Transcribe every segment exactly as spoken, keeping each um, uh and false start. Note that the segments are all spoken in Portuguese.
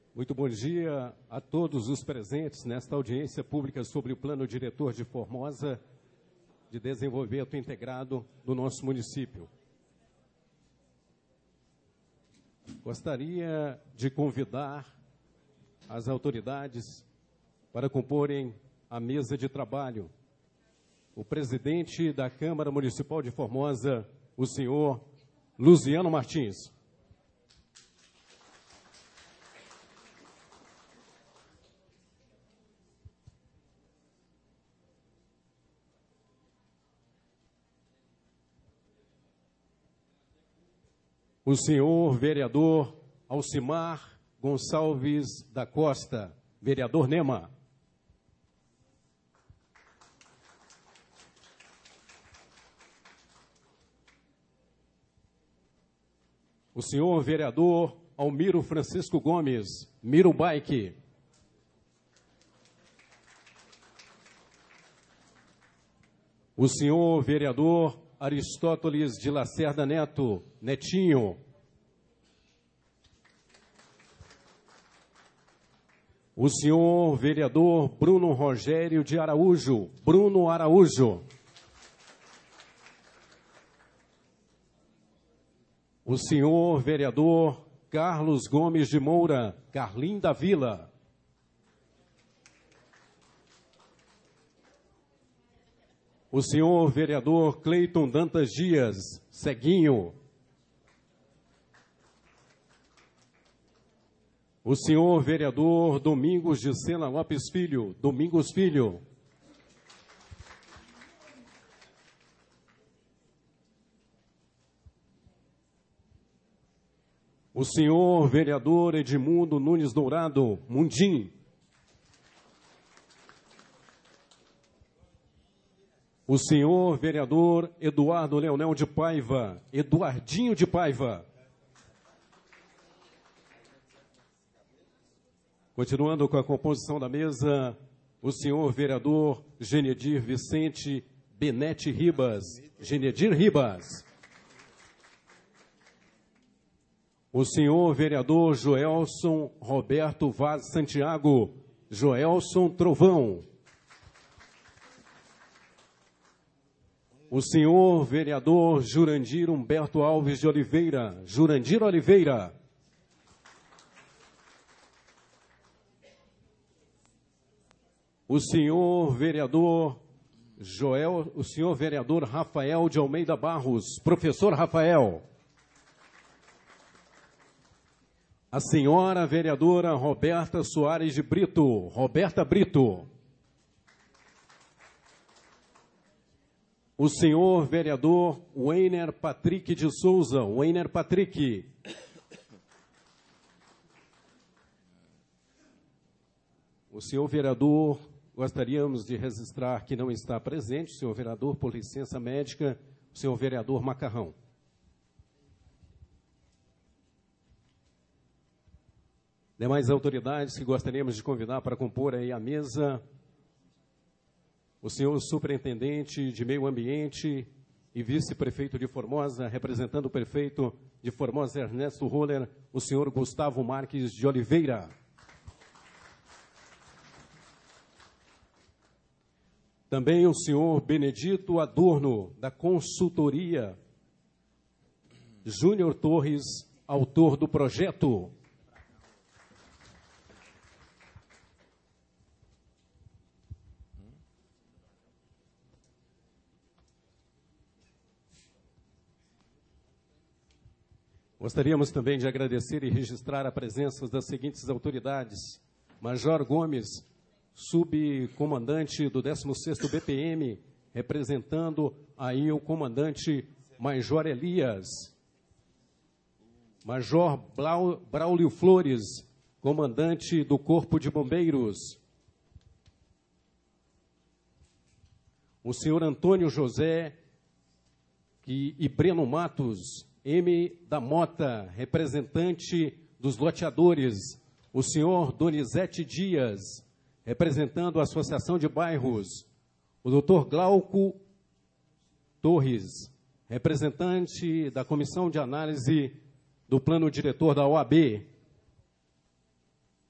Muito bom dia a todos os presentes nesta audiência pública sobre o Plano Diretor de Formosa de Desenvolvimento Integrado do nosso município. Gostaria de convidar as autoridades para comporem a mesa de trabalho. O presidente da Câmara Municipal de Formosa, o senhor Luziano Martins. O senhor vereador Alcimar Gonçalves da Costa, vereador Nema. O senhor vereador Almiro Francisco Gomes, Miro Bike. O senhor vereador Aristóteles de Lacerda Neto, Netinho. O senhor vereador Bruno Rogério de Araújo, Bruno Araújo. O senhor vereador Carlos Gomes de Moura, Carlim da Vila. O senhor vereador Cleiton Dantas Dias, Ceguinho. O senhor vereador Domingos de Sena Lopes Filho, Domingos Filho. O senhor vereador Edmundo Nunes Dourado, Mundim. O senhor vereador Eduardo Leonel de Paiva, Eduardinho de Paiva. Continuando com a composição da mesa, o senhor vereador Genedir Vicente Benete Ribas, Genedir Ribas. O senhor vereador Joelson Roberto Vaz Santiago, Joelson Trovão. O senhor vereador Jurandir Humberto Alves de Oliveira, Jurandir Oliveira. O senhor vereador Joel, o senhor vereador Rafael de Almeida Barros, professor Rafael. A senhora vereadora Roberta Soares de Brito, Roberta Brito. O senhor vereador Weiner Patrick de Souza, Weiner Patrick. O senhor vereador, gostaríamos de registrar que não está presente, o senhor vereador, por licença médica, o senhor vereador Macarrão. Demais autoridades que gostaríamos de convidar para compor aí a mesa: o senhor superintendente de meio ambiente e vice-prefeito de Formosa, representando o prefeito de Formosa, Ernesto Roller, o senhor Gustavo Marques de Oliveira. Também o senhor Benedito Adorno, da consultoria Júnior Torres, autor do projeto. Gostaríamos também de agradecer e registrar a presença das seguintes autoridades: Major Gomes, subcomandante do décimo sexto B P M, representando aí o comandante Major Elias. Major Braulio Flores, comandante do Corpo de Bombeiros. O senhor Antônio José e, e Breno Matos, M. da Mota, representante dos loteadores. O senhor Donizete Dias, representando a Associação de Bairros. O doutor Glauco Torres, representante da Comissão de Análise do Plano Diretor da O A B.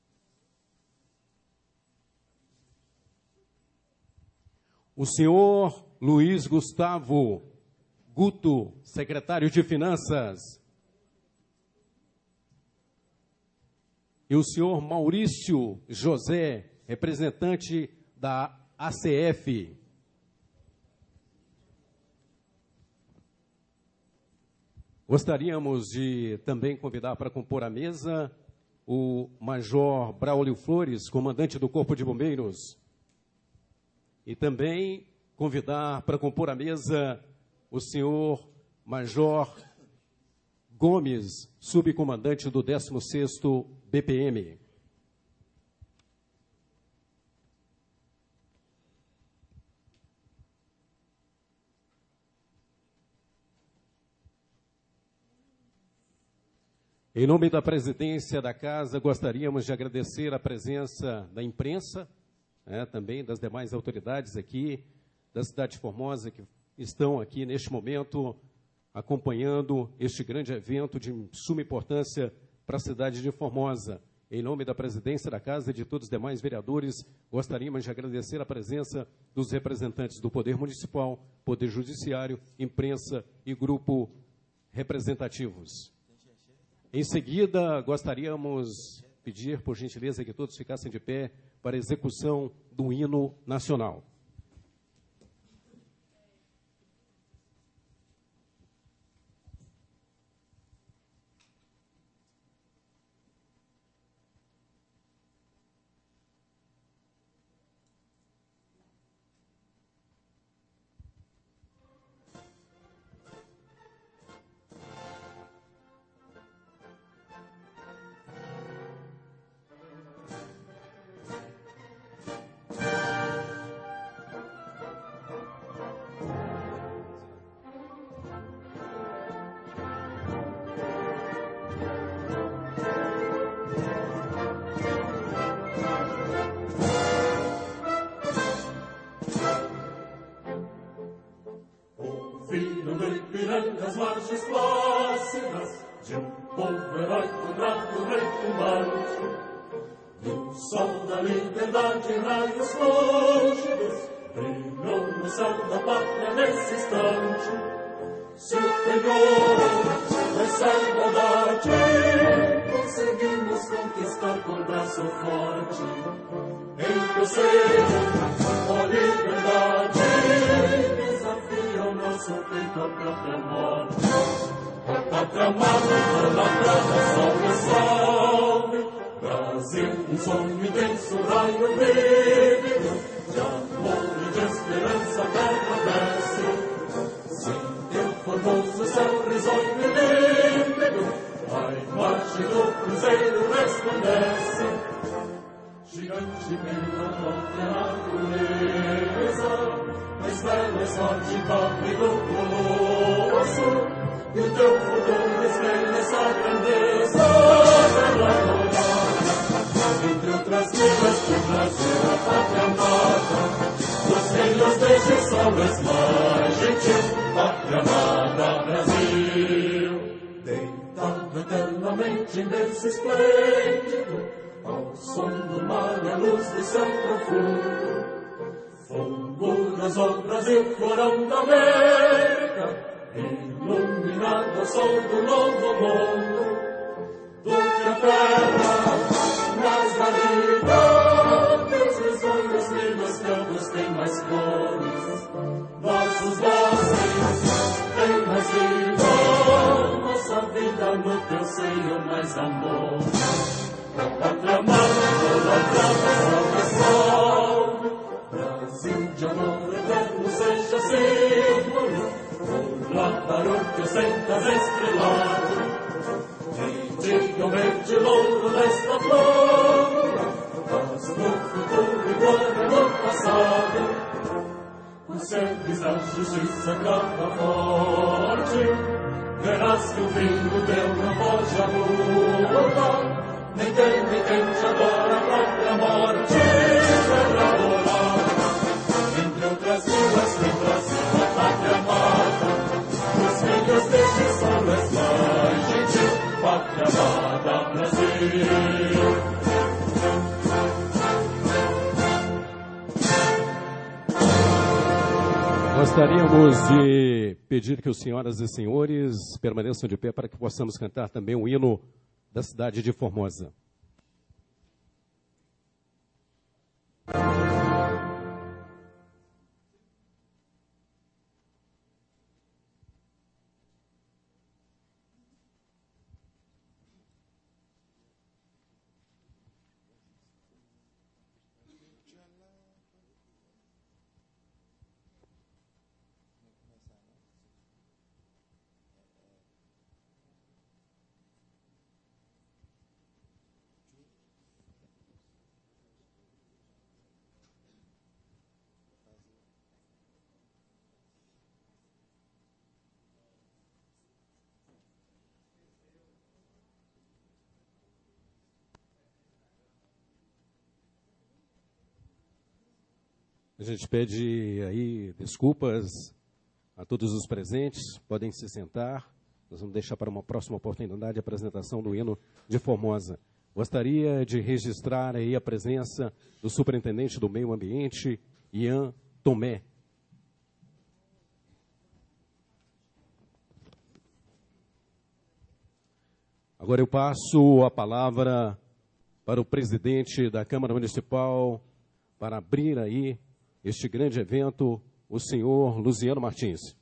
o senhor Luiz Gustavo Guto, secretário de Finanças, e o senhor Maurício José, representante da A C F. Gostaríamos de também convidar para compor a mesa o Major Braulio Flores, comandante do Corpo de Bombeiros, e também convidar para compor a mesa o senhor Major Gomes, subcomandante do décimo sexto B P M. Em nome da presidência da Casa, gostaríamos de agradecer a presença da imprensa, né, também das demais autoridades aqui da cidade de Formosa, que estão aqui neste momento acompanhando este grande evento de suma importância para a cidade de Formosa. Em nome da presidência da Casa e de todos os demais vereadores, gostaríamos de agradecer a presença dos representantes do Poder Municipal, Poder Judiciário, imprensa e grupo representativos. Em seguida, gostaríamos de pedir, por gentileza, que todos ficassem de pé para a execução do hino nacional. As margens plácidas de um povo heróico, bravo, retumbante, do sol da liberdade, raios lúcidos, brilham no céu da pátria nesse instante. Superior, essa igualdade, conseguimos conquistar com braço forte. Em teu seio, ó liberdade, desafia o nosso peito a própria morte. A pátria amada, idolatrada, salve, salve. Brasil, um sonho intenso, raio vívido, de amor e de esperança, terra desce. Sim, teu formoso céu risonho e límpido, a imagem do cruzeiro resplandece. Gigante brilha a própria natureza, mais bela e sorte cabe do colosso, e o teu futuro espelha essa grandeza. Terra dourada, entre outras vidas do Brasil, a pátria amada, dos filhos deste sol és mais gentil, pátria amada Brasil. Deitado eternamente em berço esplêndido, ao som do mar e à luz do céu profundo, fulguras, ó Brasil, florão da América, iluminado ao sol do novo mundo. Do que a terra, mais da vida, teus risonhos lindos campos têm mais cores, nossos bosques têm mais vida, nossa vida no teu seio mais amor. A pátria amada, idolatrada, salve, salve. Brasil de amor eterno seja símbolo, por lá para o que sentas estrelado. Antigamente louro desta flora, mas no futuro e glória no passado. O serviço da justiça acaba forte, verás que o vinho teu não pode alugar. Nem tem, nem tem, agora a própria morte. Terra dourada, entre outras vilas tem Brasil, a pátria amada, os filhos deste sol és mais gentil, pátria amada Brasil. Gostaríamos de pedir que os senhoras e senhores permaneçam de pé para que possamos cantar também o hino da cidade de Formosa. A gente pede aí desculpas a todos os presentes, podem se sentar. Nós vamos deixar para uma próxima oportunidade a apresentação do hino de Formosa. Gostaria de registrar aí a presença do superintendente do meio ambiente, Ian Tomé. Agora eu passo a palavra para o presidente da Câmara Municipal para abrir aí este grande evento, o senhor Luziano Martins.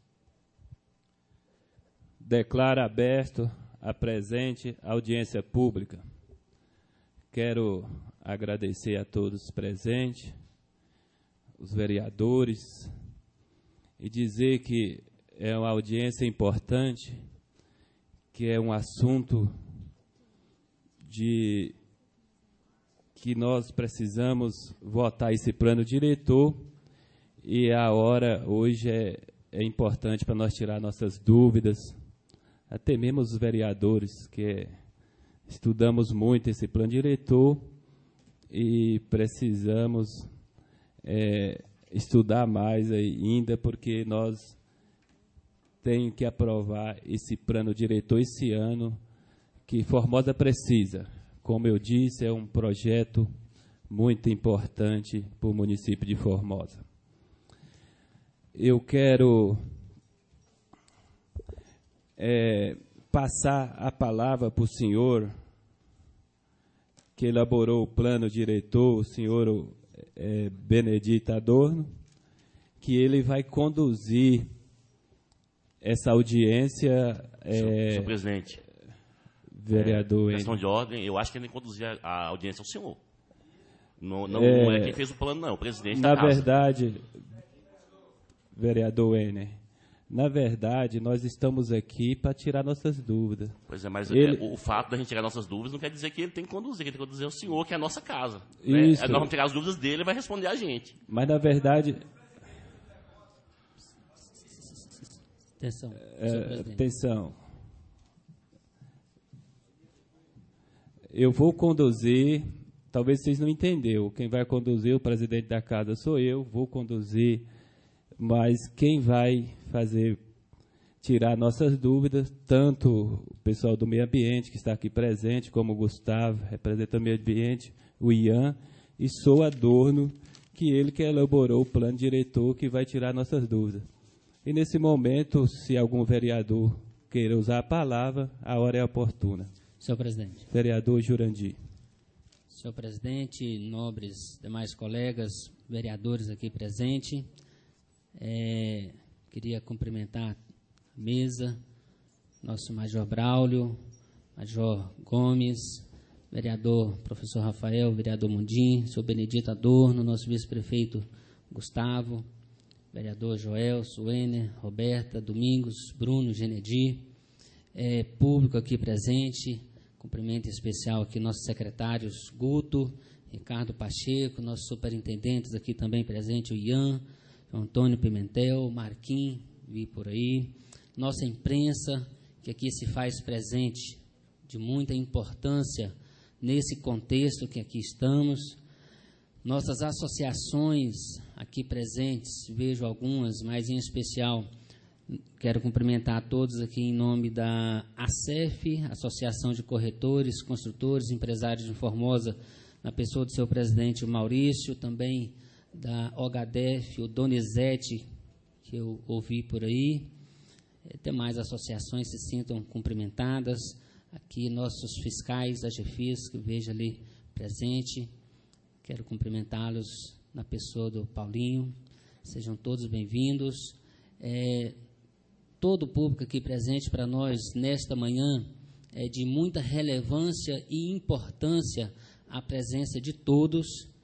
Declaro aberto a presente audiência pública. Quero agradecer a todos presentes, os vereadores, e dizer que é uma audiência importante, que é um assunto de que nós precisamos votar esse plano diretor, e a hora hoje é, é importante para nós tirar nossas dúvidas, até mesmo os vereadores, que é, estudamos muito esse plano diretor e precisamos é, estudar mais ainda, porque nós temos que aprovar esse plano diretor esse ano, que Formosa precisa. Como eu disse, é um projeto muito importante para o município de Formosa. Eu quero é, passar a palavra para o senhor que elaborou o plano diretor, o senhor é, Benedito Adorno, que ele vai conduzir essa audiência. É, senhor, senhor presidente, vereador. É, questão de ordem, eu acho que ele conduzir a, a audiência ao senhor. Não, não, é, não é quem fez o plano, não, o presidente da na casa. verdade, vereador Ener, na verdade, nós estamos aqui para tirar nossas dúvidas. Pois é, mas ele... é, o, o fato da gente tirar nossas dúvidas não quer dizer que ele tem que conduzir, ele tem que conduzir ao senhor, que é a nossa casa. Né? Isso. Nós vamos tirar as dúvidas dele e vai responder a gente. Mas, na verdade... Atenção, é, atenção. Eu vou conduzir, talvez vocês não entenderam, quem vai conduzir, o presidente da casa sou eu, vou conduzir, mas quem vai fazer, tirar nossas dúvidas, tanto o pessoal do meio ambiente, que está aqui presente, como o Gustavo, representando o meio ambiente, o Ian, e sou Adorno, que ele que elaborou o plano diretor que vai tirar nossas dúvidas. E nesse momento, se algum vereador queira usar a palavra, a hora é oportuna. Senhor presidente. Vereador Jurandir. Senhor presidente, nobres demais colegas, vereadores aqui presentes, é, queria cumprimentar a mesa, nosso Major Braulio, Major Gomes, vereador professor Rafael, vereador Mundim, senhor Benedito Adorno, nosso vice-prefeito Gustavo, vereador Joel, Suener, Roberta, Domingos, Bruno, Genedi, é, público aqui presente, cumprimento especial aqui nossos secretários Guto, Ricardo Pacheco, nossos superintendentes aqui também presente, o Ian, o Antônio Pimentel, Marquinhos, vi por aí, nossa imprensa, que aqui se faz presente, de muita importância nesse contexto que aqui estamos, nossas associações aqui presentes, vejo algumas, mas em especial quero cumprimentar a todos aqui em nome da ACEF, Associação de Corretores, Construtores, Empresários de Formosa, na pessoa do seu presidente Maurício, também da O H D F, o Donizete, que eu ouvi por aí. Demais associações se sintam cumprimentadas. Aqui, nossos fiscais da GEFIS, que eu vejo ali presente. Quero cumprimentá-los na pessoa do Paulinho. Sejam todos bem-vindos. É, todo o público aqui presente para nós nesta manhã é de muita relevância e importância a presença de todos.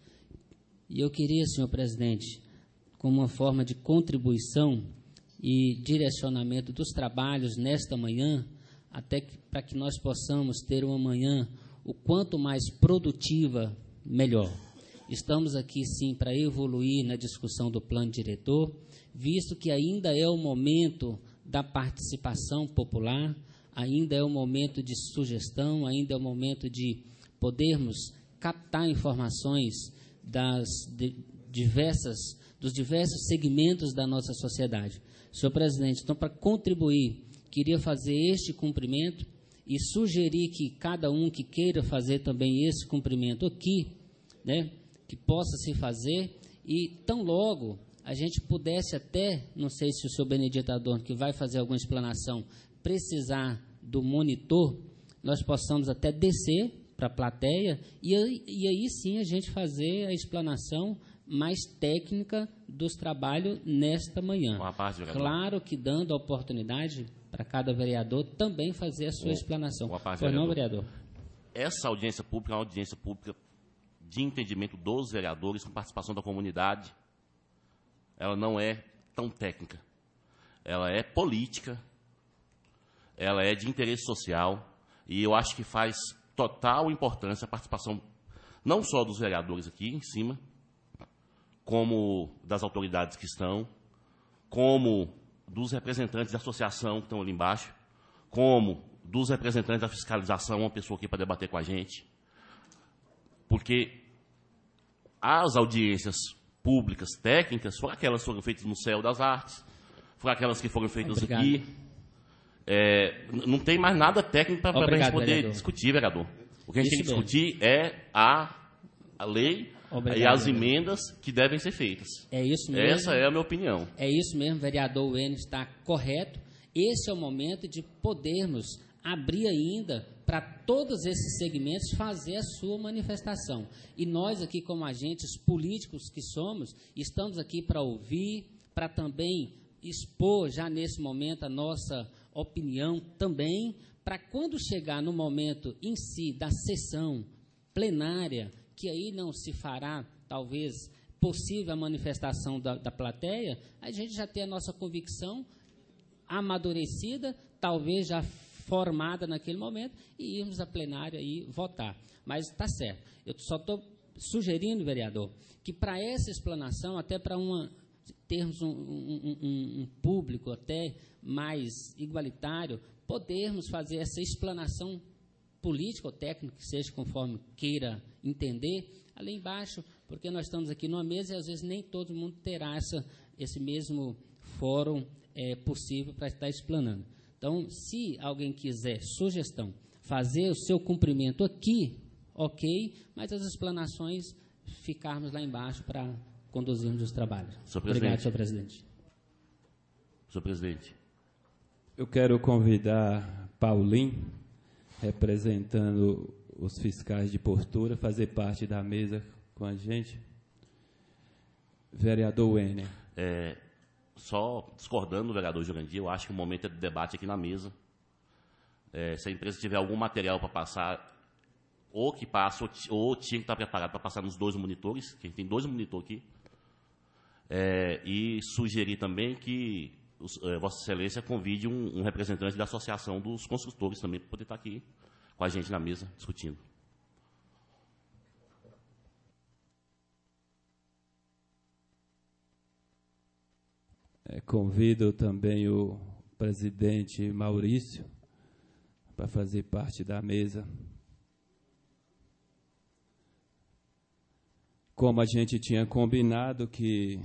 E eu queria, senhor presidente, como uma forma de contribuição e direcionamento dos trabalhos nesta manhã, até que, para que nós possamos ter uma manhã o quanto mais produtiva, melhor. Estamos aqui, sim, para evoluir na discussão do plano diretor, visto que ainda é o momento da participação popular, ainda é o momento de sugestão, ainda é o momento de podermos captar informações das de, diversas, dos diversos segmentos da nossa sociedade. Senhor presidente, então, para contribuir, queria fazer este cumprimento e sugerir que cada um que queira fazer também esse cumprimento aqui, né, que possa se fazer, e tão logo a gente pudesse até, não sei se o senhor Benedito Adorno, que vai fazer alguma explanação, precisar do monitor, nós possamos até descer para a plateia e, e aí sim a gente fazer a explanação mais técnica dos trabalhos nesta manhã. Boa parte, vereador. Claro que dando a oportunidade para cada vereador também fazer a sua Boa, explanação. boa parte, Pois não, vereador. vereador? Essa audiência pública é uma audiência pública de entendimento dos vereadores, com participação da comunidade. Ela não é tão técnica. Ela é política, ela é de interesse social, e eu acho que faz total importância a participação não só dos vereadores aqui em cima, como das autoridades que estão, como dos representantes da associação que estão ali embaixo, como dos representantes da fiscalização, uma pessoa aqui para debater com a gente, porque as audiências públicas técnicas foram aquelas que foram feitas no Céu das Artes, foram aquelas que foram feitas Obrigado. aqui. É, não tem mais nada técnico para a gente poder vereador. discutir, vereador. O que a gente Isso tem que discutir mesmo. é a, a lei Obrigado, e as vereador. emendas que devem ser feitas. É isso mesmo. Essa é a minha opinião. É isso mesmo, vereador Wênio está correto. Esse é o momento de podermos abrir ainda para todos esses segmentos fazer a sua manifestação. E nós aqui, como agentes políticos que somos, estamos aqui para ouvir, para também expor já nesse momento a nossa opinião também, para quando chegar no momento em si da sessão plenária, que aí não se fará, talvez, possível a manifestação da, da plateia, a gente já tem a nossa convicção amadurecida, talvez já formada naquele momento, e irmos à plenária e votar. Mas está certo. Eu só estou sugerindo, vereador, que para essa explanação, até para uma, termos um, um, um, um público até mais igualitário, podermos fazer essa explanação política ou técnica, que seja conforme queira entender, ali embaixo, porque nós estamos aqui numa mesa e às vezes nem todo mundo terá essa, esse mesmo fórum é, possível para estar explanando. Então, se alguém quiser sugestão, fazer o seu cumprimento aqui, ok, mas as explanações ficarmos lá embaixo para conduzirmos os trabalhos. Obrigado, senhor presidente. Senhor presidente. Eu quero convidar Paulinho, representando os fiscais de postura, fazer parte da mesa com a gente. Vereador Wênio. É, só discordando do vereador Jurandir, eu acho que o momento é de debate aqui na mesa. É, se a empresa tiver algum material para passar, ou que passa, ou, ou tinha que estar preparado para passar nos dois monitores, que a gente tem dois monitores aqui, é, e sugerir também que os, é, Vossa Excelência convide um, um representante da Associação dos Construtores também para poder estar aqui com a gente na mesa, discutindo. É, convido também o presidente Maurício para fazer parte da mesa. Como a gente tinha combinado que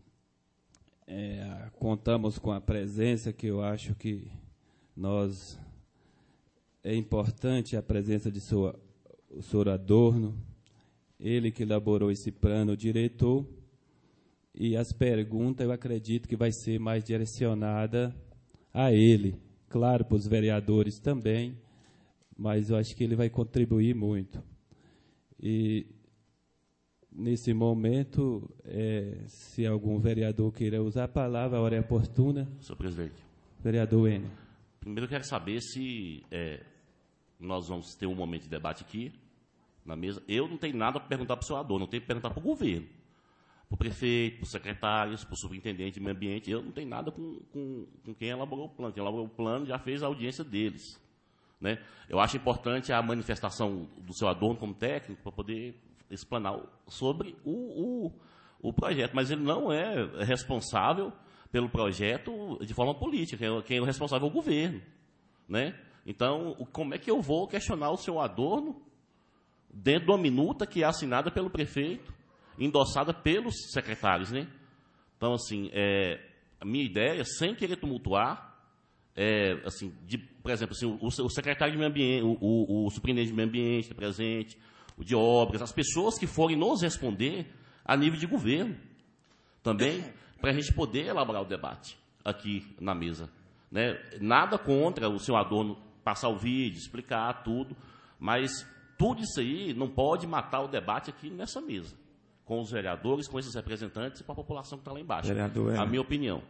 é, contamos com a presença, que eu acho que nós é importante a presença de sua, o senhor Adorno, ele que elaborou esse plano diretor, e as perguntas eu acredito que vai ser mais direcionada a ele. Claro, para os vereadores também, mas eu acho que ele vai contribuir muito. E, nesse momento, é, se algum vereador queira usar a palavra, a hora é oportuna. Senhor presidente. Vereador Enio. Primeiro eu quero saber se é, nós vamos ter um momento de debate aqui, na mesa. Eu não tenho nada para perguntar para o senador, não tenho que perguntar para o governo, para o prefeito, para os secretários, para o superintendente de meio ambiente. Eu não tenho nada com, com, com quem elaborou o plano. Quem elaborou o plano já fez a audiência deles. Né? Eu acho importante a manifestação do seu Adorno como técnico para poder explanar sobre o, o, o projeto, mas ele não é responsável pelo projeto de forma política, quem é o responsável é o governo. Né? Então, como é que eu vou questionar o seu Adorno dentro de uma minuta que é assinada pelo prefeito, endossada pelos secretários? Né? Então, assim, é, a minha ideia, sem querer tumultuar, é, assim, de, por exemplo, assim, o, o secretário de meio ambiente, o, o, o superintendente de meio ambiente presente, o de obras, as pessoas que forem nos responder a nível de governo também, para a gente poder elaborar o debate aqui na mesa. Né? Nada contra o senhor Adorno passar o vídeo, explicar tudo, mas tudo isso aí não pode matar o debate aqui nessa mesa, com os vereadores, com esses representantes e com a população que está lá embaixo. Vereador a minha opinião.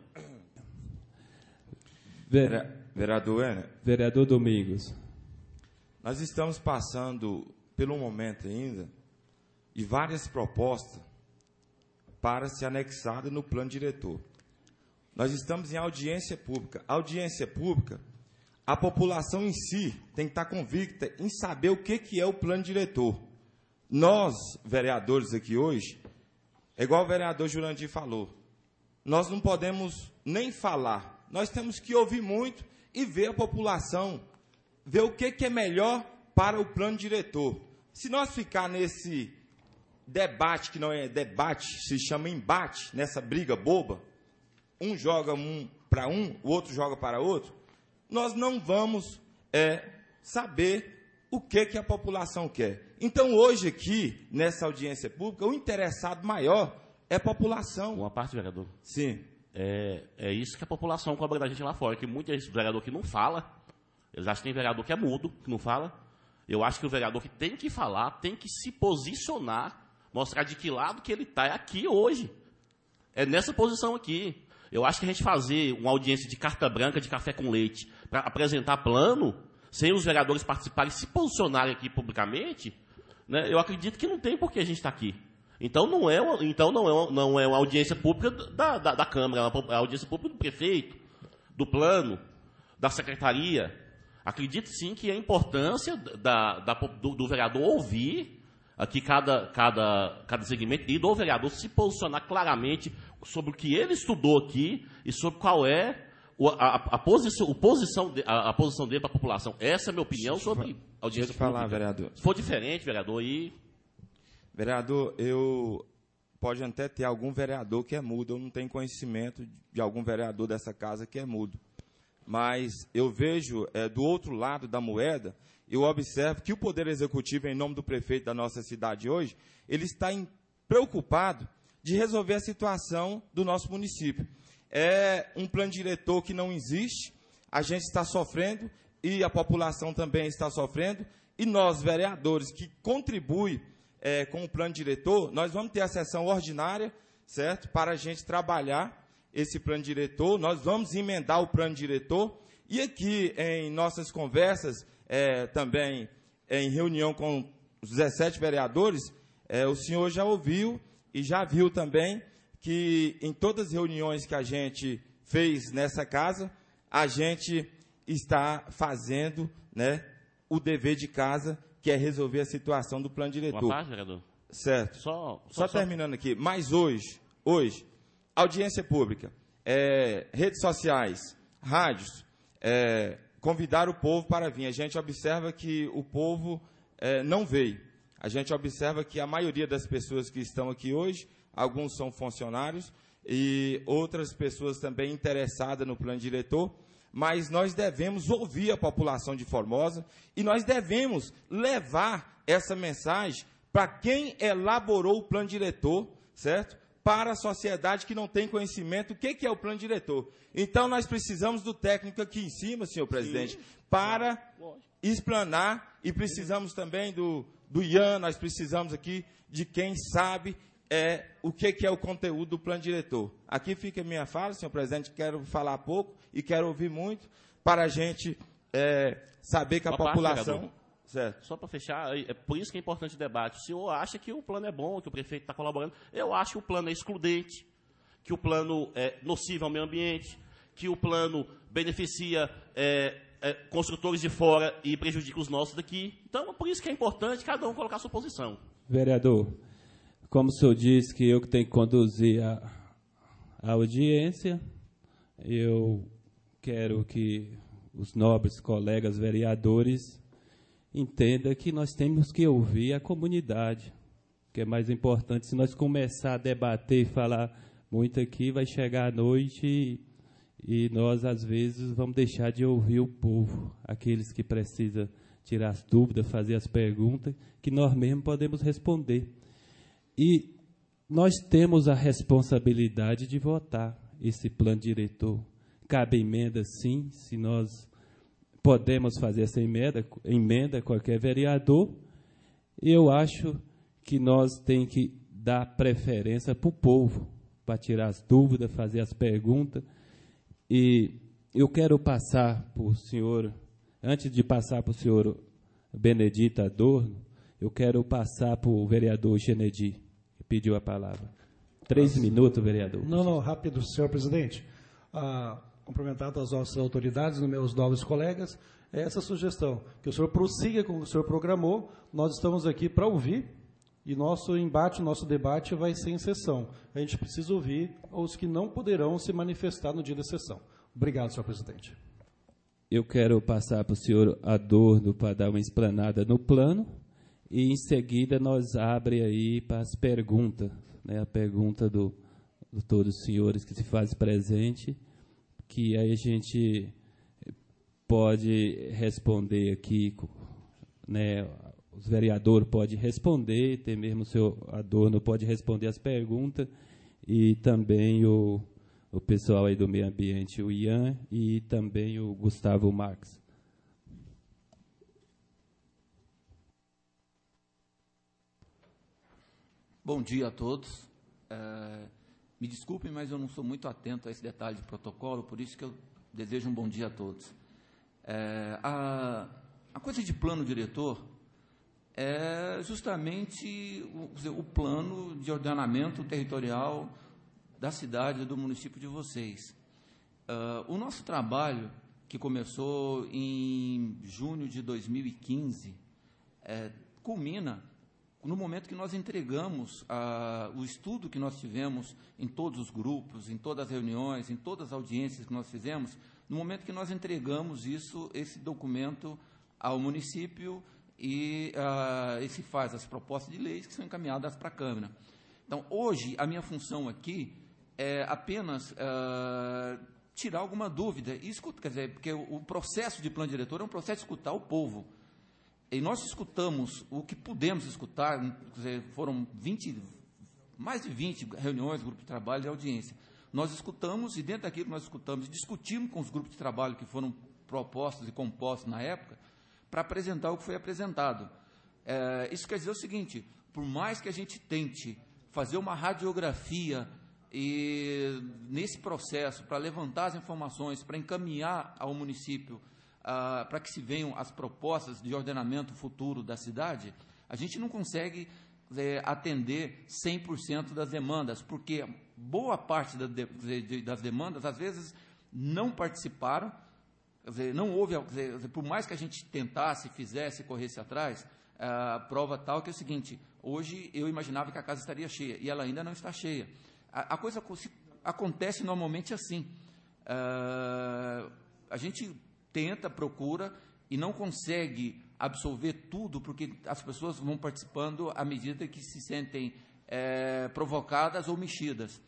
Ver... Vereador Enio. Vereador Domingos. Nós estamos passando pelo momento ainda e várias propostas para ser anexada no plano diretor. Nós estamos em audiência pública. Audiência pública, a população em si tem que estar convicta em saber o que, que é o plano diretor. Nós, vereadores aqui hoje, é igual o vereador Jurandir falou, nós não podemos nem falar, nós temos que ouvir muito e ver a população, ver o que, que é melhor para o plano diretor. Se nós ficar nesse debate, que não é debate, se chama embate, nessa briga boba, um joga um para um, o outro joga para outro, nós não vamos é, saber o que, que a população quer. Então, hoje aqui, nessa audiência pública, o interessado maior é a população. Uma parte, vereador. Sim. É, é isso que a população cobra da gente lá fora, que muita gente, vereador que não fala, eles acham que tem vereador que é mudo, que não fala. Eu acho que o vereador que tem que falar, tem que se posicionar, mostrar de que lado que ele está, é aqui hoje. É nessa posição aqui. Eu acho que a gente fazer uma audiência de carta branca, de café com leite, para apresentar plano, sem os vereadores participarem e se posicionarem aqui publicamente, né, eu acredito que não tem por que a gente estar aqui. Então não é uma, então não é uma, não é uma audiência pública da, da, da Câmara, é uma audiência pública do prefeito, do plano, da secretaria. Acredito sim que a importância da, da, do, do vereador ouvir aqui cada, cada, cada segmento e do vereador se posicionar claramente sobre o que ele estudou aqui e sobre qual é a, a, a, posição, o posição de, a, a posição dele para a população. Essa é a minha opinião sobre a audiência Deixa eu falar, pública. vereador. Se for diferente, vereador, aí... Vereador, eu... Pode até ter algum vereador que é mudo, eu não tenho conhecimento de algum vereador dessa casa que é mudo. Mas eu vejo, é, do outro lado da moeda, eu observo que o Poder Executivo, em nome do prefeito da nossa cidade hoje, ele está em, preocupado de resolver a situação do nosso município. É um plano diretor que não existe, a gente está sofrendo e a população também está sofrendo, e nós, vereadores, que contribuem é, com o plano diretor, nós vamos ter a sessão ordinária, certo? Para a gente trabalhar esse plano diretor, nós vamos emendar o plano diretor, e aqui em nossas conversas, é, também é, em reunião com os dezessete vereadores, é, o senhor já ouviu e já viu também que em todas as reuniões que a gente fez nessa casa, a gente está fazendo, né, o dever de casa, que é resolver a situação do plano diretor. Uma parte, vereador? Certo. Só, só, só terminando aqui, mas hoje, hoje, audiência pública, é, redes sociais, rádios, é, convidar o povo para vir. A gente observa que o povo é, não veio. A gente observa que a maioria das pessoas que estão aqui hoje, alguns são funcionários e outras pessoas também interessadas no plano diretor, mas nós devemos ouvir a população de Formosa e nós devemos levar essa mensagem para quem elaborou o plano diretor, certo? para a sociedade que não tem conhecimento do que, que é o plano diretor. Então, nós precisamos do técnico aqui em cima, senhor presidente, Sim. para explanar, e precisamos também do, do Ian, nós precisamos aqui de quem sabe é, o que, que é o conteúdo do plano diretor. Aqui fica a minha fala, senhor presidente, quero falar pouco e quero ouvir muito para a gente é, saber que a Uma população... Parte, certo. Só para fechar, é por isso que é importante o debate. O senhor acha que o plano é bom, que o prefeito está colaborando. Eu acho que o plano é excludente, que o plano é nocivo ao meio ambiente, que o plano beneficia é, é, construtores de fora e prejudica os nossos daqui. Então, por isso que é importante cada um colocar a sua posição. Vereador, como o senhor disse que eu que tenho que conduzir a, a audiência, eu quero que os nobres colegas vereadores entenda que nós temos que ouvir a comunidade, que é mais importante. Se nós começar a debater e falar muito aqui, vai chegar à noite e, e nós, às vezes, vamos deixar de ouvir o povo, aqueles que precisam tirar as dúvidas, fazer as perguntas, que nós mesmos podemos responder. E nós temos a responsabilidade de votar esse plano diretor. Cabe emenda, sim, se nós... podemos fazer essa emenda, emenda qualquer vereador. Eu acho que nós temos que dar preferência para o povo, para tirar as dúvidas, fazer as perguntas. E eu quero passar para o senhor, antes de passar para o senhor Benedito Adorno, eu quero passar para o vereador Genedi, que pediu a palavra. Três Nossa. minutos, vereador. Não, não, rápido, senhor presidente. Ah, cumprimentado as nossas autoridades, os meus novos colegas, é essa sugestão, que o senhor prossiga com o que o senhor programou. Nós estamos aqui para ouvir, e nosso embate, nosso debate vai ser em sessão. A gente precisa ouvir os que não poderão se manifestar no dia da sessão. Obrigado, senhor presidente. Eu quero passar para o senhor Adorno para dar uma explanada no plano, e em seguida nós abre aí para as perguntas, né, a pergunta do, de todos os senhores que se fazem presente, que aí a gente pode responder aqui, né, os vereadores podem responder, tem mesmo o senhor Adorno pode responder as perguntas, e também o, o pessoal aí do meio ambiente, o Ian, e também o Gustavo Marques. Bom dia a todos. É... Me desculpem, mas eu não sou muito atento a esse detalhe de protocolo, por isso que eu desejo um bom dia a todos. É, a, a coisa de plano diretor é justamente o, o plano de ordenamento territorial da cidade, do município de vocês. Uh, o nosso trabalho, que começou em junho de dois mil e quinze, é, culmina no momento que nós entregamos ah, o estudo que nós tivemos em todos os grupos, em todas as reuniões, em todas as audiências que nós fizemos, no momento que nós entregamos isso, esse documento ao município e, ah, e se faz as propostas de leis que são encaminhadas para a Câmara. Então, hoje, a minha função aqui é apenas ah, tirar alguma dúvida, e escuta, quer dizer, porque o, o processo de plano diretor é um processo de escutar o povo. E nós escutamos o que pudemos escutar, quer dizer, foram vinte, mais de vinte reuniões, grupos de trabalho e audiência. Nós escutamos, e dentro daquilo que nós escutamos, discutimos com os grupos de trabalho que foram propostos e compostos na época, para apresentar o que foi apresentado. É, isso quer dizer o seguinte, por mais que a gente tente fazer uma radiografia e, nesse processo, para levantar as informações, para encaminhar ao município, Ah, para que se venham as propostas de ordenamento futuro da cidade, a gente não consegue é, atender cem por cento das demandas, porque boa parte da de, de, das demandas, às vezes, não participaram, quer dizer, não houve, quer dizer, por mais que a gente tentasse, fizesse, corresse atrás, a prova tal que é o seguinte, hoje eu imaginava que a casa estaria cheia, e ela ainda não está cheia. A, a coisa acontece normalmente assim. Ah, a gente tenta, procura e não consegue absorver tudo, porque as pessoas vão participando à medida que se sentem é, provocadas ou mexidas.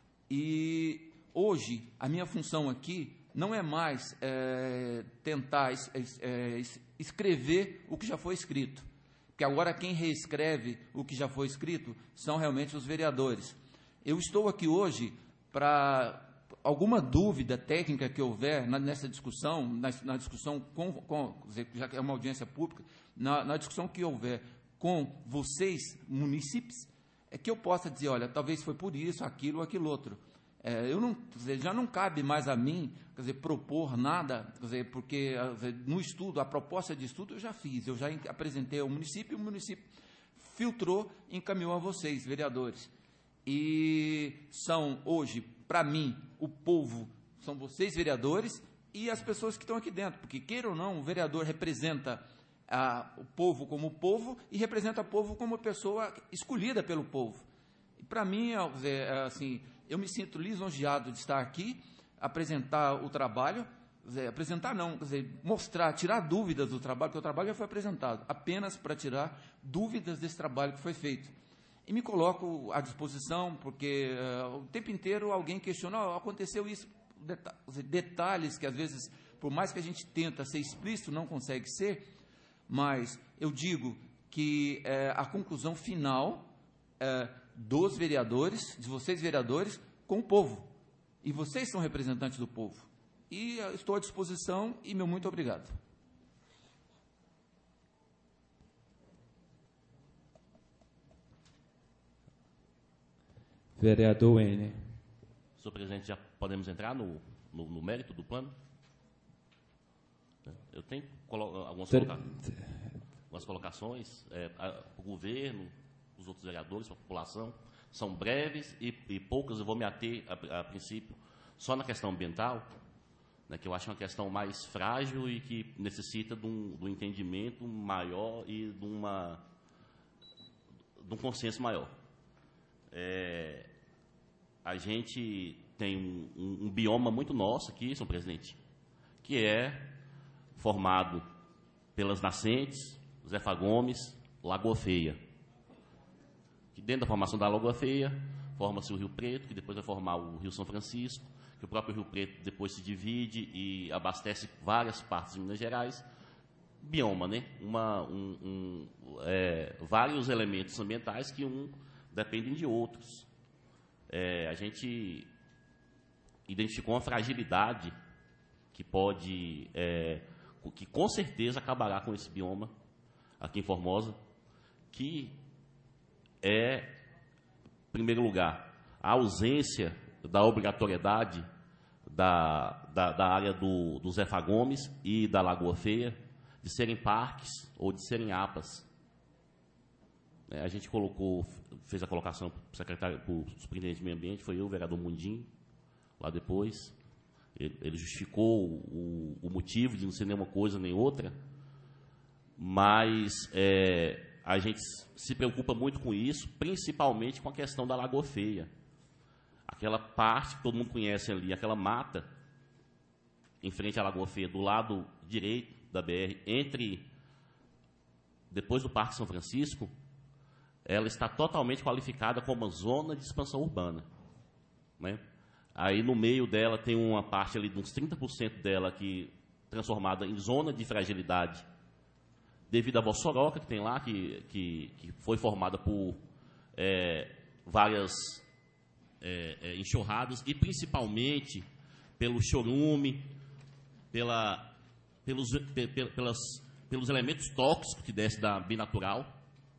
E hoje, a minha função aqui não é mais é, tentar es, é, escrever o que já foi escrito, porque agora quem reescreve o que já foi escrito são realmente os vereadores. eu estou aqui hoje para alguma dúvida técnica que houver na, nessa discussão, na, na discussão com, com, já que é uma audiência pública, na, na discussão que houver com vocês, munícipes, é que eu possa dizer, olha, talvez foi por isso, aquilo ou aquilo outro. É, eu não, quer dizer, já não cabe mais a mim, quer dizer, propor nada, quer dizer, porque quer dizer, no estudo, a proposta de estudo eu já fiz, eu já apresentei ao município, e o município filtrou e encaminhou a vocês, vereadores. E são, hoje, para mim, o povo, são vocês, vereadores, e as pessoas que estão aqui dentro, porque, queira ou não, o vereador representa a, o povo como povo e representa o povo como pessoa escolhida pelo povo. E, para mim, é, assim, eu me sinto lisonjeado de estar aqui, apresentar o trabalho, quer dizer, apresentar não, quer dizer, mostrar, tirar dúvidas do trabalho, porque o trabalho já foi apresentado, apenas para tirar dúvidas desse trabalho que foi feito. E me coloco à disposição, porque uh, o tempo inteiro alguém questiona, oh, aconteceu isso, deta detalhes que às vezes, por mais que a gente tenta ser explícito, não consegue ser, mas eu digo que uh, a conclusão final uh, dos vereadores, de vocês vereadores, com o povo. E vocês são representantes do povo. E uh, estou à disposição e meu muito obrigado. Vereador Wêner. Senhor presidente, já podemos entrar no, no, no mérito do plano? Eu tenho colo algumas, Senhor... coloca algumas colocações é, para o governo, os outros vereadores, para a população. São breves e, e poucas, eu vou me ater, a, a princípio, só na questão ambiental, né, que eu acho uma questão mais frágil e que necessita de um, de um entendimento maior e de, uma, de um consenso maior. É, a gente tem um, um, um bioma muito nosso aqui, senhor presidente, que é formado pelas nascentes, Zefa Gomes, Lagoa Feia. Que dentro da formação da Lagoa Feia, forma-se o Rio Preto, que depois vai formar o Rio São Francisco, que o próprio Rio Preto depois se divide e abastece várias partes de Minas Gerais. Bioma, né? Uma, um, um, é, vários elementos ambientais que um dependem de outros. É, a gente identificou uma fragilidade que pode, é, que com certeza acabará com esse bioma aqui em Formosa, que é, em primeiro lugar, a ausência da obrigatoriedade da, da, da área do, do Zefa Gomes e da Lagoa Feia de serem parques ou de serem A P As. É, a gente colocou, fez a colocação para o secretário, para o superintendente de meio ambiente, foi eu, o vereador Mundim, lá depois. Ele, ele justificou o, o motivo de não ser nenhuma coisa nem outra, mas é, a gente se preocupa muito com isso, principalmente com a questão da Lagoa Feia. Aquela parte que todo mundo conhece ali, aquela mata, em frente à Lagoa Feia, do lado direito da B R, entre, depois do Parque São Francisco, ela está totalmente qualificada como uma zona de expansão urbana, né? Aí no meio dela tem uma parte ali de uns trinta por cento dela que transformada em zona de fragilidade devido à Vossoroca que tem lá, que, que, que foi formada por é, várias é, é, enxurradas e principalmente pelo chorume, pela, pelos, pe, pelas, pelos elementos tóxicos que desce da binatural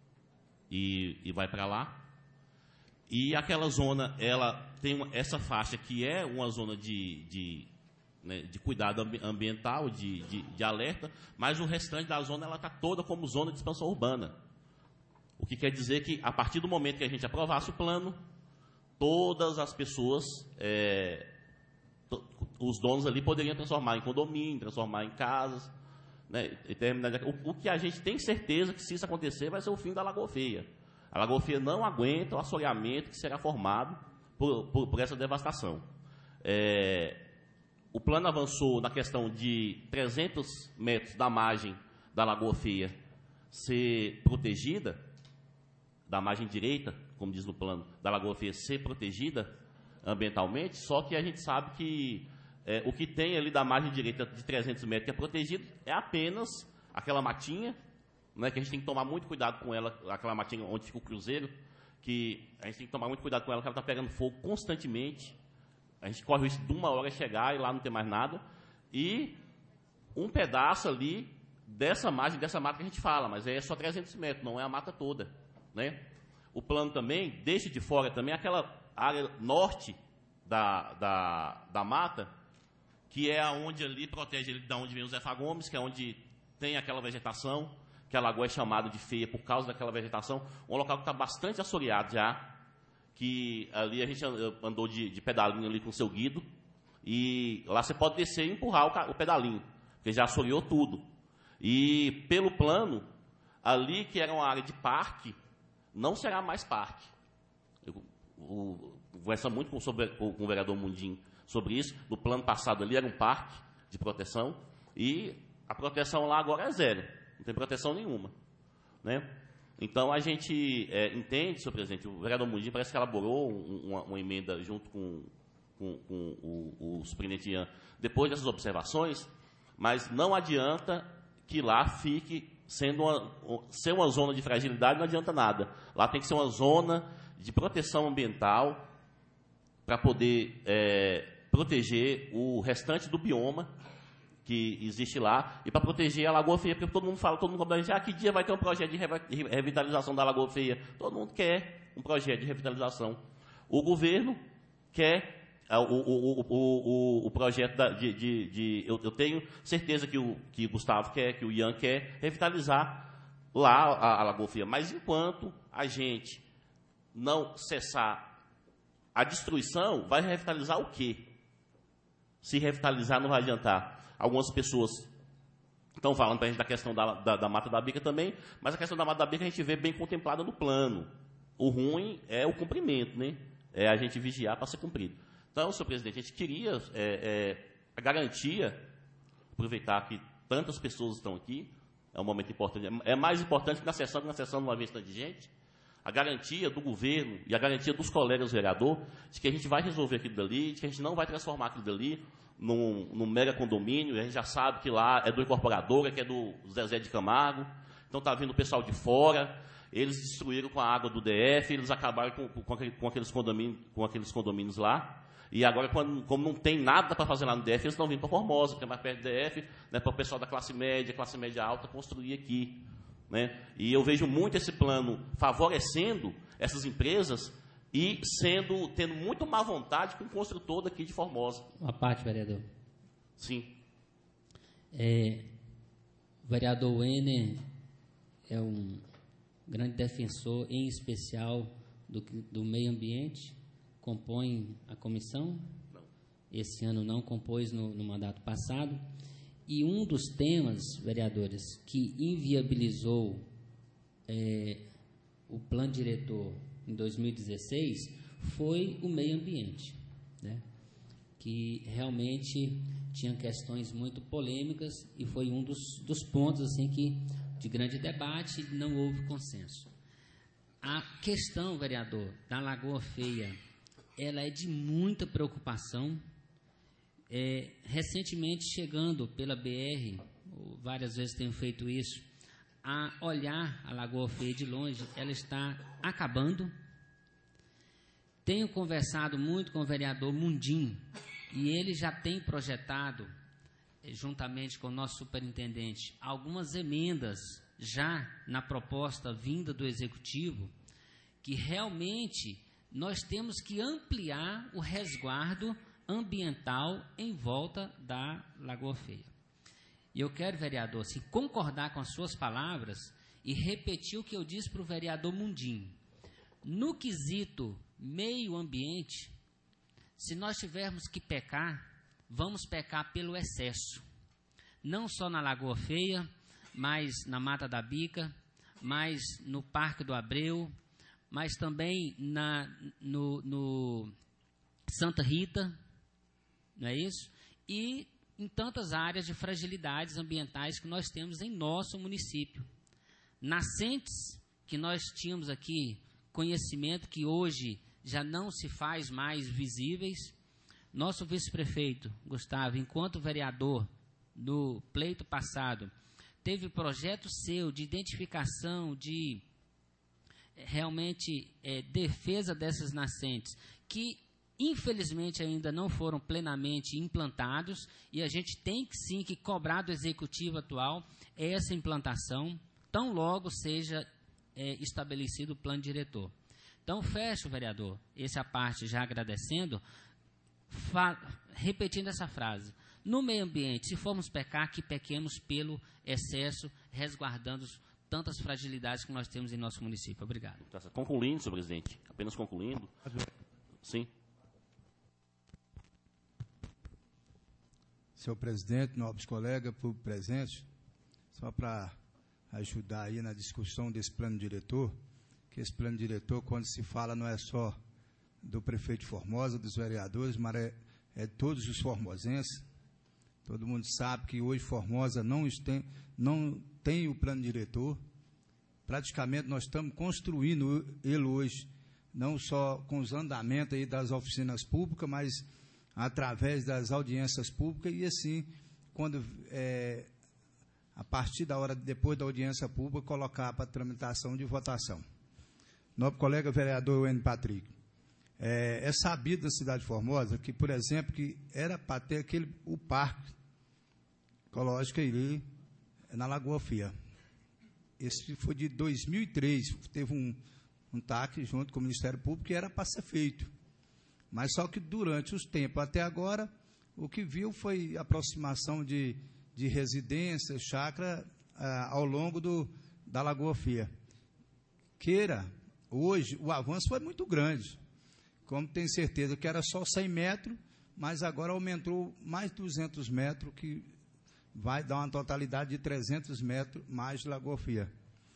e, e vai para lá. E aquela zona, ela tem uma, essa faixa que é uma zona de, de, né, de cuidado ambiental, de, de, de alerta, mas o restante da zona ela está toda como zona de expansão urbana. O que quer dizer que, a partir do momento que a gente aprovasse o plano, todas as pessoas, é, to, os donos ali poderiam transformar em condomínio, transformar em casas, né, e terminar, o, o que a gente tem certeza que, se isso acontecer, vai ser o fim da Lagoa Feia. A Lagoa Feia não aguenta o assoreamento que será formado por, por, por essa devastação. É, o plano avançou na questão de trezentos metros da margem da Lagoa Feia ser protegida, da margem direita, como diz no plano, da Lagoa Feia ser protegida ambientalmente, só que a gente sabe que é, o que tem ali da margem direita de trezentos metros que é protegido é apenas aquela matinha, né, que a gente tem que tomar muito cuidado com ela, aquela matinha onde fica o cruzeiro, que a gente tem que tomar muito cuidado com ela, porque ela está pegando fogo constantemente. A gente corre o risco de uma hora chegar e lá não ter mais nada. E um pedaço ali dessa margem, dessa mata que a gente fala, mas é só trezentos metros, não é a mata toda, né? O plano também deixa de fora também aquela área norte da, da, da mata, que é onde ali protege ele, da onde vem o Zé Fá Gomes, que é onde tem aquela vegetação, que a lagoa é chamada de feia por causa daquela vegetação, um local que está bastante assoreado já, que ali a gente andou de, de pedalinho ali com o seu Guido, e lá você pode descer e empurrar o, o pedalinho, porque já assoreou tudo. E pelo plano, ali que era uma área de parque, não será mais parque. Eu, o, conversa muito com, sobre, com, com o vereador Mundim sobre isso. No plano passado ali era um parque de proteção e a proteção lá agora é zero. Não tem proteção nenhuma, né? Então a gente é, entende, senhor presidente, o vereador Mundim parece que elaborou um, uma, uma emenda junto com, com, com o, o superintendente Ian, depois dessas observações, mas não adianta que lá fique sendo uma, ser uma zona de fragilidade, não adianta nada. Lá tem que ser uma zona de proteção ambiental para poder é, proteger o restante do bioma que existe lá e para proteger a Lagoa Feia, porque todo mundo fala, todo mundo cobra, ah, que dia vai ter um projeto de revitalização da Lagoa Feia? Todo mundo quer um projeto de revitalização. O governo quer o, o, o, o, o projeto da, de... de, de eu, eu tenho certeza que o que o Gustavo quer, que o Ian quer, revitalizar lá a, a Lagoa Feia. Mas enquanto a gente não cessar a destruição, vai revitalizar o quê? Se revitalizar não vai adiantar. Algumas pessoas estão falando para a gente da questão da, da, da Mata da Bica também, mas a questão da Mata da Bica a gente vê bem contemplada no plano. O ruim é o cumprimento, né? É a gente vigiar para ser cumprido. Então, senhor presidente, a gente queria é, é, a garantia, aproveitar que tantas pessoas estão aqui, é um momento importante, é mais importante que na sessão, que na sessão não vai ver tanta gente, a garantia do governo e a garantia dos colegas vereadores de que a gente vai resolver aquilo dali, de que a gente não vai transformar aquilo dali num, num mega condomínio, a gente já sabe que lá é do incorporadora, que é do Zezé de Camargo, então está vindo o pessoal de fora, eles destruíram com a água do D F, eles acabaram com, com, com, aqueles, condomínios, com aqueles condomínios lá, e agora, quando, como não tem nada para fazer lá no D F, eles estão vindo para Formosa, porque é mais perto do D F, né, para o pessoal da classe média, classe média alta, construir aqui. Né? E eu vejo muito esse plano favorecendo essas empresas e sendo, tendo muito má vontade com o construtor daqui de Formosa. Uma parte, vereador. Sim. É, o vereador Wenner é um grande defensor, em especial, do, do meio ambiente. Compõe a comissão. Não. Esse ano não compôs no, no mandato passado. E um dos temas, vereadores, que inviabilizou é, o plano diretor em dois mil e dezesseis foi o meio ambiente, né? Que realmente tinha questões muito polêmicas e foi um dos, dos pontos assim, que, de grande debate, não houve consenso. A questão, vereador, da Lagoa Feia, ela é de muita preocupação. É, recentemente, chegando pela B R, várias vezes tenho feito isso, a olhar a Lagoa Feia de longe, ela está acabando. Tenho conversado muito com o vereador Mundim, e ele já tem projetado, juntamente com o nosso superintendente, algumas emendas já na proposta vinda do Executivo, que realmente nós temos que ampliar o resguardo ambiental em volta da Lagoa Feia. E eu quero, vereador, assim, concordar com as suas palavras e repetir o que eu disse para o vereador Mundim. No quesito meio ambiente, se nós tivermos que pecar, vamos pecar pelo excesso. Não só na Lagoa Feia, mas na Mata da Bica, mas no Parque do Abreu, mas também na, no, no Santa Rita, não é isso? E em tantas áreas de fragilidades ambientais que nós temos em nosso município. Nascentes que nós tínhamos aqui conhecimento que hoje já não se faz mais visíveis. Nosso vice-prefeito, Gustavo, enquanto vereador no pleito passado, teve projeto seu de identificação de realmente é, defesa dessas nascentes, que infelizmente ainda não foram plenamente implantados, e a gente tem que sim que cobrar do executivo atual essa implantação, tão logo seja é, estabelecido o plano diretor. Então, fecho, vereador, essa parte já agradecendo, repetindo essa frase: no meio ambiente, se formos pecar, que pequemos pelo excesso, resguardando tantas fragilidades que nós temos em nosso município. Obrigado. Concluindo, senhor presidente, apenas concluindo. Sim. Senhor presidente, nobres colegas, público presente, só para ajudar aí na discussão desse plano diretor, que esse plano diretor, quando se fala, não é só do prefeito de Formosa, dos vereadores, mas é, é de todos os formosenses. Todo mundo sabe que hoje Formosa não tem, não tem o plano diretor. Praticamente nós estamos construindo ele hoje, não só com os andamentos aí das oficinas públicas, mas através das audiências públicas, e assim, quando é, a partir da hora, depois da audiência pública, colocar para tramitação de votação. Nosso colega vereador Wênio Patrick, é, é sabido da cidade de Formosa que, por exemplo, que era para ter aquele, o parque ecológico ali na Lagoa Fia. Esse foi de dois mil e três, teve um, um T A C junto com o Ministério Público, e era para ser feito. Mas só que durante os tempos até agora, o que viu foi aproximação de, de residências, chácara, ah, ao longo do, da Lagoa Fia. Queira, hoje, o avanço foi muito grande. Como tem certeza que era só cem metros, mas agora aumentou mais duzentos metros, que vai dar uma totalidade de trezentos metros mais de Lagoa Fia.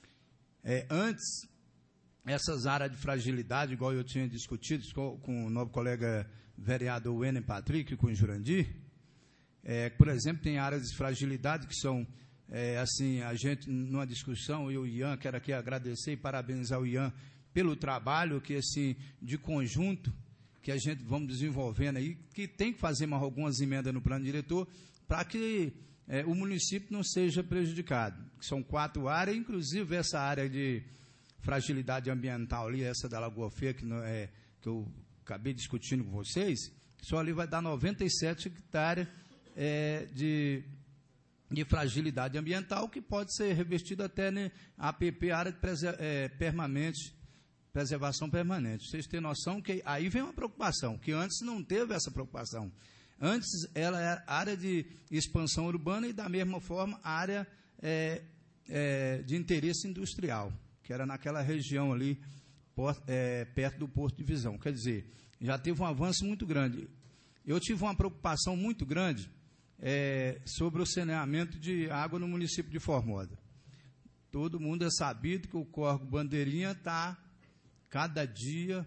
É, antes, essas áreas de fragilidade, igual eu tinha discutido com, com o novo colega vereador Wênio Patrick, com o Jurandir, é, por exemplo, tem áreas de fragilidade que são, é, assim, a gente, numa discussão, eu e o Ian, quero aqui agradecer e parabenizar o Ian pelo trabalho que, assim, de conjunto, que a gente vamos desenvolvendo aí, que tem que fazer mais algumas emendas no plano diretor, para que é, o município não seja prejudicado. São quatro áreas, inclusive essa área de fragilidade ambiental ali, essa da Lagoa Fia, que, não é, que eu acabei discutindo com vocês, só ali vai dar noventa e sete hectares é, de, de fragilidade ambiental, que pode ser revestido até né, A P P, área de preser, é, permanente, preservação permanente. Vocês têm noção que aí vem uma preocupação, que antes não teve essa preocupação. Antes ela era área de expansão urbana e, da mesma forma, área é, é, de interesse industrial, que era naquela região ali, por, é, perto do Porto de Visão. Quer dizer, já teve um avanço muito grande. Eu tive uma preocupação muito grande é, sobre o saneamento de água no município de Formosa. Todo mundo é sabido que o córrego Bandeirinha está, cada dia,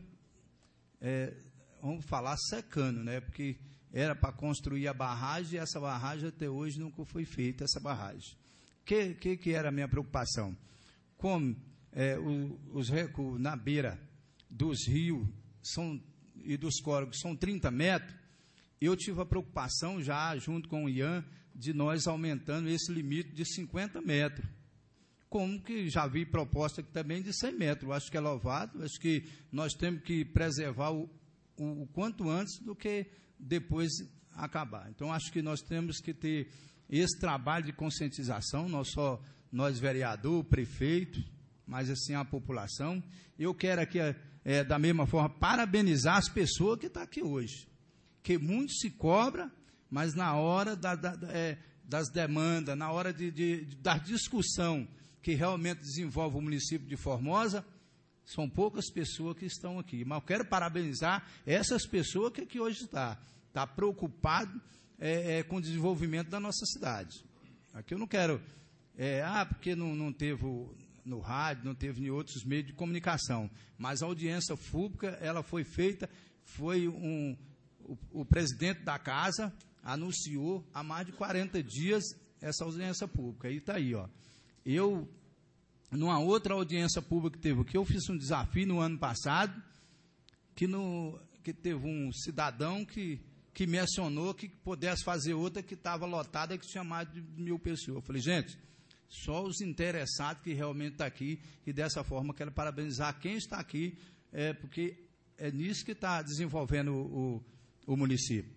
é, vamos falar, secando, né? Porque era para construir a barragem, e essa barragem até hoje nunca foi feita, essa barragem. O que, que, que era a minha preocupação? Como É, o, os recursos na beira dos rios são, e dos córregos são trinta metros, eu tive a preocupação já, junto com o Ian, de nós aumentando esse limite de cinquenta metros. Como que já vi proposta aqui também de cem metros. Eu acho que é louvado, acho que nós temos que preservar o, o, o quanto antes do que depois acabar. Então, acho que nós temos que ter esse trabalho de conscientização, não só nós, vereador, prefeito, mas assim a população. Eu quero aqui, é, da mesma forma, parabenizar as pessoas que estão aqui hoje, que muito se cobra, mas na hora da, da, é, das demandas, na hora de, de, de, da discussão que realmente desenvolve o município de Formosa, são poucas pessoas que estão aqui. Mas eu quero parabenizar essas pessoas que aqui hoje estão, está preocupado é, é, com o desenvolvimento da nossa cidade. Aqui eu não quero, é, ah, porque não, não teve no rádio, não teve em outros meios de comunicação, mas a audiência pública, ela foi feita, foi um, o, o presidente da casa anunciou há mais de quarenta dias essa audiência pública, e está aí, ó. Eu, numa outra audiência pública que teve aqui, eu fiz um desafio no ano passado, que, no, que teve um cidadão que, que mencionou que pudesse fazer outra que estava lotada, que tinha mais de mil pessoas. Eu falei, gente, só os interessados que realmente estão aqui, e dessa forma quero parabenizar quem está aqui, é, porque é nisso que está desenvolvendo o, o, o município.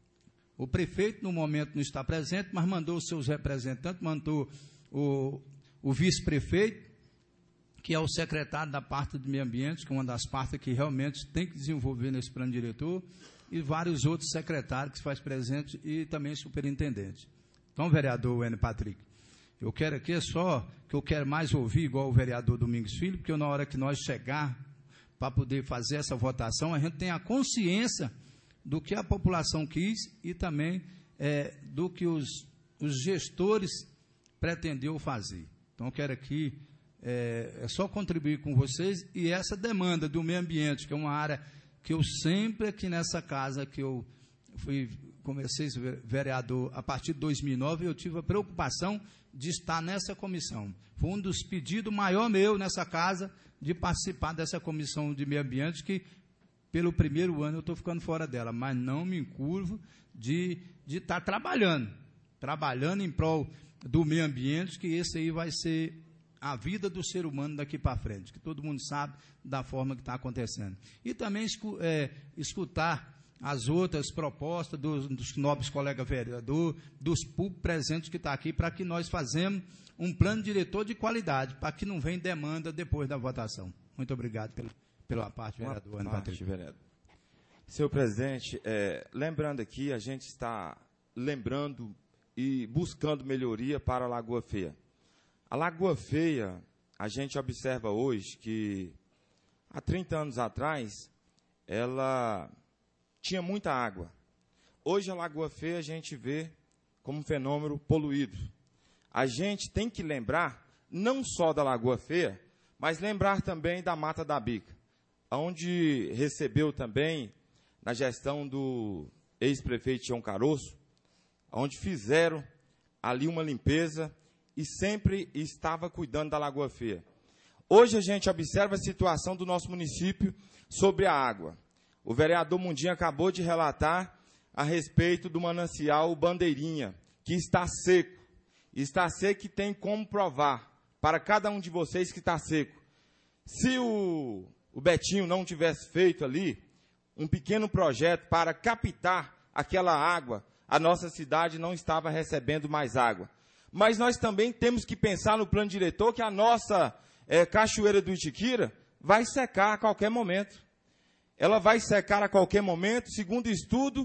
O prefeito, no momento, não está presente, mas mandou os seus representantes, mandou o, o vice-prefeito, que é o secretário da parte do meio ambiente, que é uma das partes que realmente tem que desenvolver nesse plano diretor, e vários outros secretários que se faz presente, e também superintendente. Então, vereador N. Patrick, eu quero aqui só, que eu quero mais ouvir, igual o vereador Domingos Filho, porque na hora que nós chegar para poder fazer essa votação, a gente tem a consciência do que a população quis e também é, do que os, os gestores pretendeu fazer. Então, eu quero aqui é, é só contribuir com vocês, e essa demanda do meio ambiente, que é uma área que eu sempre aqui nessa casa, que eu fui, comecei a ser vereador a partir de dois mil e nove, eu tive a preocupação de estar nessa comissão. Foi um dos pedidos maior meu nessa casa, de participar dessa comissão de meio ambiente, que pelo primeiro ano eu estou ficando fora dela, mas não me encurvo de de estar trabalhando, trabalhando em prol do meio ambiente, que esse aí vai ser a vida do ser humano daqui para frente, que todo mundo sabe da forma que está acontecendo. E também é, escutar as outras propostas dos, dos nobres colegas vereadores, dos públicos presentes que estão aqui, para que nós façamos um plano diretor de qualidade, para que não venha demanda depois da votação. Muito obrigado pela, pela parte, vereador Ana Patrícia. Vereador. Senhor presidente, é, lembrando aqui, a gente está lembrando e buscando melhoria para a Lagoa Feia. A Lagoa Feia, a gente observa hoje que há trinta anos atrás, ela tinha muita água. Hoje a Lagoa Feia a gente vê como um fenômeno poluído. A gente tem que lembrar, não só da Lagoa Feia, mas lembrar também da Mata da Bica, onde recebeu também, na gestão do ex-prefeito Tião Caroço, onde fizeram ali uma limpeza e sempre estava cuidando da Lagoa Feia. Hoje a gente observa a situação do nosso município sobre a água. O vereador Mundinho acabou de relatar a respeito do manancial Bandeirinha, que está seco. Está seco e tem como provar para cada um de vocês que está seco. Se o, o Betinho não tivesse feito ali um pequeno projeto para captar aquela água, a nossa cidade não estava recebendo mais água. Mas nós também temos que pensar no plano diretor que a nossa é, Cachoeira do Itiquira vai secar a qualquer momento. Ela vai secar a qualquer momento. Segundo estudo,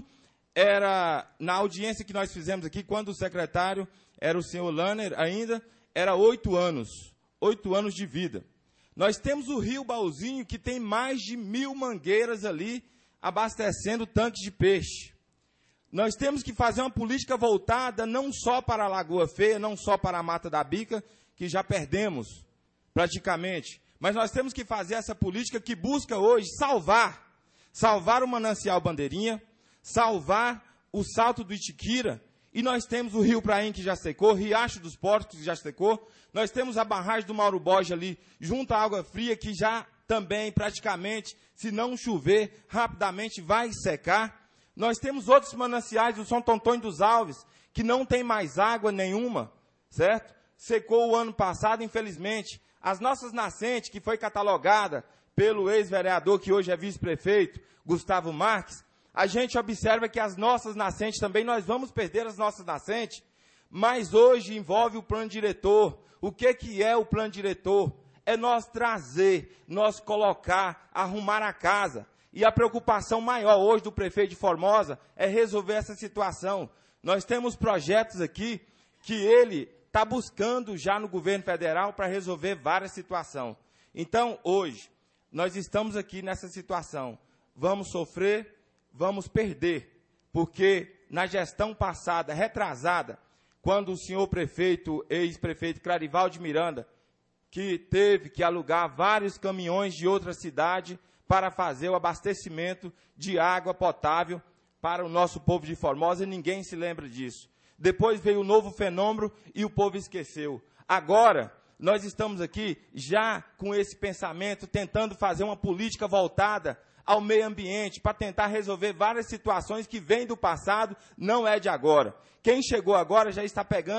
era na audiência que nós fizemos aqui, quando o secretário era o senhor Lanner ainda, era oito anos. Oito anos de vida. Nós temos o Rio Baúzinho, que tem mais de mil mangueiras ali, abastecendo tanques de peixe. Nós temos que fazer uma política voltada não só para a Lagoa Feia, não só para a Mata da Bica, que já perdemos praticamente, mas nós temos que fazer essa política que busca hoje salvar, salvar o manancial Bandeirinha, salvar o Salto do Itiquira, e nós temos o Rio Praim, que já secou, Riacho dos Portos, que já secou, nós temos a barragem do Mauro Borges ali, junto à Água Fria, que já também praticamente, se não chover, rapidamente vai secar. Nós temos outros mananciais do São Antônio dos Alves, que não tem mais água nenhuma, certo? Secou o ano passado, infelizmente. As nossas nascentes, que foi catalogada pelo ex-vereador, que hoje é vice-prefeito, Gustavo Marques, a gente observa que as nossas nascentes também, nós vamos perder as nossas nascentes, mas hoje envolve o plano diretor. O que, que é o plano diretor? É nós trazer, nós colocar, arrumar a casa. E a preocupação maior hoje do prefeito de Formosa é resolver essa situação. Nós temos projetos aqui que ele está buscando já no governo federal para resolver várias situações. Então, hoje, nós estamos aqui nessa situação. Vamos sofrer, vamos perder, porque na gestão passada, retrasada, quando o senhor prefeito, ex-prefeito Clarivaldo Miranda, que teve que alugar vários caminhões de outra cidade para fazer o abastecimento de água potável para o nosso povo de Formosa, e ninguém se lembra disso. Depois veio o novo fenômeno e o povo esqueceu. Agora, nós estamos aqui já com esse pensamento, tentando fazer uma política voltada ao meio ambiente, para tentar resolver várias situações que vêm do passado, não é de agora. Quem chegou agora já está pegando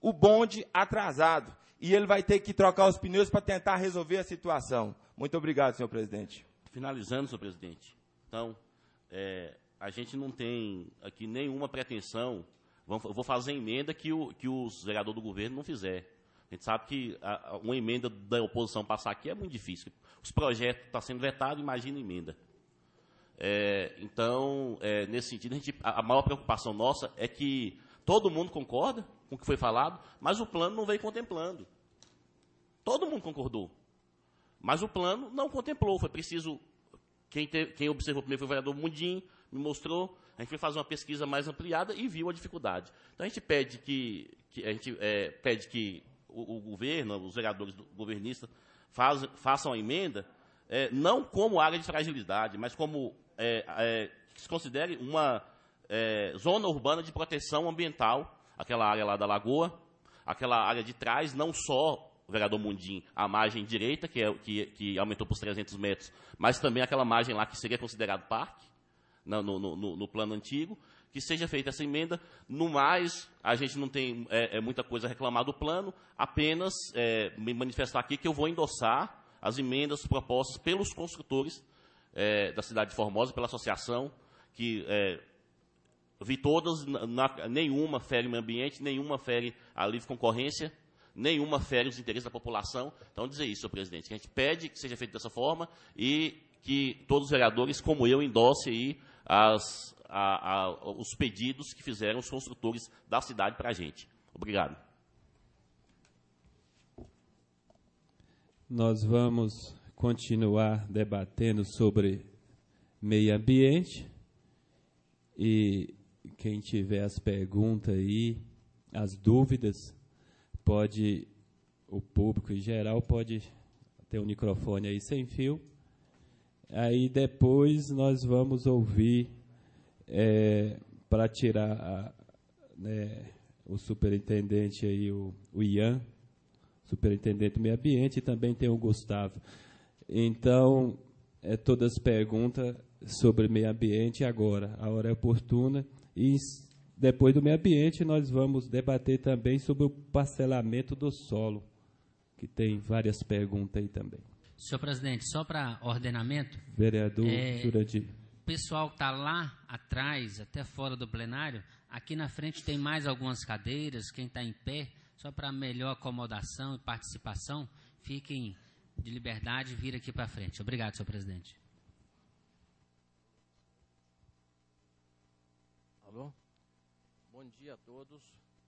o bonde atrasado. E ele vai ter que trocar os pneus para tentar resolver a situação. Muito obrigado, senhor presidente. Finalizando, senhor presidente. Então, é, a gente não tem aqui nenhuma pretensão. Vamos, eu vou fazer emenda que, o, que os vereadores do governo não fizer. A gente sabe que a, a, uma emenda da oposição passar aqui é muito difícil. Os projetos estão sendo vetados, imagina emenda. É, então, é, nesse sentido, a, gente, a, a maior preocupação nossa é que todo mundo concorda com o que foi falado, mas o plano não veio contemplando. Todo mundo concordou. Mas o plano não contemplou. Foi preciso... Quem, teve, quem observou primeiro foi o vereador Mundim, me mostrou. A gente foi fazer uma pesquisa mais ampliada e viu a dificuldade. Então, a gente pede que, que, a gente, é, pede que o, o governo, os vereadores do, governistas, faz, façam a emenda, é, não como área de fragilidade, mas como é, é, que se considere uma é, zona urbana de proteção ambiental, aquela área lá da Lagoa, aquela área de trás, não só o vereador Mundim, a margem direita, que, é, que, que aumentou para os trezentos metros, mas também aquela margem lá que seria considerado parque, no, no, no, no plano antigo, que seja feita essa emenda. No mais, a gente não tem é, é, muita coisa a reclamar do plano, apenas é, me manifestar aqui que eu vou endossar as emendas propostas pelos construtores é, da cidade de Formosa, pela associação, que é, vi todas, na, nenhuma fere o meio ambiente, nenhuma fere a livre concorrência, nenhuma fere os interesses da população. Então, dizer isso, senhor presidente, que a gente pede que seja feito dessa forma e que todos os vereadores, como eu, endossem aí as, a, a, os pedidos que fizeram os construtores da cidade para a gente. Obrigado. Nós vamos continuar debatendo sobre meio ambiente e quem tiver as perguntas aí, as dúvidas, pode, o público em geral pode ter um microfone aí sem fio. Aí depois nós vamos ouvir, é, para tirar a, né, o superintendente aí, o, o Ian, superintendente do meio ambiente, e também tem o Gustavo. Então, é, todas as perguntas sobre meio ambiente agora, a hora é oportuna, e depois do meio ambiente nós vamos debater também sobre o parcelamento do solo, que tem várias perguntas aí também. Senhor presidente, só para ordenamento... Vereador é, Jurandir. O pessoal que está lá atrás, até fora do plenário, aqui na frente tem mais algumas cadeiras, quem está em pé, só para melhor acomodação e participação, fiquem de liberdade e vir aqui para frente. Obrigado, senhor presidente. Alô? Bom dia a todos.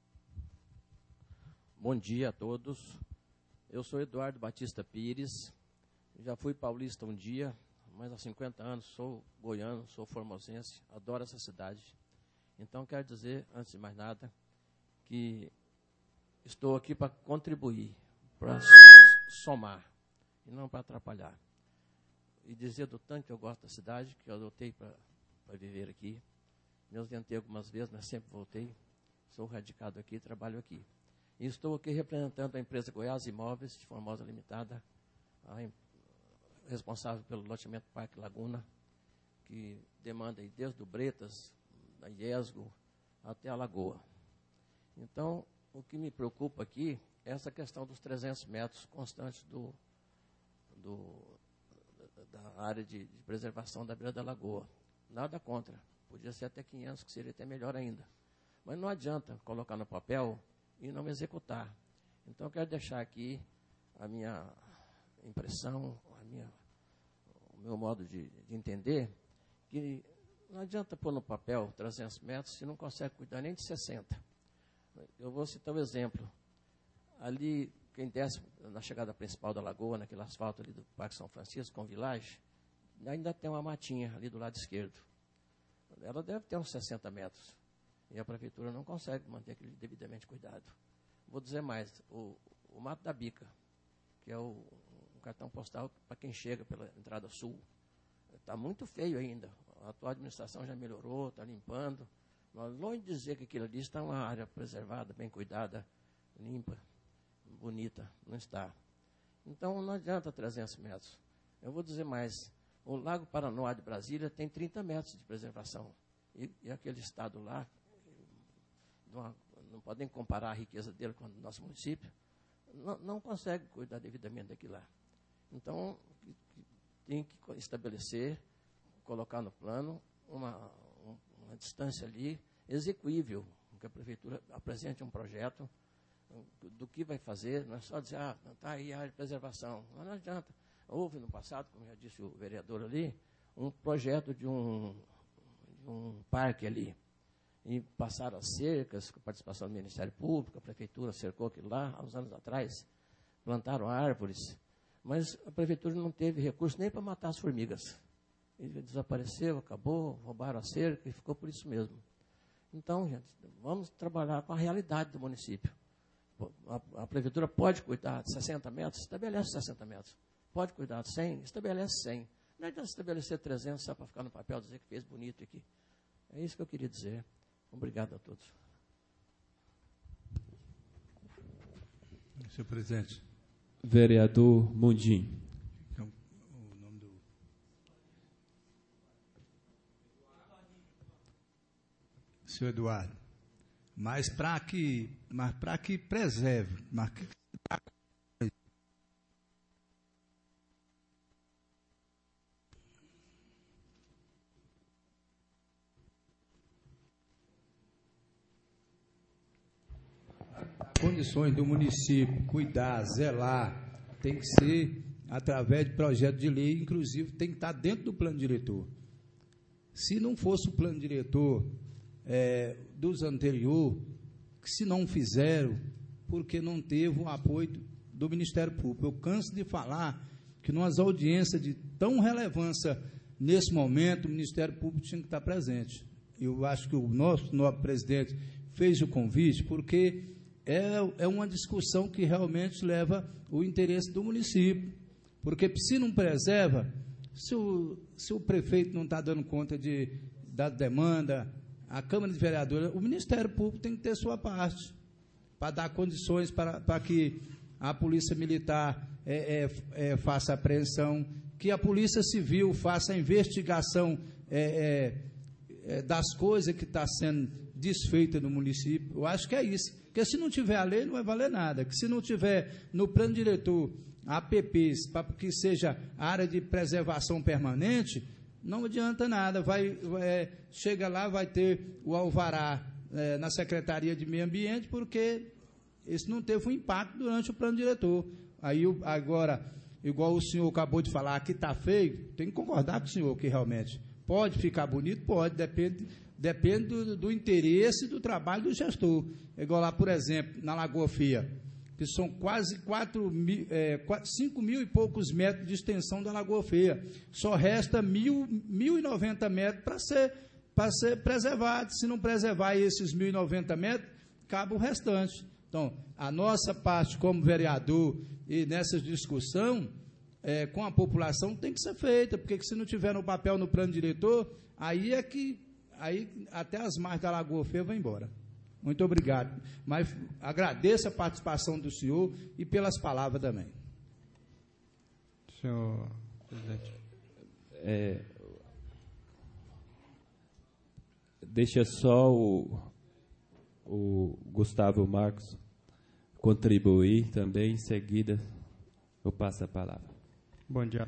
Bom dia a todos. Eu sou Eduardo Batista Pires. Já fui paulista um dia, mas há cinquenta anos sou goiano, sou formosense, adoro essa cidade. Então, quero dizer, antes de mais nada, que estou aqui para contribuir, para somar, e não para atrapalhar. E dizer do tanto que eu gosto da cidade, que eu adotei para viver aqui. Me ausentei algumas vezes, mas sempre voltei. Sou radicado aqui, trabalho aqui. E estou aqui representando a empresa Goiás Imóveis, de Formosa Limitada, a responsável pelo loteamento Parque Laguna, que demanda aí desde o Bretas, da Iesgo, até a Lagoa. Então, o que me preocupa aqui é essa questão dos trezentos metros constantes do, do, da área de, de preservação da beira da Lagoa. Nada contra, podia ser até quinhentos, que seria até melhor ainda. Mas não adianta colocar no papel e não executar. Então, eu quero deixar aqui a minha impressão, a minha, o meu modo de, de entender, que não adianta pôr no papel trezentos metros se não consegue cuidar nem de sessenta. Eu vou citar um exemplo. Ali, quem desce na chegada principal da Lagoa, naquele asfalto ali do Parque São Francisco, com Village, ainda tem uma matinha ali do lado esquerdo. Ela deve ter uns sessenta metros. E a prefeitura não consegue manter aquele devidamente cuidado. Vou dizer mais, o, o Mato da Bica, que é o cartão postal para quem chega pela entrada sul, está muito feio ainda. A atual administração já melhorou, está limpando. Mas longe de dizer que aquilo ali está uma área preservada, bem cuidada, limpa, bonita, não está. Então não adianta trezentos metros. Eu vou dizer mais, o Lago Paranoá de Brasília tem trinta metros de preservação. E, e aquele estado lá, numa, não podem comparar a riqueza dele com o nosso município, não, não consegue cuidar devidamente daquilo lá. Então, tem que estabelecer, colocar no plano uma, uma distância ali execuível, que a prefeitura apresente um projeto do que vai fazer, não é só dizer, ah, está aí a área de preservação. Mas não adianta. Houve no passado, como já disse o vereador ali, um projeto de um, de um parque ali. E passaram as cercas, com a participação do Ministério Público, a prefeitura cercou aquilo lá, há uns anos atrás, plantaram árvores, mas a prefeitura não teve recurso nem para matar as formigas. Ele desapareceu, acabou, roubaram a cerca e ficou por isso mesmo. Então, gente, vamos trabalhar com a realidade do município. A, a prefeitura pode cuidar de sessenta metros, estabelece sessenta metros. Pode cuidar de cem, estabelece cem. Não adianta estabelecer trezentos só para ficar no papel dizer que fez bonito aqui. É isso que eu queria dizer. Obrigado a todos. Senhor presidente. Vereador Mundim. Então, o nome do... Senhor Eduardo. Mas para que, mas para que preserve, mas que condições do município cuidar, zelar, tem que ser através de projeto de lei, inclusive tem que estar dentro do plano diretor. Se não fosse o plano diretor é, dos anteriores, se não fizeram, porque não teve o apoio do, do Ministério Público. Eu canso de falar que nas audiências de tão relevância nesse momento, o Ministério Público tinha que estar presente. Eu acho que o nosso novo presidente fez o convite, porque É, é uma discussão que realmente leva o interesse do município, porque se não preserva, se o, se o prefeito não está dando conta de, da demanda, a Câmara de Vereadores, o Ministério Público tem que ter sua parte, para dar condições para, para que a Polícia Militar é, é, é, faça a apreensão, que a Polícia Civil faça a investigação é, é, é, das coisas que estão sendo desfeitas no município. Eu acho que é isso. Porque se não tiver a lei, não vai valer nada. Que se não tiver no plano diretor A P Ps, para que seja área de preservação permanente, não adianta nada. Vai, é, chega lá, vai ter o alvará é, na Secretaria de Meio Ambiente, porque isso não teve um impacto durante o plano diretor. Aí, agora, igual o senhor acabou de falar, que está feio, tem que concordar com o senhor que realmente pode ficar bonito, pode, depende... Depende do, do interesse do trabalho do gestor. Igual lá, por exemplo, na Lagoa Fia, que são quase quatro mil, é, cinco mil e poucos metros de extensão da Lagoa Fia. Só resta mil, mil e noventa metros para ser, para ser preservado. Se não preservar esses mil e noventa metros, cabe o restante. Então, a nossa parte como vereador e nessa discussão é, com a população tem que ser feita, porque se não tiver no papel, no plano diretor, aí é que aí até as margens da Lagoa Feia vão embora. Muito obrigado. Mas agradeço a participação do senhor e pelas palavras também. Senhor presidente. É, deixa só o, o Gustavo Marcos contribuir também, em seguida eu passo a palavra. Bom dia.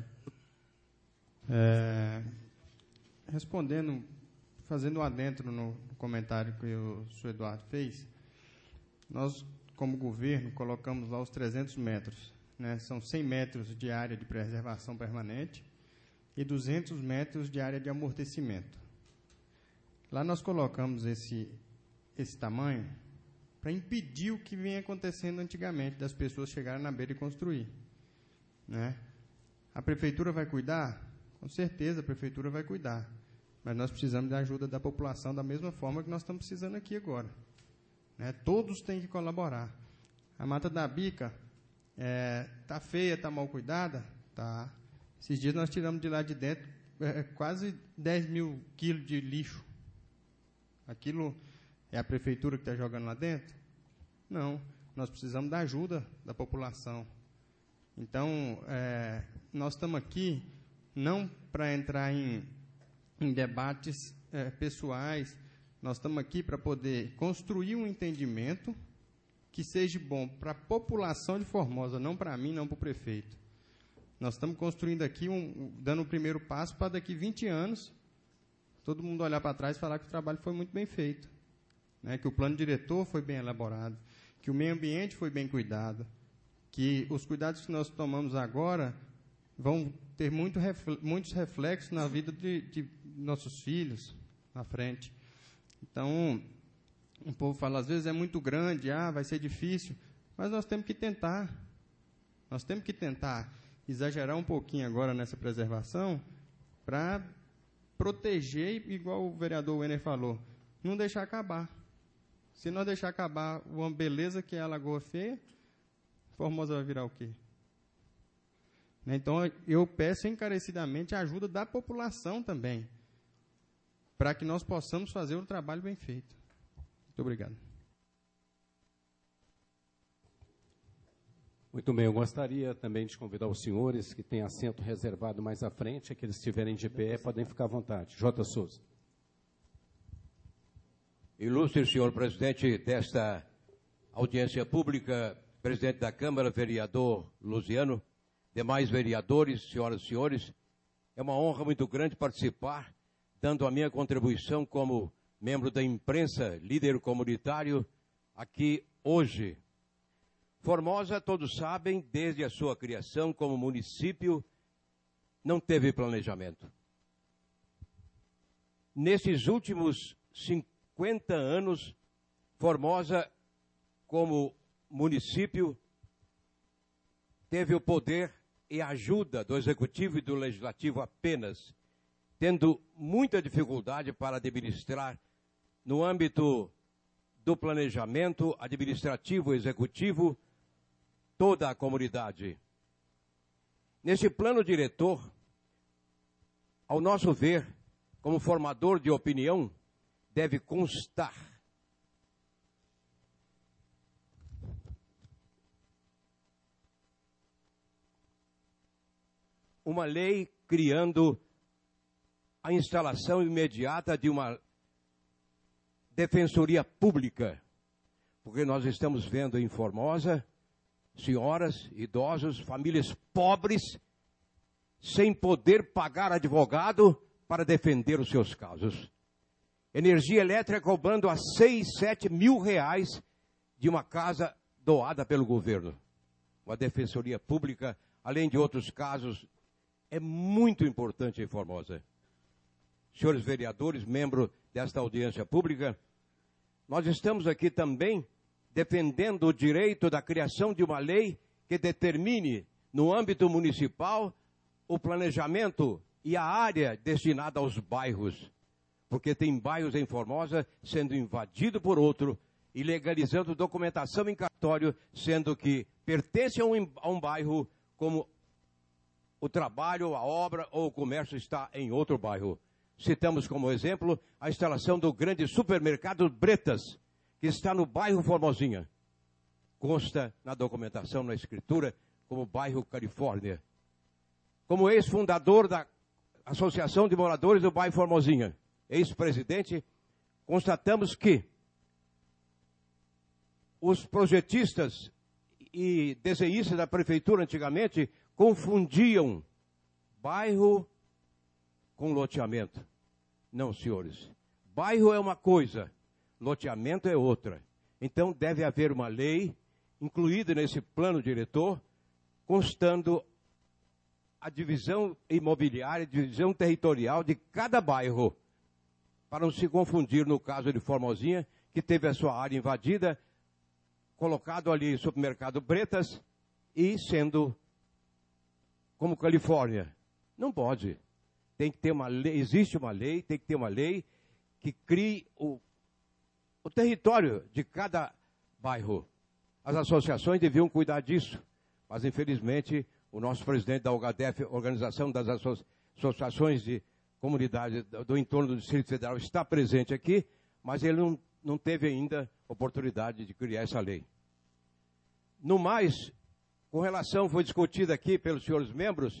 É, respondendo, fazendo um adentro no comentário que o senhor Eduardo fez, nós, como governo, colocamos lá os trezentos metros, né? São cem metros de área de preservação permanente e duzentos metros de área de amortecimento. Lá nós colocamos esse, esse tamanho para impedir o que vinha acontecendo antigamente, das pessoas chegarem na beira e construir, né? A prefeitura vai cuidar? Com certeza a prefeitura vai cuidar. Mas nós precisamos da ajuda da população da mesma forma que nós estamos precisando aqui agora, né? Todos têm que colaborar. A Mata da Bica está é, feia, está mal cuidada? Tá. Esses dias nós tiramos de lá de dentro é, quase dez mil quilos de lixo. Aquilo é a prefeitura que está jogando lá dentro? Não. Nós precisamos da ajuda da população. Então, é, nós estamos aqui não para entrar em em debates é, pessoais, Nós estamos aqui para poder construir um entendimento que seja bom para a população de Formosa, não para mim, não para o prefeito. Nós estamos construindo aqui, um, dando o primeiro passo para daqui vinte anos, todo mundo olhar para trás e falar que o trabalho foi muito bem feito, né? Que o plano diretor foi bem elaborado, que o meio ambiente foi bem cuidado, que os cuidados que nós tomamos agora vão ter muito refle- muitos reflexos na vida de, de nossos filhos na frente. Então, o povo fala, às vezes é muito grande, ah, vai ser difícil, mas nós temos que tentar. Nós temos que tentar exagerar um pouquinho agora nessa preservação para proteger, igual o vereador Werner falou, não deixar acabar. Se nós deixar acabar uma beleza que é a Lagoa Feia, Formosa vai virar o quê? Então, eu peço encarecidamente a ajuda da população também, para que nós possamos fazer um trabalho bem feito. Muito obrigado. Muito bem, eu gostaria também de convidar os senhores que têm assento reservado mais à frente, aqueles que estiverem de pé, podem ficar à vontade. J. Souza. Ilustre senhor presidente desta audiência pública, presidente da Câmara, vereador Luziano, demais vereadores, senhoras e senhores, é uma honra muito grande participar, dando a minha contribuição como membro da imprensa, líder comunitário, aqui hoje. Formosa, todos sabem, desde a sua criação como município, não teve planejamento. Nesses últimos cinquenta anos, Formosa, como município, teve o poder e a ajuda do Executivo e do Legislativo apenas, tendo muita dificuldade para administrar no âmbito do planejamento administrativo e executivo toda a comunidade. Nesse plano diretor, ao nosso ver, como formador de opinião, deve constar uma lei criando a instalação imediata de uma defensoria pública, porque nós estamos vendo em Formosa senhoras, idosos, famílias pobres, sem poder pagar advogado para defender os seus casos. Energia elétrica cobrando a seis, sete mil reais de uma casa doada pelo governo. Uma defensoria pública, além de outros casos, é muito importante em Formosa. Senhores vereadores, membros desta audiência pública, nós estamos aqui também defendendo o direito da criação de uma lei que determine, no âmbito municipal, o planejamento e a área destinada aos bairros. Porque tem bairros em Formosa sendo invadido por outro, ilegalizando documentação em cartório, sendo que pertence a um, a um bairro, como o trabalho, a obra ou o comércio está em outro bairro. Citamos como exemplo a instalação do grande supermercado Bretas, que está no bairro Formosinha. Consta na documentação, na escritura, como bairro Califórnia. Como ex-fundador da Associação de Moradores do bairro Formosinha, ex-presidente, constatamos que os projetistas e desenhistas da prefeitura antigamente confundiam bairro com loteamento. Não, senhores. Bairro é uma coisa, loteamento é outra. Então deve haver uma lei incluída nesse plano diretor, constando a divisão imobiliária, a divisão territorial de cada bairro, para não se confundir no caso de Formosinha, que teve a sua área invadida, colocado ali supermercado Bretas e sendo como Califórnia. Não pode. Tem que ter uma lei, existe uma lei, tem que ter uma lei que crie o, o território de cada bairro. As associações deviam cuidar disso, mas infelizmente o nosso presidente da O G A D E F, Organização das Asso- Associações de Comunidade do, do entorno do Distrito Federal, está presente aqui, mas ele não, não teve ainda oportunidade de criar essa lei. No mais, com relação, foi discutida aqui pelos senhores membros,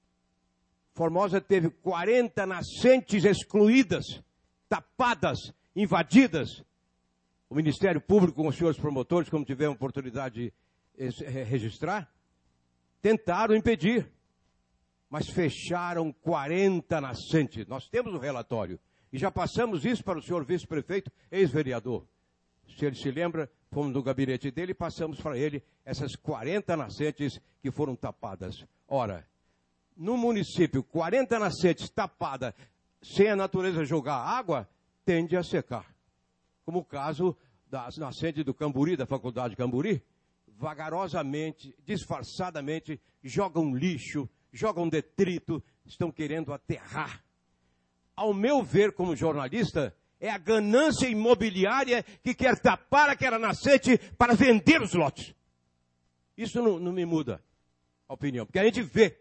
Formosa teve quarenta nascentes excluídas, tapadas, invadidas. O Ministério Público, com os senhores promotores, como tivemos oportunidade de registrar, tentaram impedir, mas fecharam quarenta nascentes. Nós temos o relatório. E já passamos isso para o senhor vice-prefeito, ex-vereador. Se ele se lembra, fomos no gabinete dele e passamos para ele essas quarenta nascentes que foram tapadas. Ora, no município, quarenta nascentes tapadas, sem a natureza jogar água, tende a secar. Como o caso das nascentes do Camburi, da Faculdade de Camburi, vagarosamente, disfarçadamente, jogam lixo, jogam detrito, estão querendo aterrar. Ao meu ver, como jornalista, é a ganância imobiliária que quer tapar aquela nascente para vender os lotes. Isso não, não me muda a opinião, porque a gente vê.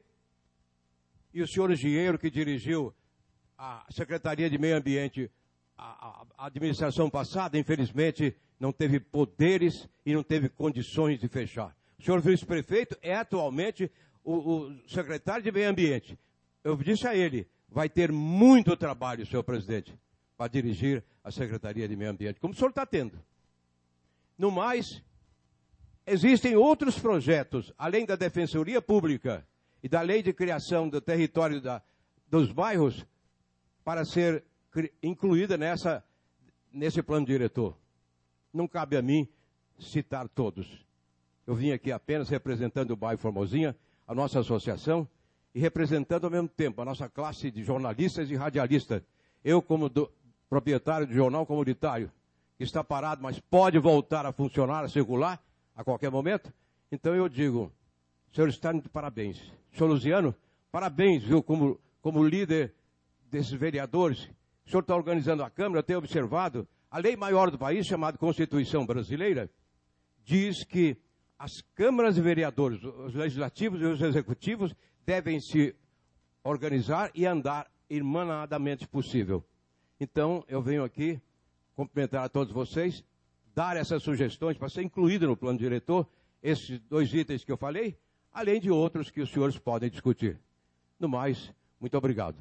E o senhor engenheiro que dirigiu a Secretaria de Meio Ambiente, a, a, a administração passada, infelizmente, não teve poderes e não teve condições de fechar. O senhor vice-prefeito é atualmente o, o secretário de Meio Ambiente. Eu disse a ele, vai ter muito trabalho, senhor presidente, para dirigir a Secretaria de Meio Ambiente, como o senhor está tendo. No mais, existem outros projetos, além da Defensoria Pública e da Lei de Criação do Território da, dos Bairros, para ser incluída nessa, nesse plano diretor. Não cabe a mim citar todos. Eu vim aqui apenas representando o bairro Formosinha, a nossa associação, e representando ao mesmo tempo a nossa classe de jornalistas e radialistas. Eu, como do, proprietário de jornal comunitário, que está parado, mas pode voltar a funcionar, a circular, a qualquer momento. Então eu digo, senhor Stalin, parabéns. Senhor Luciano, parabéns, viu, como, como líder desses vereadores. O senhor está organizando a Câmara, eu tenho observado, a lei maior do país, chamada Constituição Brasileira, diz que as câmaras de vereadores, os legislativos e os executivos, devem se organizar e andar irmanadamente possível. Então, eu venho aqui cumprimentar a todos vocês, dar essas sugestões para ser incluído no plano diretor, esses dois itens que eu falei, além de outros que os senhores podem discutir. No mais, muito obrigado.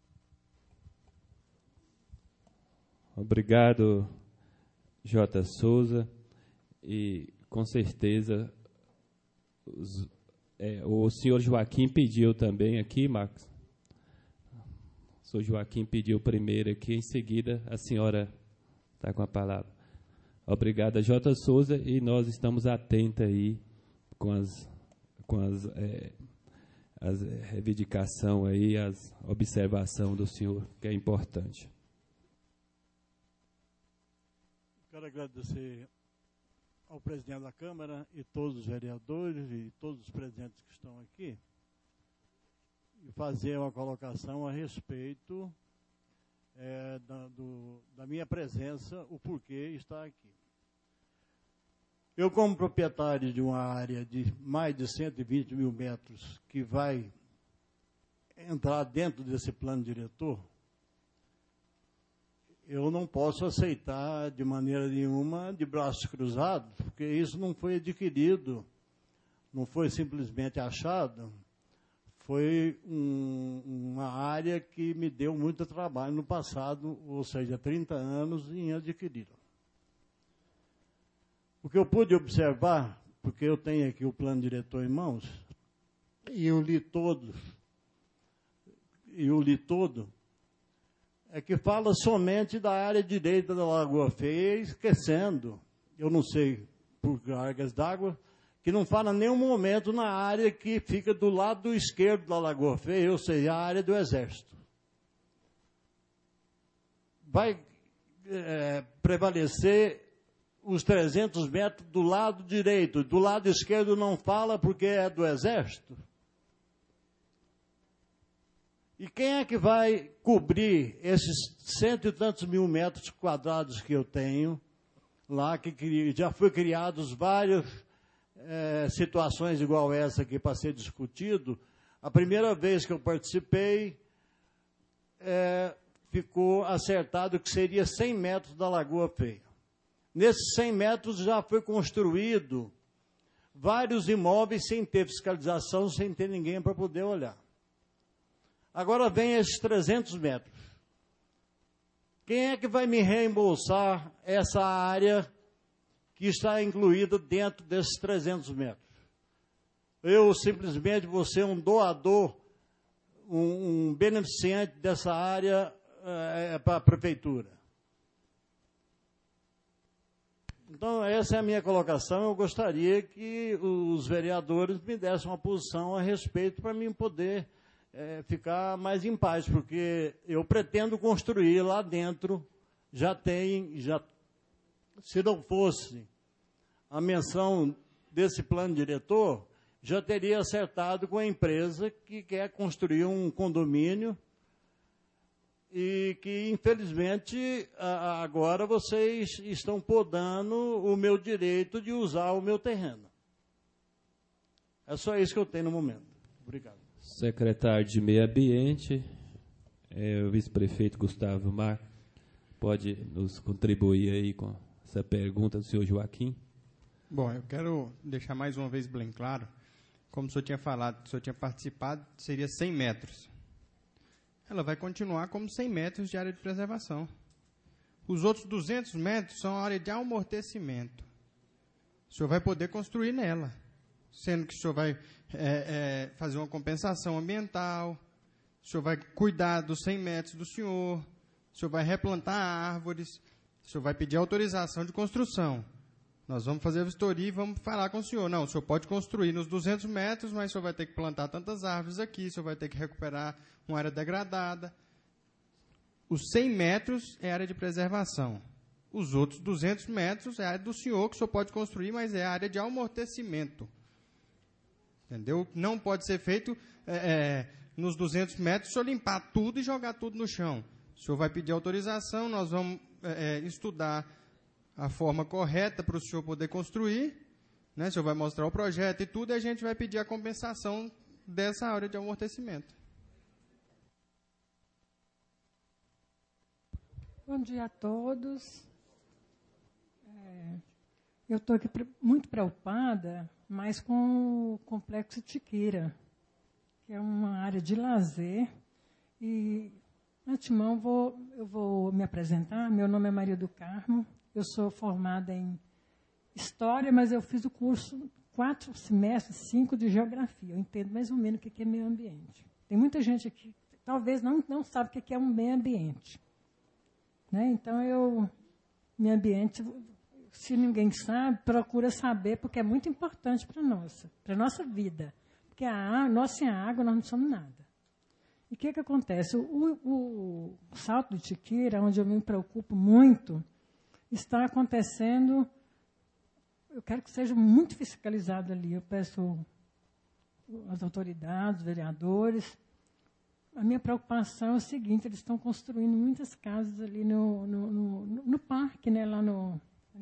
Obrigado, J. Souza, e com certeza os, é, o senhor Joaquim pediu também aqui, Marcos. O senhor Joaquim pediu primeiro aqui, em seguida a senhora está com a palavra. Obrigado, J. Souza, e nós estamos atentos aí com as, com as, é, as reivindicação aí, as observação do senhor, que é importante. Quero agradecer ao presidente da Câmara e todos os vereadores e todos os presidentes que estão aqui e fazer uma colocação a respeito é, da, do, da minha presença, o porquê está aqui. Eu, como proprietário de uma área de mais de cento e vinte mil metros que vai entrar dentro desse plano diretor, eu não posso aceitar de maneira nenhuma de braços cruzados, porque isso não foi adquirido, não foi simplesmente achado, foi um, uma área que me deu muito trabalho no passado, ou seja, trinta anos em adquiri-la. O que eu pude observar, porque eu tenho aqui o plano diretor em mãos, e eu li todo, e eu li todo, é que fala somente da área direita da Lagoa Feia, esquecendo, eu não sei por cargas d'água, que não fala em nenhum momento na área que fica do lado esquerdo da Lagoa Feia, ou seja, a área do Exército. Vai é, prevalecer os trezentos metros do lado direito, do lado esquerdo não fala porque é do Exército. E quem é que vai cobrir esses cento e tantos mil metros quadrados que eu tenho lá, que já foi criados várias é, situações igual essa aqui para ser discutido? A primeira vez que eu participei, é, ficou acertado que seria cem metros da Lagoa Feia. Nesses cem metros já foi construído vários imóveis sem ter fiscalização, sem ter ninguém para poder olhar. Agora vem esses trezentos metros. Quem é que vai me reembolsar essa área que está incluída dentro desses trezentos metros? Eu simplesmente vou ser um doador, um, um beneficiante dessa área é, para a prefeitura. Então, essa é a minha colocação. Eu gostaria que os vereadores me dessem uma posição a respeito para mim poder é, ficar mais em paz, porque eu pretendo construir lá dentro, já tem, já, se não fosse a menção desse plano diretor, já teria acertado com a empresa que quer construir um condomínio e que, infelizmente, agora vocês estão podando o meu direito de usar o meu terreno. É só isso que eu tenho no momento. Obrigado. Secretário de Meio Ambiente, é, o vice-prefeito Gustavo Mar, pode nos contribuir aí com essa pergunta do senhor Joaquim? Bom, eu quero deixar mais uma vez bem claro, como o senhor tinha falado, o senhor tinha participado, seria cem metros. Ela vai continuar como cem metros de área de preservação. Os outros duzentos metros são a área de amortecimento. O senhor vai poder construir nela, sendo que o senhor vai é, é, fazer uma compensação ambiental, o senhor vai cuidar dos cem metros do senhor, o senhor vai replantar árvores, o senhor vai pedir autorização de construção. Nós vamos fazer a vistoria e vamos falar com o senhor. Não, o senhor pode construir nos duzentos metros, mas o senhor vai ter que plantar tantas árvores aqui, o senhor vai ter que recuperar uma área degradada. Os cem metros é área de preservação. Os outros duzentos metros é área do senhor, que o senhor pode construir, mas é área de amortecimento. Entendeu? Não pode ser feito é, é, nos duzentos metros, o senhor limpar tudo e jogar tudo no chão. O senhor vai pedir autorização, nós vamos é, estudar a forma correta para o senhor poder construir, né? O senhor vai mostrar o projeto e tudo, e a gente vai pedir a compensação dessa área de amortecimento. Bom dia a todos. É, eu estou aqui muito preocupada, mas com o Complexo Itiquira, que é uma área de lazer. E, antemão, vou, eu vou me apresentar. Meu nome é Maria do Carmo. Eu sou formada em História, mas eu fiz o curso quatro semestres, cinco de Geografia. Eu entendo mais ou menos o que é meio ambiente. Tem muita gente aqui que talvez não, não sabe o que é um meio ambiente. Né? Então, eu, meio ambiente, se ninguém sabe, procura saber, porque é muito importante para a nossa, para a nossa vida. Porque a nós sem a água, nós não somos nada. E o que, que acontece? O, o, o Salto do Itiquira, onde eu me preocupo muito, está acontecendo, eu quero que seja muito fiscalizado ali. Eu peço às autoridades, vereadores. A minha preocupação é o seguinte: eles estão construindo muitas casas ali no, no, no, no parque, né, lá no,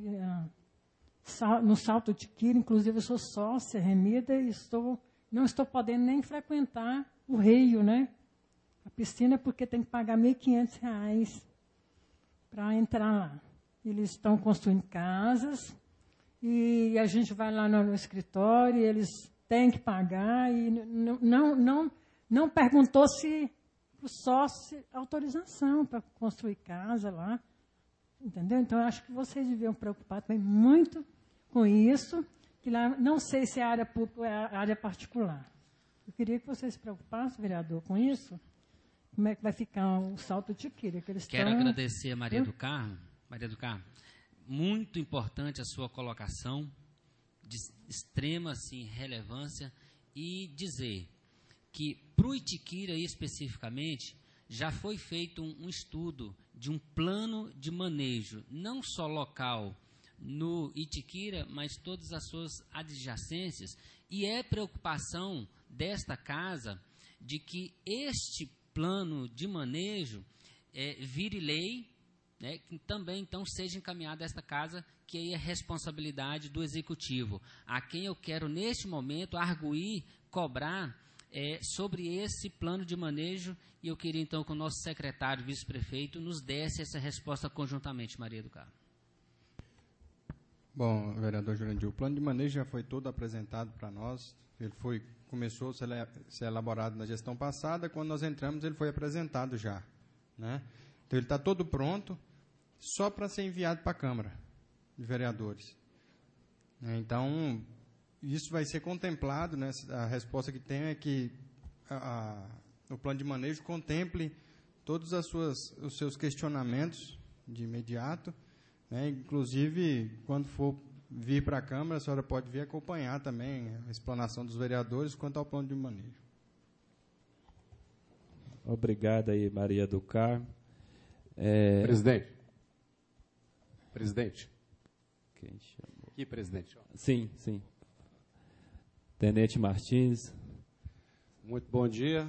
no Salto do Itiquira. Inclusive, eu sou sócia remida e estou, não estou podendo nem frequentar o Rio, né? A piscina, porque tem que pagar mil e quinhentos reais para entrar lá. Eles estão construindo casas e a gente vai lá no, no escritório e eles têm que pagar e não, não, não, não perguntou se o sócio autorização para construir casa lá. Entendeu? Então, eu acho que vocês deviam preocupar também muito com isso, que lá não sei se é área pública ou é área particular. Eu queria que vocês se preocupassem, vereador, com isso. Como é que vai ficar o Salto do Itiquira? Que eles Quero estão... agradecer a Maria do Carmo. Maria do Carmo, muito importante a sua colocação, de extrema assim, relevância, e dizer que para o Itiquira especificamente já foi feito um, um estudo de um plano de manejo, não só local no Itiquira, mas todas as suas adjacências, e é preocupação desta casa de que este plano de manejo é, vire lei, né, que também então seja encaminhada a esta casa, que aí é responsabilidade do executivo, a quem eu quero neste momento arguir, cobrar é, sobre esse plano de manejo, e eu queria então que o nosso secretário, vice-prefeito, nos desse essa resposta conjuntamente, Maria do Carmo. Bom, vereador Jurandir, o plano de manejo já foi todo apresentado para nós, ele foi, começou a ser elaborado na gestão passada, quando nós entramos ele foi apresentado já, né? Então, ele está todo pronto, só para ser enviado para a Câmara de Vereadores. Então, isso vai ser contemplado, né? A resposta que tenho é que a, a, o plano de manejo contemple todos as suas, os seus questionamentos de imediato, né? Inclusive, quando for vir para a Câmara, a senhora pode vir acompanhar também a explanação dos vereadores quanto ao plano de manejo. Obrigado aí, Maria do Carmo. É... Presidente. Presidente. Quem chamou? Aqui, presidente. Sim, sim. Tenente Martins. Muito bom dia.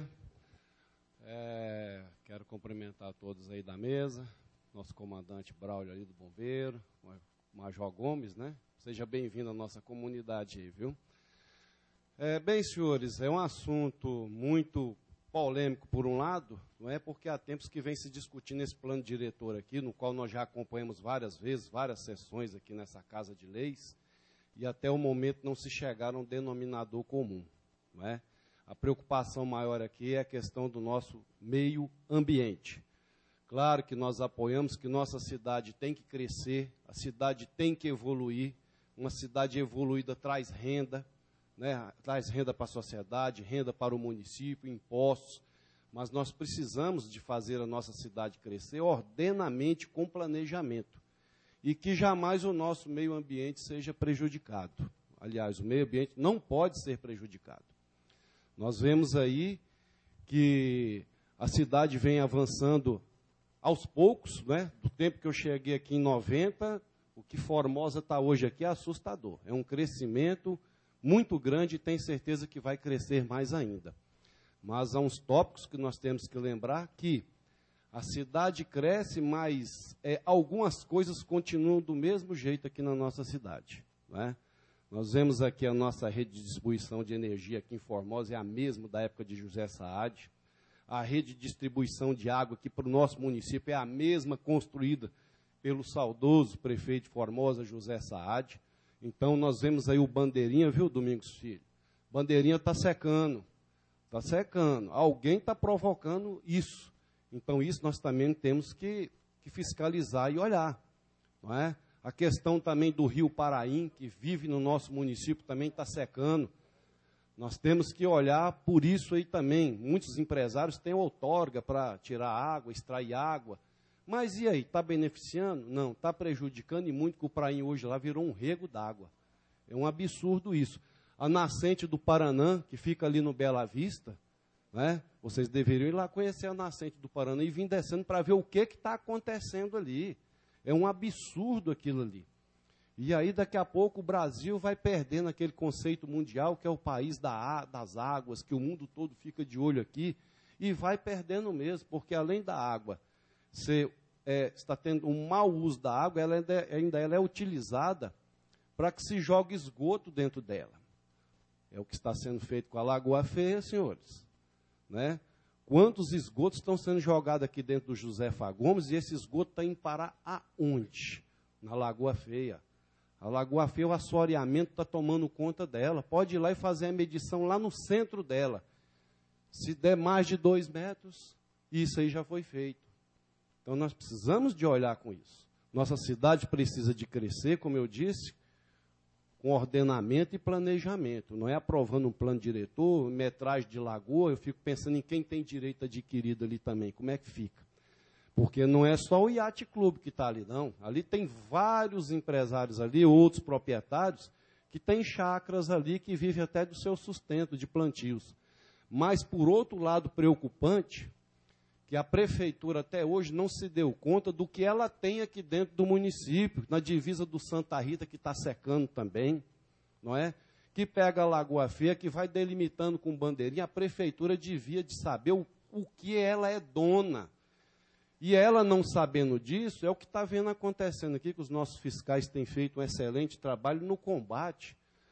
É, quero cumprimentar todos aí da mesa, nosso comandante Braulio ali do Bombeiro, o Major Gomes, né? Seja bem-vindo à nossa comunidade aí, viu? É, bem, senhores, é um assunto muito polêmico por um lado, não é? Porque há tempos que vem se discutindo esse plano diretor aqui, no qual nós já acompanhamos várias vezes, várias sessões aqui nessa Casa de Leis, e até o momento não se chegaram a um denominador comum, não é? A preocupação maior aqui é a questão do nosso meio ambiente. Claro que nós apoiamos que nossa cidade tem que crescer, a cidade tem que evoluir, uma cidade evoluída traz renda, né, traz renda para a sociedade, renda para o município, impostos, mas nós precisamos de fazer a nossa cidade crescer ordenamente, com planejamento, e que jamais o nosso meio ambiente seja prejudicado. Aliás, o meio ambiente não pode ser prejudicado. Nós vemos aí que a cidade vem avançando aos poucos, né? Do tempo que eu cheguei aqui em noventa, o que Formosa está hoje aqui é assustador. É um crescimento muito grande e tenho certeza que vai crescer mais ainda. Mas há uns tópicos que nós temos que lembrar que a cidade cresce, mas é, algumas coisas continuam do mesmo jeito aqui na nossa cidade, não é? Nós vemos aqui a nossa rede de distribuição de energia aqui em Formosa, é a mesma da época de José Saad. A rede de distribuição de água aqui para o nosso município é a mesma construída pelo saudoso prefeito de Formosa, José Saad. Então, nós vemos aí o Bandeirinha, viu, Domingos Filho? Bandeirinha está secando, está secando. Alguém está provocando isso. Então, isso nós também temos que, que fiscalizar e olhar, não é? A questão também do rio Paraim, que vive no nosso município, também está secando. Nós temos que olhar por isso aí também. Muitos empresários têm outorga para tirar água, extrair água. Mas e aí, está beneficiando? Não, está prejudicando e muito, que o Paraim hoje lá virou um rego d'água. É um absurdo isso. A nascente do Paranã, que fica ali no Bela Vista, né? Vocês deveriam ir lá conhecer a nascente do Paranã e vir descendo para ver o que está acontecendo ali. É um absurdo aquilo ali. E aí, daqui a pouco, o Brasil vai perdendo aquele conceito mundial, que é o país da, das águas, que o mundo todo fica de olho aqui, e vai perdendo mesmo, porque além da água ser, é, está tendo um mau uso da água, ela ainda, ainda ela é utilizada para que se jogue esgoto dentro dela. É o que está sendo feito com a Lagoa Feia, senhores, né? Quantos esgotos estão sendo jogados aqui dentro do Josefa Gomes, e esse esgoto está indo parar aonde? Na Lagoa Feia. A Lagoa Feia, o assoreamento está tomando conta dela. Pode ir lá e fazer a medição lá no centro dela. Se der mais de dois metros, isso aí já foi feito. Então, nós precisamos de olhar com isso. Nossa cidade precisa de crescer, como eu disse, com ordenamento e planejamento. Não é aprovando um plano diretor, metragem de lagoa, eu fico pensando em quem tem direito adquirido ali também. Como é que fica? Porque não é só o Yacht Clube que está ali, não. Ali tem vários empresários ali, outros proprietários, que têm chácaras ali, que vivem até do seu sustento de plantios. Mas, por outro lado, preocupante, que a prefeitura até hoje não se deu conta do que ela tem aqui dentro do município, na divisa do Santa Rita, que está secando também, não é? Que pega a Lagoa Feia, que vai delimitando com bandeirinha. A prefeitura devia de saber o, o que ela é dona. E ela não sabendo disso, é o que está vendo acontecendo aqui, que os nossos fiscais têm feito um excelente trabalho no combate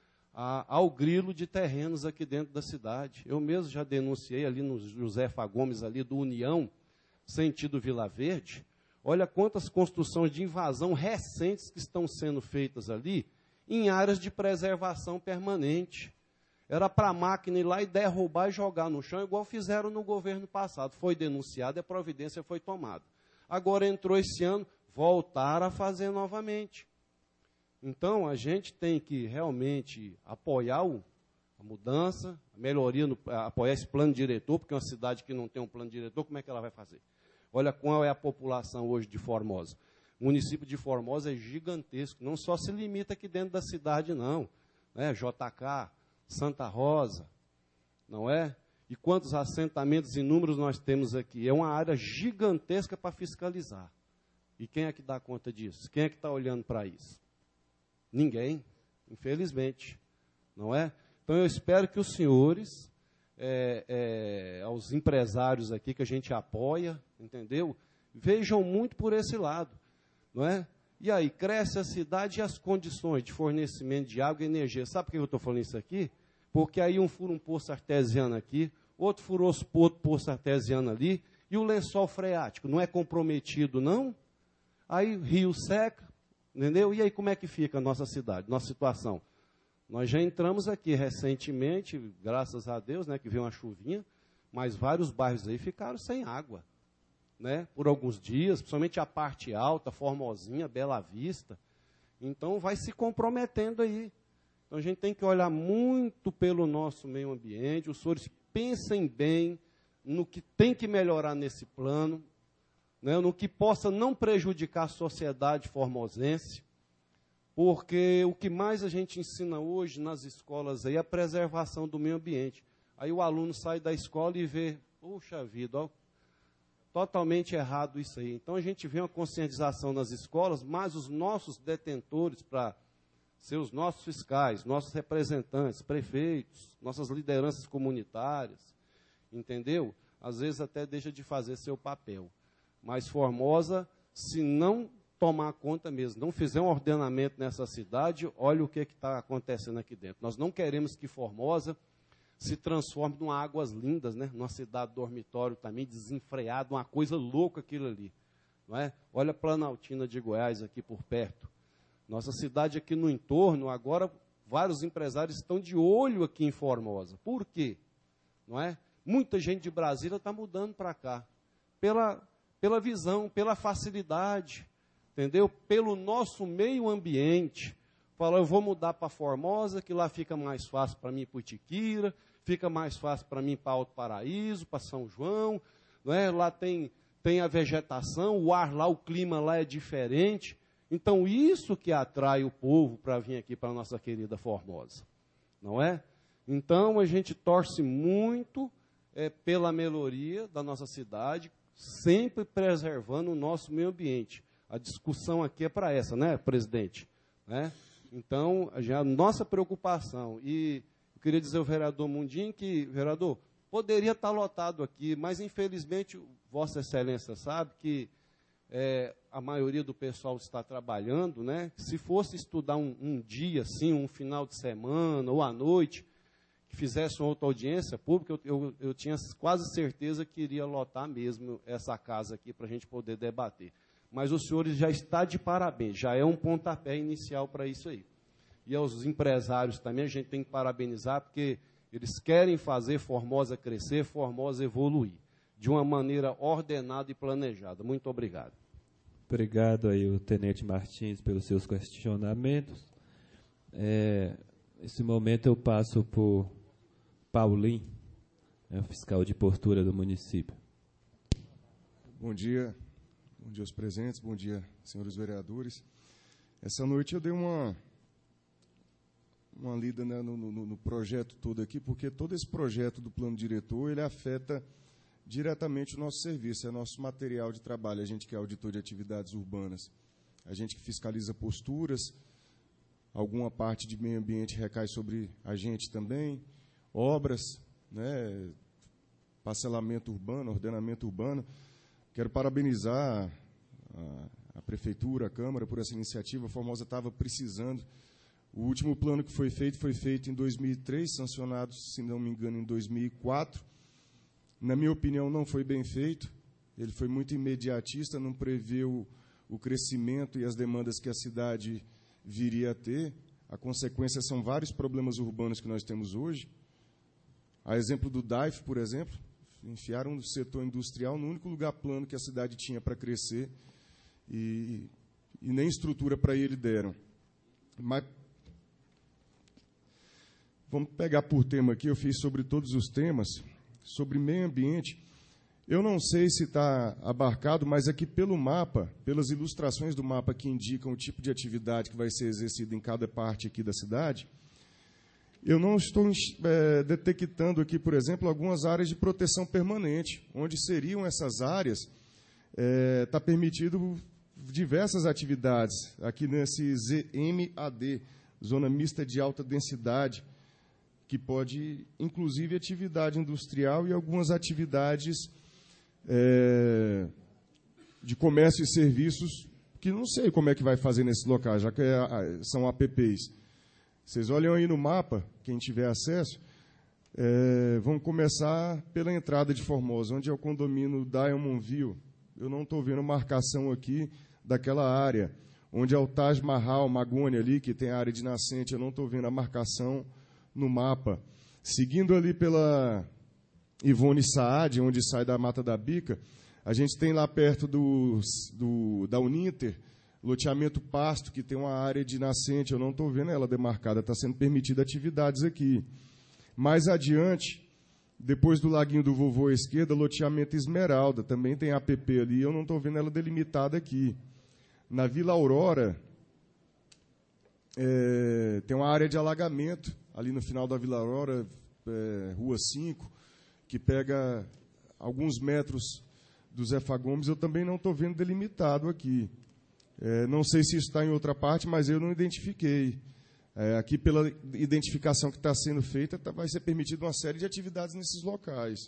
a, ao grilo de terrenos aqui dentro da cidade. Eu mesmo já denunciei ali no Josefa Gomes, ali do União, sentido Vila Verde. Olha quantas construções de invasão recentes que estão sendo feitas ali em áreas de preservação permanente. Era para a máquina ir lá e derrubar e jogar no chão, igual fizeram no governo passado. Foi denunciado e a providência foi tomada. Agora entrou esse ano, voltaram a fazer novamente. Então, a gente tem que realmente apoiar o, a mudança, a melhoria, no, apoiar esse plano diretor, porque uma cidade que não tem um plano diretor, como é que ela vai fazer? Olha qual é a população hoje de Formosa. O município de Formosa é gigantesco, não só se limita aqui dentro da cidade, não. Né? J K, Santa Rosa, não é? E quantos assentamentos inúmeros nós temos aqui? É uma área gigantesca para fiscalizar. E quem é que dá conta disso? Quem é que está olhando para isso? Ninguém, infelizmente, não é? Então eu espero que os senhores, é, é, aos empresários aqui que a gente apoia, entendeu? Vejam muito por esse lado, não é? E aí, cresce a cidade e as condições de fornecimento de água e energia. Sabe por que eu estou falando isso aqui? Porque aí um fura um poço artesiano aqui, outro furou outro poço artesiano ali, e o lençol freático não é comprometido, não? Aí rio seca, entendeu? E aí como é que fica a nossa cidade, nossa situação? Nós já entramos aqui recentemente, graças a Deus, né, que veio uma chuvinha, mas vários bairros aí ficaram sem água, né, por alguns dias, principalmente a parte alta, Formosinha, Bela Vista. Então vai se comprometendo aí. Então a gente tem que olhar muito pelo nosso meio ambiente, os senhores pensem bem no que tem que melhorar nesse plano, né, no que possa não prejudicar a sociedade formosense, porque o que mais a gente ensina hoje nas escolas aí é a preservação do meio ambiente. Aí o aluno sai da escola e vê, puxa vida, ó, totalmente errado isso aí. Então a gente vê uma conscientização nas escolas, mas os nossos detentores, para ser os nossos fiscais, nossos representantes, prefeitos, nossas lideranças comunitárias, entendeu? Às vezes até deixa de fazer seu papel. Mas Formosa, se não tomar conta mesmo, não fizer um ordenamento nessa cidade, olha o que está acontecendo aqui dentro. Nós não queremos que Formosa se transforme numa Águas Lindas, né? Numa cidade dormitório também, desenfreada, uma coisa louca aquilo ali. Não é? Olha a Planaltina de Goiás aqui por perto. Nossa cidade aqui no entorno, agora vários empresários estão de olho aqui em Formosa. Por quê? Não é? Muita gente de Brasília está mudando para cá. Pela, pela visão, pela facilidade, entendeu? Pelo nosso meio ambiente. Fala, eu vou mudar para Formosa, que lá fica mais fácil para mim ir para Itiquira, fica mais fácil para mim ir para Alto Paraíso, para São João, não é? Lá tem, tem a vegetação, o ar lá, o clima lá é diferente. Então, isso que atrai o povo para vir aqui para a nossa querida Formosa, não é? Então, a gente torce muito é, pela melhoria da nossa cidade, sempre preservando o nosso meio ambiente. A discussão aqui é para essa, né, presidente? Né? Então, já a nossa preocupação, e eu queria dizer ao vereador Mundim que, vereador, poderia estar lotado aqui, mas infelizmente, Vossa Excelência sabe que é, a maioria do pessoal está trabalhando, né? Se fosse estudar um, um dia, assim, um final de semana ou à noite, que fizesse uma outra audiência pública, eu, eu, eu tinha quase certeza que iria lotar mesmo essa casa aqui para a gente poder debater. Mas os senhores já está de parabéns, já é um pontapé inicial para isso aí. E aos empresários também a gente tem que parabenizar, porque eles querem fazer Formosa crescer, Formosa evoluir, de uma maneira ordenada e planejada. Muito obrigado. Obrigado aí, o Tenente Martins, pelos seus questionamentos. É, nesse momento eu passo por Paulinho, é o fiscal de portura do município. Bom dia. Bom dia aos presentes, bom dia, senhores vereadores. Essa noite eu dei uma, uma lida, né, no, no, no projeto todo aqui, porque todo esse projeto do plano diretor, ele afeta diretamente o nosso serviço, é nosso material de trabalho, a gente que é auditor de atividades urbanas, a gente que fiscaliza posturas, alguma parte de meio ambiente recai sobre a gente também, obras, né, parcelamento urbano, ordenamento urbano. Quero parabenizar a, a Prefeitura, a Câmara, por essa iniciativa. A Formosa estava precisando. O último plano que foi feito, foi feito em dois mil e três, sancionado, se não me engano, em dois mil e quatro. Na minha opinião, não foi bem feito. Ele foi muito imediatista, não preveu o crescimento e as demandas que a cidade viria a ter. A consequência são vários problemas urbanos que nós temos hoje. A exemplo do D A I F, por exemplo, Enfiaram o setor industrial no único lugar plano que a cidade tinha para crescer e, e nem estrutura para ele deram. Mas vamos pegar por tema aqui, eu fiz sobre todos os temas, sobre meio ambiente. Eu não sei se está abarcado, mas aqui pelo mapa, pelas ilustrações do mapa que indicam o tipo de atividade que vai ser exercida em cada parte aqui da cidade, eu não estou é, detectando aqui, por exemplo, algumas áreas de proteção permanente, onde seriam essas áreas, está é, permitido diversas atividades, aqui nesse Z M A D, Zona Mista de Alta Densidade, que pode, inclusive, atividade industrial e algumas atividades é, de comércio e serviços, que não sei como é que vai fazer nesses locais, já que é, são A P Ps. Vocês olham aí no mapa, quem tiver acesso, é, vão começar pela entrada de Formosa, onde é o condomínio Diamond View. Eu não estou vendo marcação aqui daquela área. Onde é o Taj Mahal, Magônia ali, que tem a área de nascente, eu não estou vendo a marcação no mapa. Seguindo ali pela Ivone Saad, onde sai da Mata da Bica, a gente tem lá perto do, do, da Uninter, loteamento Pasto, que tem uma área de nascente, eu não estou vendo ela demarcada, está sendo permitida atividades aqui. Mais adiante, depois do Laguinho do Vovô à esquerda, loteamento Esmeralda, também tem A P P ali, eu não estou vendo ela delimitada aqui. Na Vila Aurora, é, tem uma área de alagamento, ali no final da Vila Aurora, é, Rua cinco, que pega alguns metros do Zé Gomes, eu também não estou vendo delimitado aqui. É, não sei se isso está em outra parte, mas eu não identifiquei. É, aqui, pela identificação que está sendo feita, tá, vai ser permitida uma série de atividades nesses locais.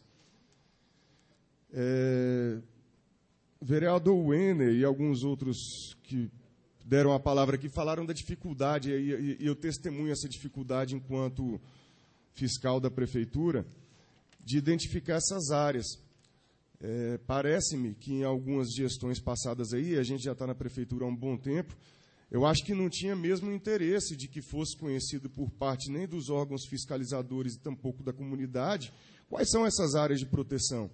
É, o vereador Wenner e alguns outros que deram a palavra aqui falaram da dificuldade, e, e, e eu testemunho essa dificuldade enquanto fiscal da prefeitura, de identificar essas áreas. É, parece-me que em algumas gestões passadas aí, a gente já está na prefeitura há um bom tempo, eu acho que não tinha mesmo interesse de que fosse conhecido por parte nem dos órgãos fiscalizadores e tampouco da comunidade quais são essas áreas de proteção.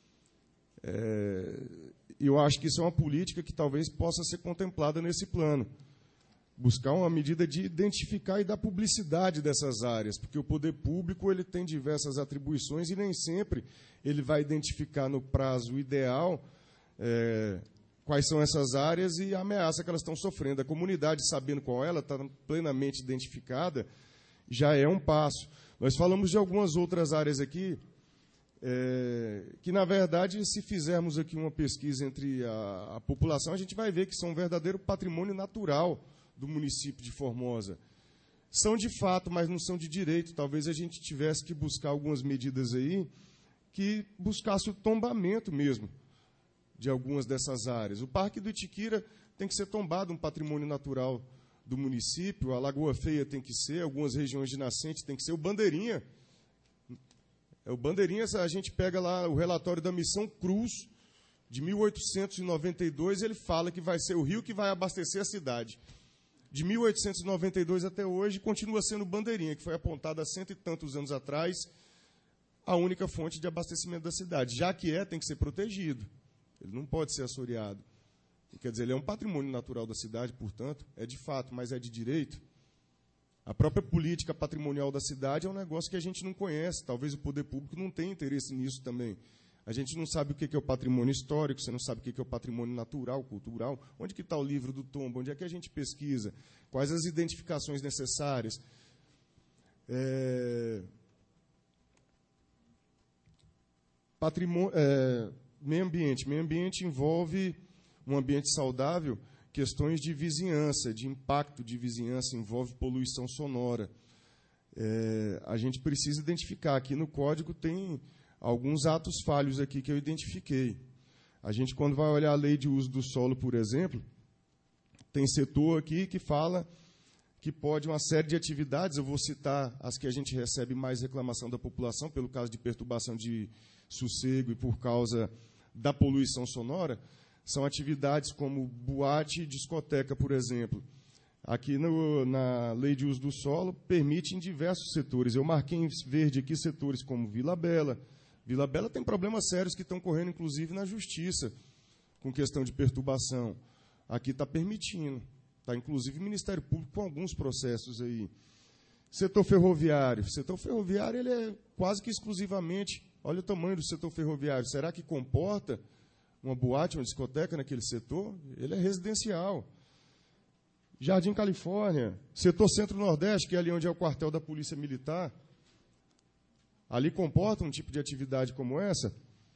É, eu acho que isso é uma política que talvez possa ser contemplada nesse plano. Buscar uma medida de identificar e dar publicidade dessas áreas, porque o poder público ele tem diversas atribuições e nem sempre ele vai identificar no prazo ideal é, quais são essas áreas e a ameaça que elas estão sofrendo. A comunidade, sabendo qual ela, está plenamente identificada, já é um passo. Nós falamos de algumas outras áreas aqui, é, que, na verdade, se fizermos aqui uma pesquisa entre a, a população, a gente vai ver que são um verdadeiro patrimônio natural do município de Formosa. São de fato, mas não são de direito. Talvez a gente tivesse que buscar algumas medidas aí que buscasse o tombamento mesmo de algumas dessas áreas. O Parque do Itiquira tem que ser tombado, um patrimônio natural do município, a Lagoa Feia tem que ser, algumas regiões de nascente tem que ser, o Bandeirinha. O Bandeirinha, a gente pega lá o relatório da Missão Cruz, de mil oitocentos e noventa e dois, ele fala que vai ser o rio que vai abastecer a cidade. De mil oitocentos e noventa e dois até hoje, continua sendo Bandeirinha, que foi apontada há cento e tantos anos atrás, a única fonte de abastecimento da cidade. Já que é, tem que ser protegido. Ele não pode ser assoreado. Quer dizer, ele é um patrimônio natural da cidade, portanto, é de fato, mas é de direito. A própria política patrimonial da cidade é um negócio que a gente não conhece. Talvez o poder público não tenha interesse nisso também. A gente não sabe o que é o patrimônio histórico, você não sabe o que é o patrimônio natural, cultural. Onde que está o livro do tombo? Onde é que a gente pesquisa? Quais as identificações necessárias? É... Patrimônio, é... Meio ambiente. Meio ambiente envolve um ambiente saudável, questões de vizinhança, de impacto de vizinhança, envolve poluição sonora. É... A gente precisa identificar. Aqui no código tem alguns atos falhos aqui que eu identifiquei. A gente, quando vai olhar a lei de uso do solo, por exemplo, tem setor aqui que fala que pode uma série de atividades, eu vou citar as que a gente recebe mais reclamação da população, pelo caso de perturbação de sossego e por causa da poluição sonora, são atividades como boate e discoteca, por exemplo. Aqui no, na lei de uso do solo, permite em diversos setores. Eu marquei em verde aqui setores como Vila Bela, Vila Bela tem problemas sérios que estão correndo, inclusive, na justiça, com questão de perturbação. Aqui está permitindo. Está, inclusive, o Ministério Público com alguns processos aí. Setor ferroviário. O setor ferroviário ele é quase que exclusivamente... Olha o tamanho do setor ferroviário. Será que comporta uma boate, uma discoteca naquele setor? Ele é residencial. Jardim Califórnia. Setor Centro-Nordeste, que é ali onde é o quartel da Polícia Militar. Ali comporta um tipo de atividade como essa?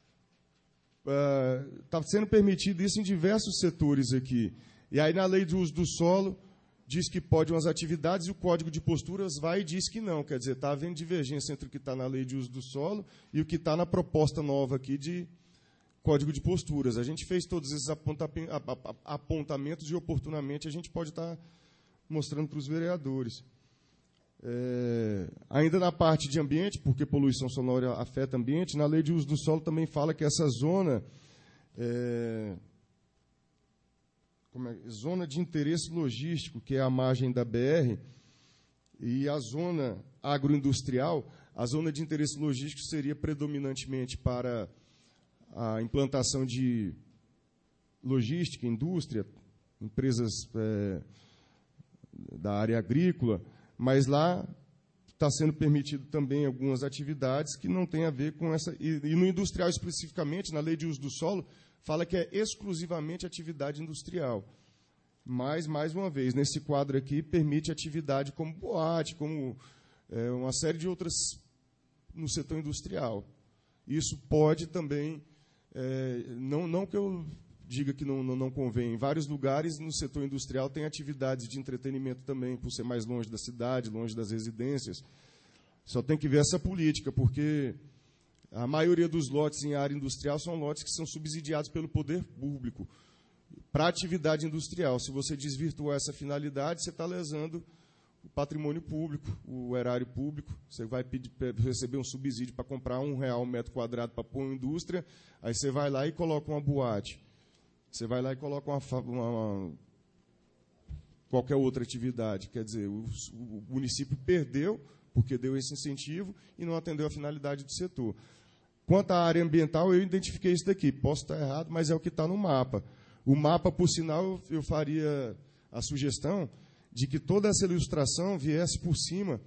Está uh, sendo permitido isso em diversos setores aqui. E aí, na lei de uso do solo, diz que pode umas atividades e o Código de Posturas vai e diz que não. Quer dizer, está havendo divergência entre o que está na lei de uso do solo e o que está na proposta nova aqui de Código de Posturas. A gente fez todos esses apontamentos e, oportunamente, a gente pode estar mostrando para os vereadores. É, ainda na parte de ambiente, porque poluição sonora afeta ambiente, na lei de uso do solo também fala que essa zona... É, como é, zona de interesse logístico, que é a margem da B R, e a zona agroindustrial, a zona de interesse logístico seria predominantemente para a implantação de logística, indústria, empresas é, da área agrícola, mas lá está sendo permitido também algumas atividades que não têm a ver com essa... E, e no industrial especificamente, na lei de uso do solo, fala que é exclusivamente atividade industrial. Mas, mais uma vez, nesse quadro aqui, permite atividade como boate, como é, uma série de outras no setor industrial. Isso pode também, é, não, não que eu diga que não, não, não convém, em vários lugares no setor industrial tem atividades de entretenimento também, por ser mais longe da cidade, longe das residências. Só tem que ver essa política, porque... A maioria dos lotes em área industrial são lotes que são subsidiados pelo poder público para atividade industrial. Se você desvirtuar essa finalidade, você está lesando o patrimônio público, o erário público. Você vai pedir, receber um subsídio para comprar um real um metro quadrado para pôr uma indústria, aí você vai lá e coloca uma boate. Você vai lá e coloca uma, uma, uma qualquer outra atividade. Quer dizer, o, o município perdeu, porque deu esse incentivo, e não atendeu a finalidade do setor. Quanto à área ambiental, eu identifiquei isso daqui. Posso estar errado, mas é o que está no mapa. O mapa, por sinal, eu faria a sugestão de que toda essa ilustração viesse por cima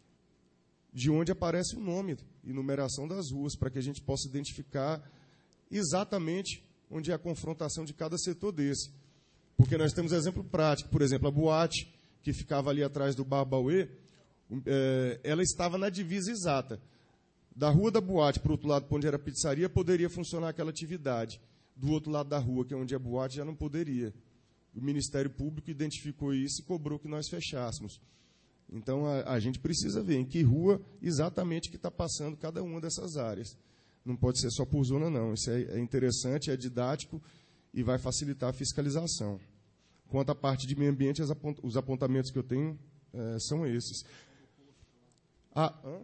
de onde aparece o nome e numeração das ruas, para que a gente possa identificar exatamente onde é a confrontação de cada setor desse. Porque nós temos exemplo prático. Por exemplo, a boate, que ficava ali atrás do Bar Bauê, ela estava na divisa exata. Da rua da boate para o outro lado, onde era a pizzaria, poderia funcionar aquela atividade. Do outro lado da rua, que é onde é a boate, já não poderia. O Ministério Público identificou isso e cobrou que nós fechássemos. Então, a, a gente precisa ver em que rua exatamente que está passando cada uma dessas áreas. Não pode ser só por zona, não. Isso é, é interessante, é didático e vai facilitar a fiscalização. Quanto à parte de meio ambiente, apont os apontamentos que eu tenho é, são esses. Ah, hã?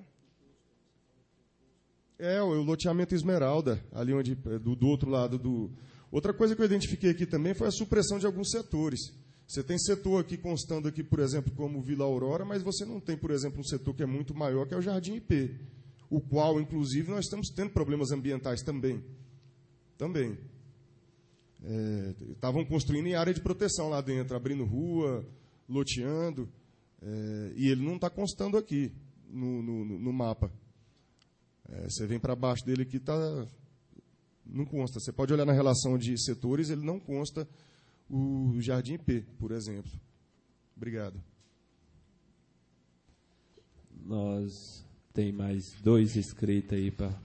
É, o loteamento Esmeralda, ali onde, do, do outro lado do... Outra coisa que eu identifiquei aqui também foi a supressão de alguns setores. Você tem setor aqui constando aqui, por exemplo, como Vila Aurora, mas você não tem, por exemplo, um setor que é muito maior, que é o Jardim I P, o qual, inclusive, nós estamos tendo problemas ambientais também. Também. É, estavam construindo em área de proteção lá dentro, abrindo rua, loteando, é, e ele não está constando aqui no, no, no mapa. É, você vem para baixo dele aqui, tá, não consta. Você pode olhar na relação de setores, ele não consta o Jardim P, por exemplo. Obrigado. Nós tem mais dois inscritos aí para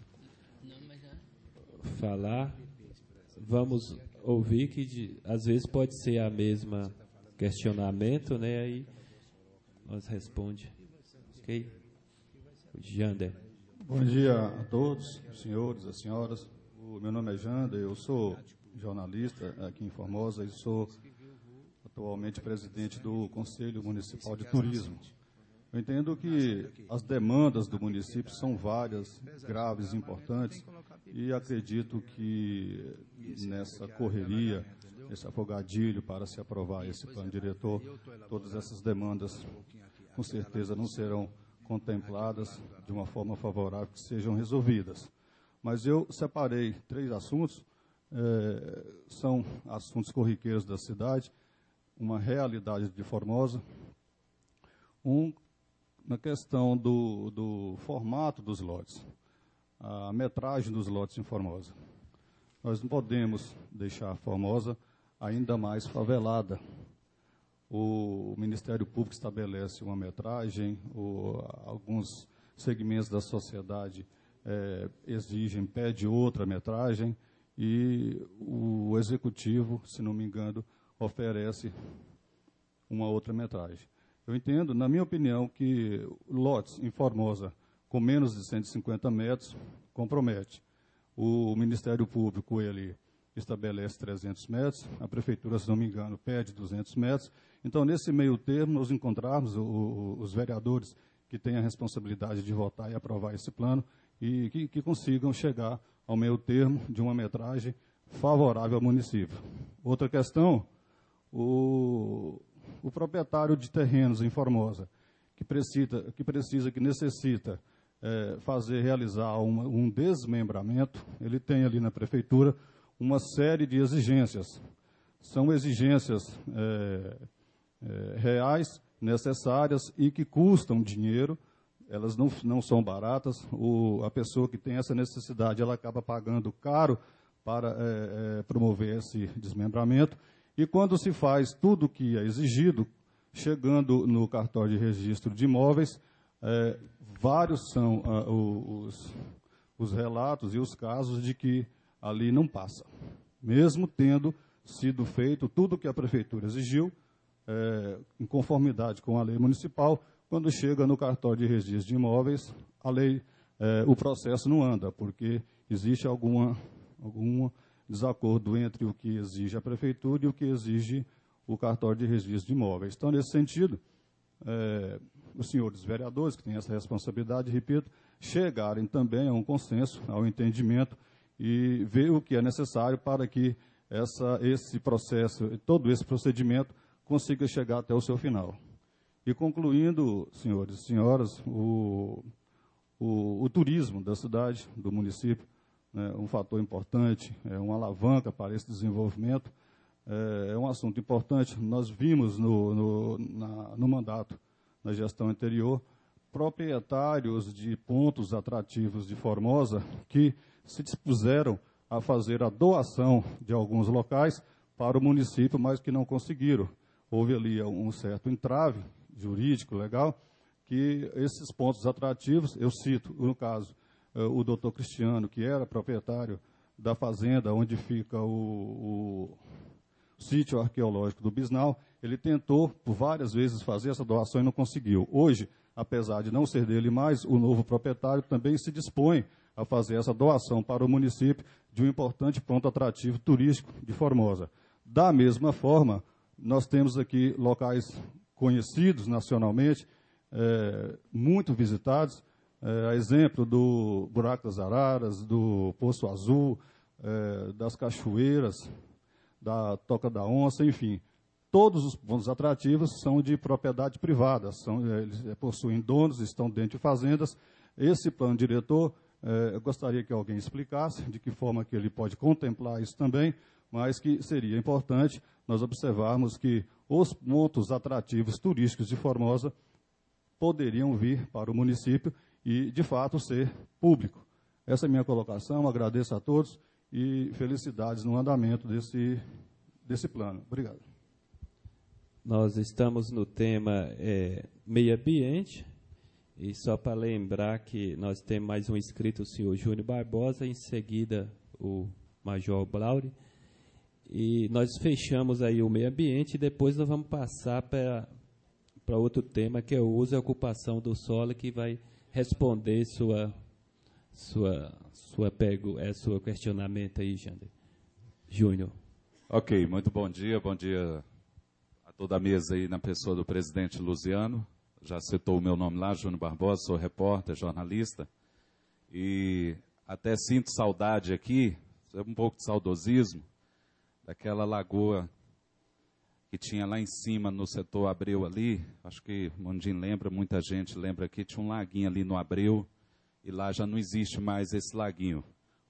falar. Vamos ouvir que de, às vezes pode ser a mesma questionamento, né? Aí nós responde. Ok? O Jander. Bom dia a todos, os senhores, as senhoras. O meu nome é Jander, eu sou jornalista aqui em Formosa e sou atualmente presidente do Conselho Municipal de Turismo. Eu entendo que as demandas do município são várias, graves, importantes, e acredito que nessa correria, esse afogadilho para se aprovar esse plano diretor, todas essas demandas com certeza não serão contempladas de uma forma favorável, que sejam resolvidas. Mas eu separei três assuntos, é, são assuntos corriqueiros da cidade, uma realidade de Formosa, um na questão do, do formato dos lotes, a metragem dos lotes em Formosa. Nós não podemos deixar Formosa ainda mais favelada. O Ministério Público estabelece uma metragem, o, alguns segmentos da sociedade é, exigem, pede outra metragem, e o Executivo, se não me engano, oferece uma outra metragem. Eu entendo, na minha opinião, que lotes em Formosa com menos de cento e cinquenta metros compromete. O Ministério Público, ele estabelece trezentos metros, a Prefeitura, se não me engano, pede duzentos metros. Então, nesse meio termo, nós encontrarmos o, o, os vereadores que têm a responsabilidade de votar e aprovar esse plano e que, que consigam chegar ao meio termo de uma metragem favorável ao município. Outra questão, o, o proprietário de terrenos em Formosa, que precisa, que, precisa, que necessita é, fazer, realizar uma, um desmembramento, ele tem ali na Prefeitura uma série de exigências. São exigências é, é, reais, necessárias e que custam dinheiro, elas não, não são baratas. O, a pessoa que tem essa necessidade, ela acaba pagando caro para é, é, promover esse desmembramento. E quando se faz tudo o que é exigido, chegando no cartório de registro de imóveis, é, vários são ah, os, os relatos e os casos de que ali não passa. Mesmo tendo sido feito tudo o que a Prefeitura exigiu, é, em conformidade com a lei municipal, quando chega no cartório de registro de imóveis, a lei, é, o processo não anda, porque existe alguma, algum desacordo entre o que exige a Prefeitura e o que exige o cartório de registro de imóveis. Então, nesse sentido, é, os senhores vereadores, que têm essa responsabilidade, repito, chegarem também a um consenso, ao entendimento, e ver o que é necessário para que essa, esse processo, todo esse procedimento, consiga chegar até o seu final. E concluindo, senhores e senhoras, o, o, o turismo da cidade, do município, né, um fator importante, é uma alavanca para esse desenvolvimento, é, é um assunto importante. Nós vimos no, no, na, no mandato, na gestão anterior, proprietários de pontos atrativos de Formosa que se dispuseram a fazer a doação de alguns locais para o município, mas que não conseguiram. Houve ali um certo entrave jurídico, legal, que esses pontos atrativos, eu cito, no caso, o doutor Cristiano, que era proprietário da fazenda onde fica o, o sítio arqueológico do Bisnal, ele tentou por várias vezes fazer essa doação e não conseguiu. Hoje, apesar de não ser dele mais, o novo proprietário também se dispõe a fazer essa doação para o município de um importante ponto atrativo turístico de Formosa. Da mesma forma, nós temos aqui locais conhecidos nacionalmente, é, muito visitados, é, a exemplo do Buraco das Araras, do Poço Azul, é, das Cachoeiras, da Toca da Onça, enfim. Todos os pontos atrativos são de propriedade privada, são, eles possuem donos, estão dentro de fazendas. Esse plano diretor, é, eu gostaria que alguém explicasse de que forma que ele pode contemplar isso também, mas que seria importante nós observarmos que os pontos atrativos turísticos de Formosa poderiam vir para o município e, de fato, ser público. Essa é a minha colocação, agradeço a todos e felicidades no andamento desse, desse plano. Obrigado. Nós estamos no tema é, meio ambiente, e só para lembrar que nós temos mais um inscrito, o senhor Júnior Barbosa, em seguida o Major Blauri, e nós fechamos aí o meio ambiente e depois nós vamos passar para para outro tema, que é o uso e ocupação do solo, que vai responder sua sua sua pego, é seu questionamento aí, Jander. Júnior. Ok, muito bom dia, bom dia a toda a mesa aí na pessoa do presidente Luziano. Já citou o meu nome lá, Júnior Barbosa, sou repórter, jornalista, e até sinto saudade aqui, um pouco de saudosismo, daquela lagoa que tinha lá em cima no setor Abreu ali, acho que o Mundim lembra, muita gente lembra aqui, tinha um laguinho ali no Abreu, e lá já não existe mais esse laguinho.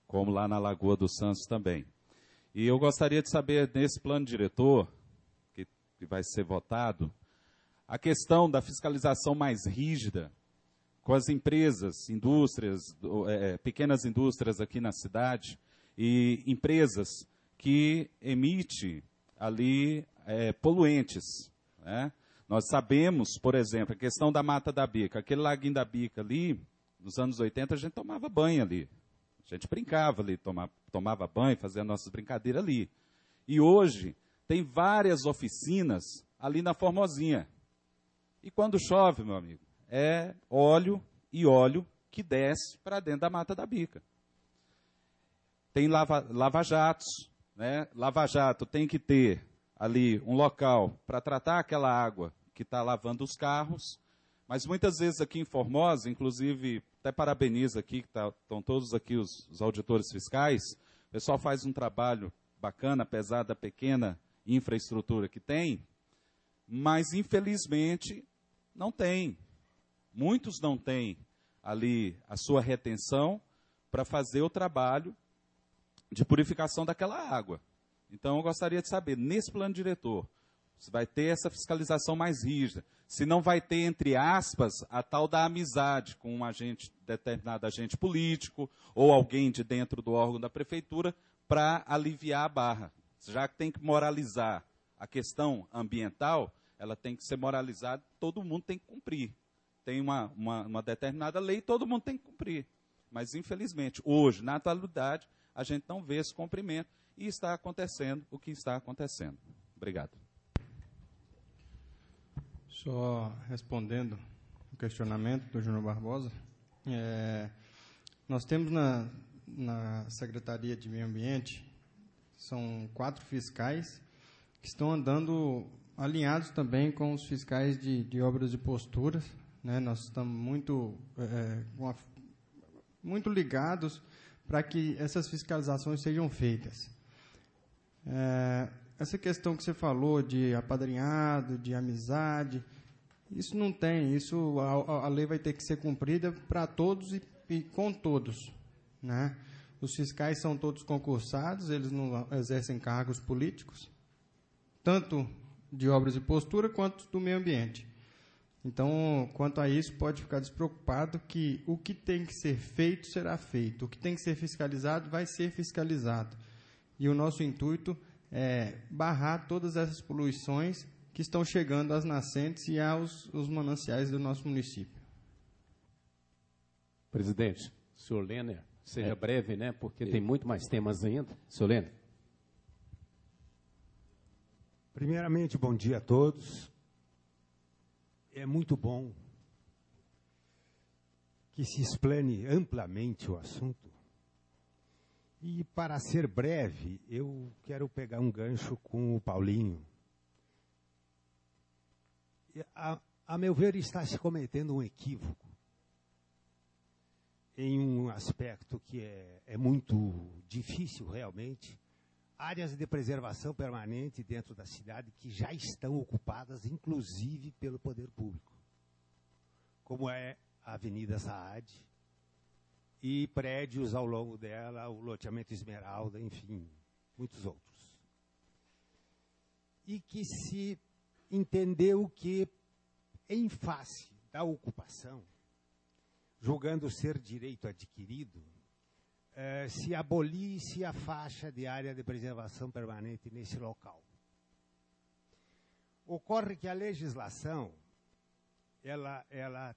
como lá na Lagoa dos Santos também. E eu gostaria de saber, nesse plano diretor, que, que vai ser votado, a questão da fiscalização mais rígida com as empresas, indústrias, é, pequenas indústrias aqui na cidade e empresas que emitem ali é, poluentes, né? Nós sabemos, por exemplo, a questão da Mata da Bica, aquele laguinho da Bica ali, nos anos oitenta a gente tomava banho ali. A gente brincava ali, tomava, tomava banho, fazia nossas brincadeiras ali. E hoje tem várias oficinas ali na Formosinha. E quando chove, meu amigo, é óleo e óleo que desce para dentro da Mata da Bica. Tem lava, lava-jatos, né? Lava-jato tem que ter ali um local para tratar aquela água que está lavando os carros. Mas muitas vezes aqui em Formosa, inclusive, até parabenizo aqui, que tá, estão todos aqui os, os auditores fiscais, o pessoal faz um trabalho bacana, apesar da pequena infraestrutura que tem, mas infelizmente não tem. Muitos não têm ali a sua retenção para fazer o trabalho de purificação daquela água. Então eu gostaria de saber, nesse plano diretor, se vai ter essa fiscalização mais rígida, se não vai ter, entre aspas, a tal da amizade com um agente, determinado agente político ou alguém de dentro do órgão da prefeitura para aliviar a barra. Já que tem que moralizar a questão ambiental, ela tem que ser moralizada, todo mundo tem que cumprir. Tem uma, uma, uma determinada lei, todo mundo tem que cumprir. Mas, infelizmente, hoje, na atualidade, a gente não vê esse cumprimento e está acontecendo o que está acontecendo. Obrigado. Só respondendo o questionamento do Júnior Barbosa, é, nós temos na, na Secretaria de Meio Ambiente, são quatro fiscais que estão andando alinhados também com os fiscais de, de obras de posturas, né? Nós estamos muito, é, uma, muito ligados para que essas fiscalizações sejam feitas. É, essa questão que você falou de apadrinhado, de amizade, isso não tem, isso a, a lei vai ter que ser cumprida para todos e, e com todos, né? Os fiscais são todos concursados, eles não exercem cargos políticos, tanto de obras e postura quanto do meio ambiente. Então, quanto a isso, pode ficar despreocupado que o que tem que ser feito será feito, o que tem que ser fiscalizado vai ser fiscalizado. E o nosso intuito é barrar todas essas poluições que estão chegando às nascentes e aos os mananciais do nosso município. Presidente, senhor Lêner, seja É. breve, né? Porque É. tem muito mais temas ainda. Senhor Lêner. Primeiramente, bom dia a todos. É muito bom que se explane amplamente o assunto. E, para ser breve, eu quero pegar um gancho com o Paulinho. E, A, a meu ver, está se cometendo um equívoco em um aspecto que é, é muito difícil, realmente. Áreas de preservação permanente dentro da cidade que já estão ocupadas, inclusive pelo poder público, como é a Avenida Saad e prédios ao longo dela, o loteamento Esmeralda, enfim, muitos outros. E que se entendeu que, em face da ocupação, julgando ser direito adquirido, Eh, se abolisse a faixa de área de preservação permanente nesse local. Ocorre que a legislação, ela, ela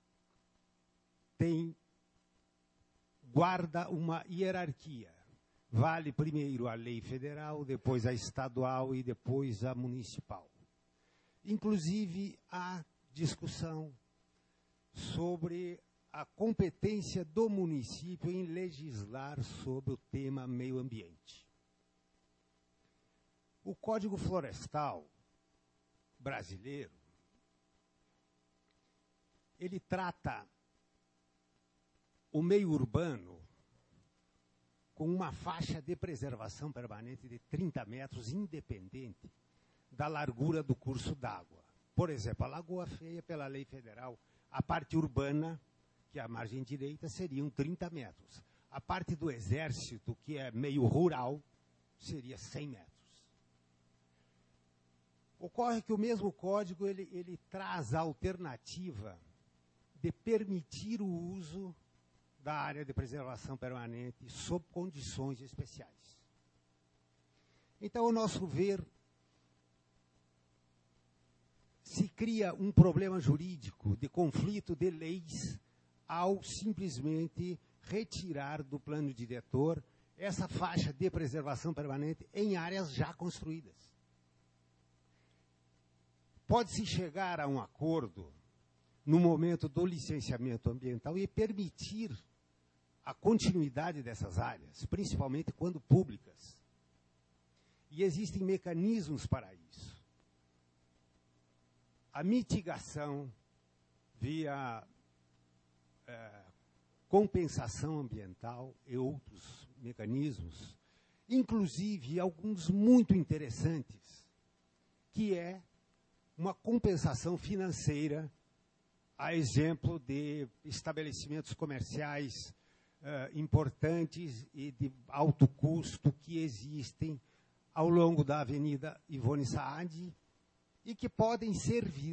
tem, guarda uma hierarquia. Vale primeiro a lei federal, depois a estadual e depois a municipal. Inclusive, há discussão sobre a competência do município em legislar sobre o tema meio ambiente. O Código Florestal brasileiro, ele trata o meio urbano com uma faixa de preservação permanente de trinta metros, independente da largura do curso d'água. Por exemplo, a Lagoa Feia, pela lei federal, a parte urbana, que é a margem direita, seriam trinta metros. A parte do Exército, que é meio rural, seria cem metros. Ocorre que o mesmo código ele, ele traz a alternativa de permitir o uso da área de preservação permanente sob condições especiais. Então, ao nosso ver, se cria um problema jurídico de conflito de leis ao simplesmente retirar do plano diretor essa faixa de preservação permanente em áreas já construídas. Pode-se chegar a um acordo no momento do licenciamento ambiental e permitir a continuidade dessas áreas, principalmente quando públicas. E existem mecanismos para isso. A mitigação via é, compensação ambiental e outros mecanismos, inclusive alguns muito interessantes, que é uma compensação financeira, a exemplo de estabelecimentos comerciais uh, importantes e de alto custo que existem ao longo da Avenida Ivone Saad e que podem servir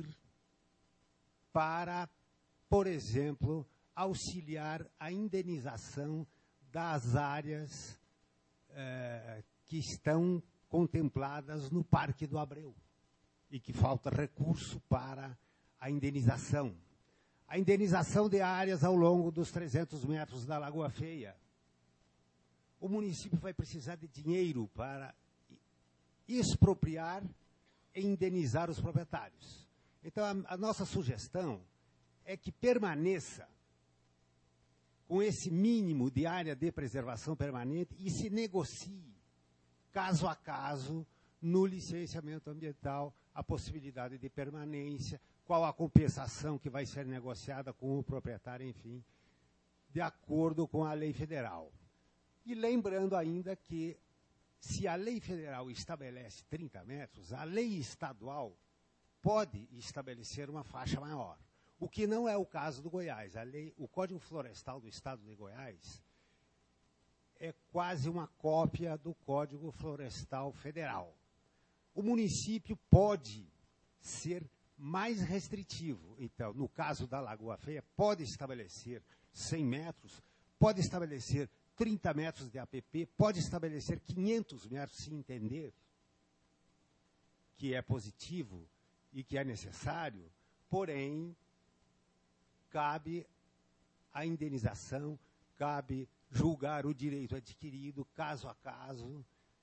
para, por exemplo, auxiliar a indenização das áreas uh, que estão contempladas no Parque do Abreu e que falta recurso para a indenização. A indenização de áreas ao longo dos trezentos metros da Lagoa Feia. O município vai precisar de dinheiro para expropriar e indenizar os proprietários. Então, a, a nossa sugestão é que permaneça com esse mínimo de área de preservação permanente e se negocie, caso a caso, no licenciamento ambiental, a possibilidade de permanência, qual a compensação que vai ser negociada com o proprietário, enfim, de acordo com a lei federal. E lembrando ainda que, se a lei federal estabelece trinta metros, a lei estadual pode estabelecer uma faixa maior. O que não é o caso do Goiás. A lei, o Código Florestal do Estado de Goiás é quase uma cópia do Código Florestal Federal. O município pode ser mais restritivo. Então, no caso da Lagoa Feia, pode estabelecer cem metros, pode estabelecer trinta metros de A P P, pode estabelecer quinhentos metros, se entender que é positivo e que é necessário, porém, cabe a indenização, cabe julgar o direito adquirido, caso a caso.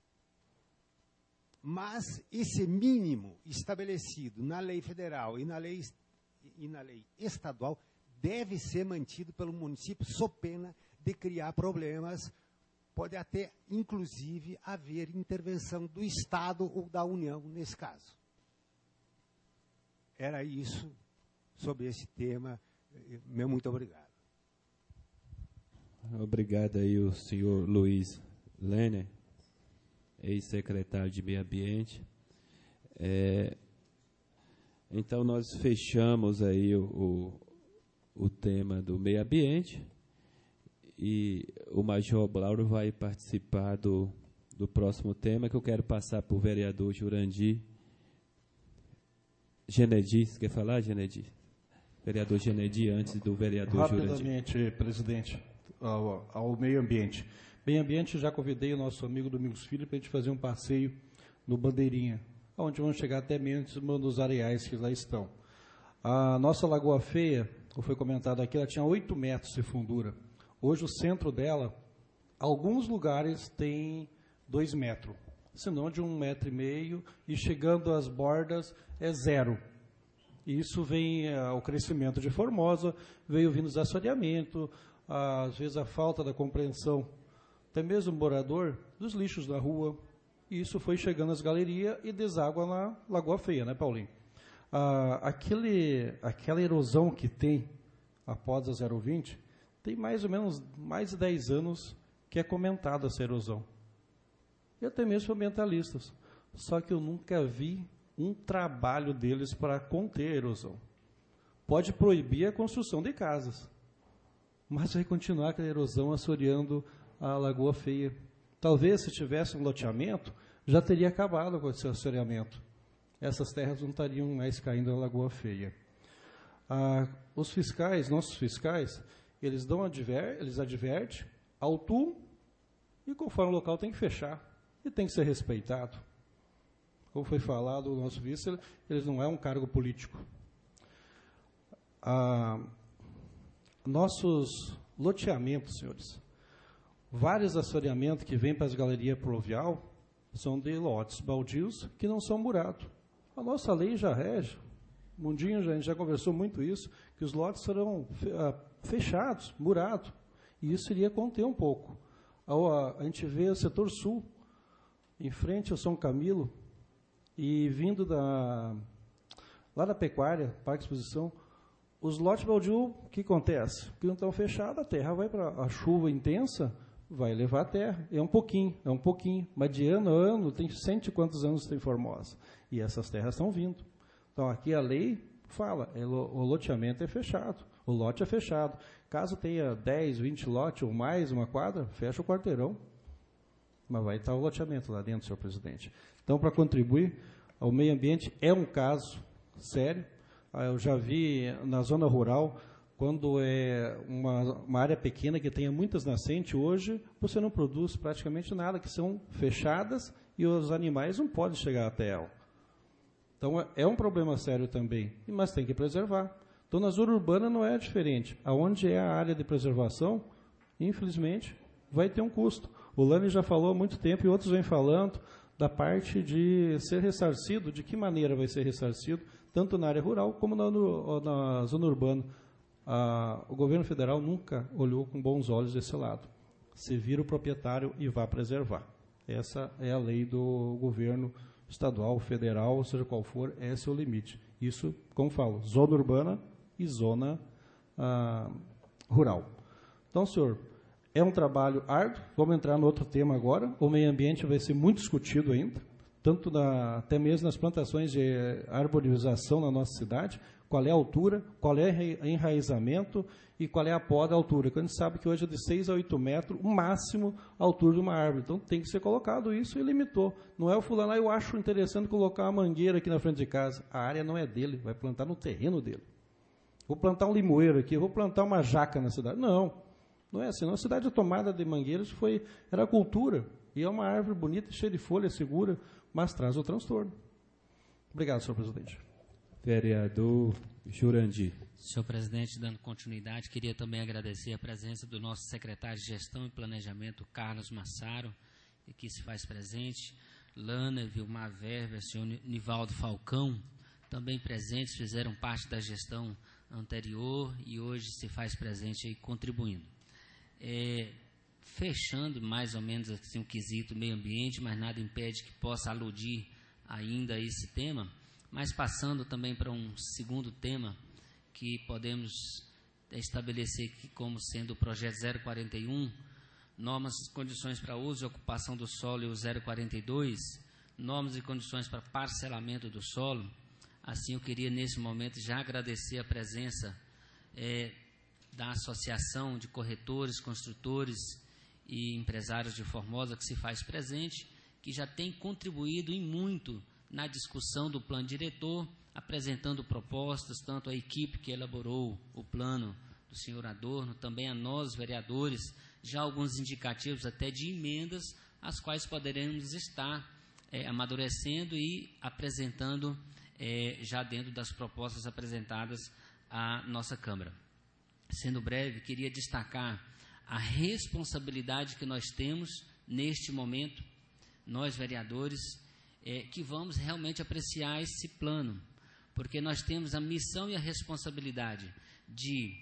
Mas esse mínimo estabelecido na lei federal e na lei, e na lei estadual deve ser mantido pelo município, sob pena de criar problemas. Pode até, inclusive, haver intervenção do Estado ou da União nesse caso. Era isso sobre esse tema. Meu muito obrigado. Obrigado aí o senhor Luiz Lerner, ex-secretário de Meio Ambiente. É, então, nós fechamos aí o, o, o tema do meio ambiente e o Major Braulio vai participar do, do próximo tema, que eu quero passar para o vereador Jurandir Genedi. Você quer falar, Genedi? Vereador Genedi, antes do vereador Jurandir. Rapidamente, presidente, ao, ao meio ambiente. Meio ambiente, já convidei o nosso amigo Domingos Filho para a gente fazer um passeio no Bandeirinha, onde vamos chegar até mesmo nos areais que lá estão. A nossa Lagoa Feia, como foi comentado aqui, ela tinha oito metros de fundura. Hoje o centro dela, alguns lugares tem dois metros, senão de um metro e meio, e chegando às bordas é zero. E isso vem ao crescimento de Formosa, veio vindo os assoreamento, às vezes a falta da compreensão, até mesmo o morador, dos lixos da rua, e isso foi chegando às galerias e deságua na Lagoa Feia, né, Paulinho? Ah, aquele, aquela erosão que tem após a zero vinte, tem mais ou menos mais de dez anos que é comentada essa erosão. E até mesmo ambientalistas. Só que eu nunca vi um trabalho deles para conter a erosão. Pode proibir a construção de casas, mas vai continuar aquela erosão assoreando a Lagoa Feia. Talvez, se tivesse um loteamento, já teria acabado com esse assoreamento. Essas terras não estariam mais caindo na Lagoa Feia. Ah, os fiscais, nossos fiscais, eles dão adver, eles advertem, autuam, e conforme o local tem que fechar, e tem que ser respeitado. Como foi falado, o nosso vice, eles não é um cargo político. Ah, nossos loteamentos, senhores, vários assoreamentos que vêm para as galerias pluvial são de lotes baldios que não são murados. A nossa lei já rege, Mundinho, já, a gente já conversou muito isso, que os lotes serão fechados, murados, e isso iria conter um pouco. A, a gente vê o setor sul, em frente ao São Camilo, e vindo da, lá da pecuária, Parque de Exposição, os lotes baldios, o que acontece? Porque não estão fechados, a terra vai para a chuva intensa, vai levar a terra. É um pouquinho, é um pouquinho. Mas de ano a ano, tem cento e quantos anos tem Formosa. E essas terras estão vindo. Então, aqui a lei fala, o loteamento é fechado, o lote é fechado. Caso tenha dez, vinte lotes ou mais, uma quadra, fecha o quarteirão. Mas vai estar o loteamento lá dentro, senhor presidente. Então, para contribuir ao meio ambiente, é um caso sério. Eu já vi na zona rural, quando é uma, uma área pequena que tenha muitas nascentes, hoje você não produz praticamente nada, que são fechadas e os animais não podem chegar até ela. Então, é um problema sério também, mas tem que preservar. Então, na zona urbana não é diferente. Aonde é a área de preservação, infelizmente, vai ter um custo. O Lani já falou há muito tempo e outros vêm falando da parte de ser ressarcido, de que maneira vai ser ressarcido, tanto na área rural como na, no, na zona urbana. Ah, o governo federal nunca olhou com bons olhos esse lado. Se vira o proprietário e vá preservar. Essa é a lei do governo estadual, federal, seja qual for, esse é o limite. Isso, como falo, zona urbana e zona ah, rural. Então, senhor, é um trabalho árduo. Vamos entrar no outro tema agora. O meio ambiente vai ser muito discutido ainda, tanto na, até mesmo nas plantações de arborização na nossa cidade, qual é a altura, qual é o enraizamento e qual é a poda da altura. Porque a gente sabe que hoje é de seis a oito metros, o máximo, a altura de uma árvore. Então, tem que ser colocado isso e limitou. Não é o fulano, ah, eu acho interessante colocar uma mangueira aqui na frente de casa. A área não é dele, vai plantar no terreno dele. Vou plantar um limoeiro aqui, vou plantar uma jaca na cidade. Não, não é assim. A cidade tomada de mangueiras foi, era cultura. E é uma árvore bonita, cheia de folha, segura, mas traz o transtorno. Obrigado, senhor presidente. Vereador Jurandir. Senhor presidente, dando continuidade, queria também agradecer a presença do nosso secretário de Gestão e Planejamento, Carlos Massaro, que se faz presente, Lana, Vilmar Verber, senhor Nivaldo Falcão, também presentes, fizeram parte da gestão anterior e hoje se faz presente aí contribuindo. É, fechando mais ou menos assim o quesito meio ambiente, mas nada impede que possa aludir ainda a esse tema, mas passando também para um segundo tema que podemos estabelecer aqui como sendo o projeto zero quarenta e um, normas e condições para uso e ocupação do solo, e o zero quarenta e dois, normas e condições para parcelamento do solo. Assim, eu queria nesse momento já agradecer a presença é, da Associação de Corretores, Construtores e Empresários de Formosa, que se faz presente, que já tem contribuído em muito na discussão do plano diretor, apresentando propostas, tanto à equipe que elaborou o plano do senhor Adorno, também a nós, vereadores, já alguns indicativos até de emendas, as quais poderemos estar é, amadurecendo e apresentando é, já dentro das propostas apresentadas à nossa Câmara. Sendo breve, queria destacar a responsabilidade que nós temos neste momento, nós vereadores, é, que vamos realmente apreciar esse plano, porque nós temos a missão e a responsabilidade de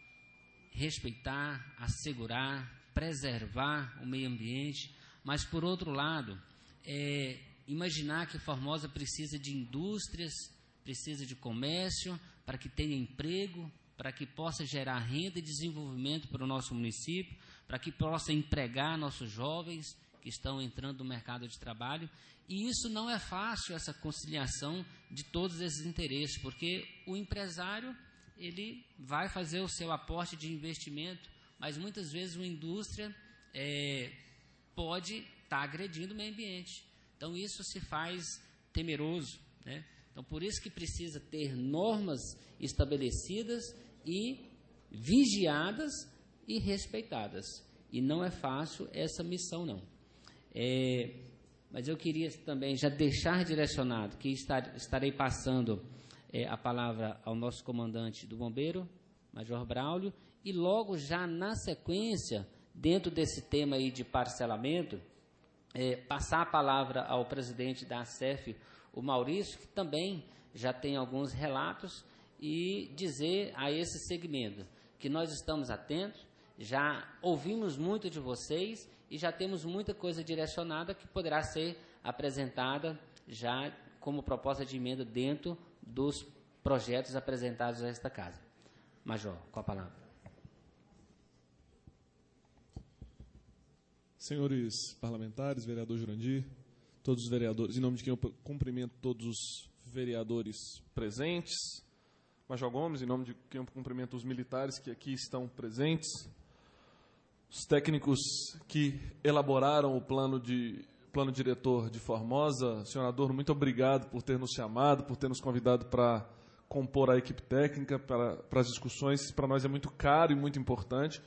respeitar, assegurar, preservar o meio ambiente, mas, por outro lado, é, imaginar que Formosa precisa de indústrias, precisa de comércio, para que tenha emprego, para que possa gerar renda e desenvolvimento para o nosso município, para que possa empregar nossos jovens que estão entrando no mercado de trabalho. E isso não é fácil, essa conciliação de todos esses interesses, porque o empresário ele vai fazer o seu aporte de investimento, mas muitas vezes uma indústria é, pode estar tá agredindo o meio ambiente. Então, isso se faz temeroso, né? Então, por isso que precisa ter normas estabelecidas e vigiadas e respeitadas. E não é fácil essa missão, não. É, mas eu queria também já deixar direcionado que estar, estarei passando é, a palavra ao nosso comandante do Bombeiro, Major Braulio, e logo já na sequência, dentro desse tema aí de parcelamento, é, passar a palavra ao presidente da ASEF, o Maurício, que também já tem alguns relatos, e dizer a esse segmento que nós estamos atentos, já ouvimos muito de vocês e já temos muita coisa direcionada que poderá ser apresentada já como proposta de emenda dentro dos projetos apresentados a esta casa. Major, com a palavra. Senhores parlamentares, vereador Jurandir, todos os vereadores, em nome de quem eu cumprimento todos os vereadores presentes, Major Gomes, em nome de quem eu cumprimento os militares que aqui estão presentes, os técnicos que elaboraram o plano, de, plano diretor de Formosa. Senhor Adorno, muito obrigado por ter nos chamado, por ter nos convidado para compor a equipe técnica, para, para as discussões. Para nós é muito caro e muito importante.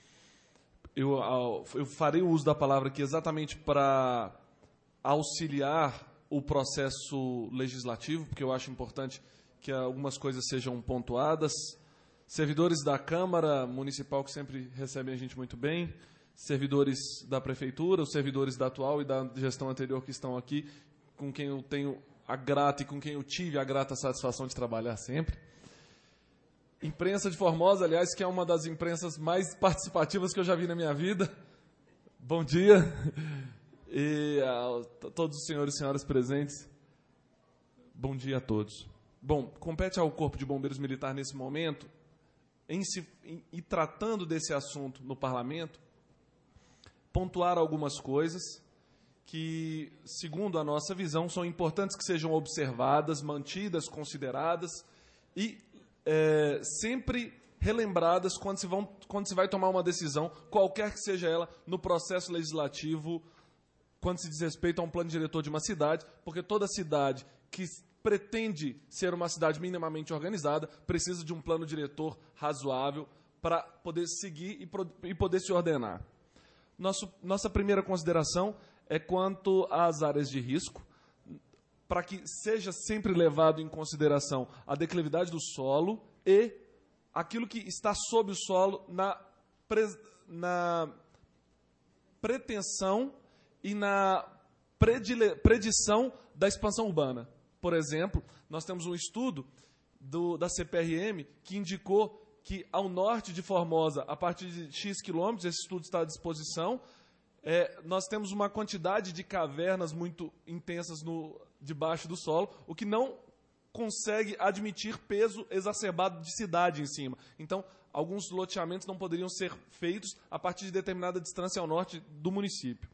Eu, eu farei o uso da palavra aqui exatamente para auxiliar o processo legislativo, porque eu acho importante que algumas coisas sejam pontuadas. Servidores da Câmara Municipal, que sempre recebem a gente muito bem, servidores da Prefeitura, os servidores da atual e da gestão anterior que estão aqui, com quem eu tenho a grata e com quem eu tive a grata satisfação de trabalhar sempre. Imprensa de Formosa, aliás, que é uma das imprensas mais participativas que eu já vi na minha vida. Bom dia. E a todos os senhores e senhoras presentes, bom dia a todos. Bom, compete ao Corpo de Bombeiros Militar nesse momento, em se, em, e tratando desse assunto no Parlamento, pontuar algumas coisas que, segundo a nossa visão, são importantes que sejam observadas, mantidas, consideradas e é, sempre relembradas quando se, vão, quando se vai tomar uma decisão, qualquer que seja ela, no processo legislativo, quando se diz respeito a um plano diretor de uma cidade, porque toda cidade que pretende ser uma cidade minimamente organizada precisa de um plano diretor razoável para poder seguir e, pro, e poder se ordenar. Nosso, nossa primeira consideração é quanto às áreas de risco, para que seja sempre levado em consideração a declividade do solo e aquilo que está sob o solo na, pre, na pretensão e na predile, predição da expansão urbana. Por exemplo, nós temos um estudo do, da C P R M que indicou que ao norte de Formosa, a partir de X quilômetros, esse estudo está à disposição, é, nós temos uma quantidade de cavernas muito intensas no, debaixo do solo, o que não consegue admitir peso exacerbado de cidade em cima. Então, alguns loteamentos não poderiam ser feitos a partir de determinada distância ao norte do município.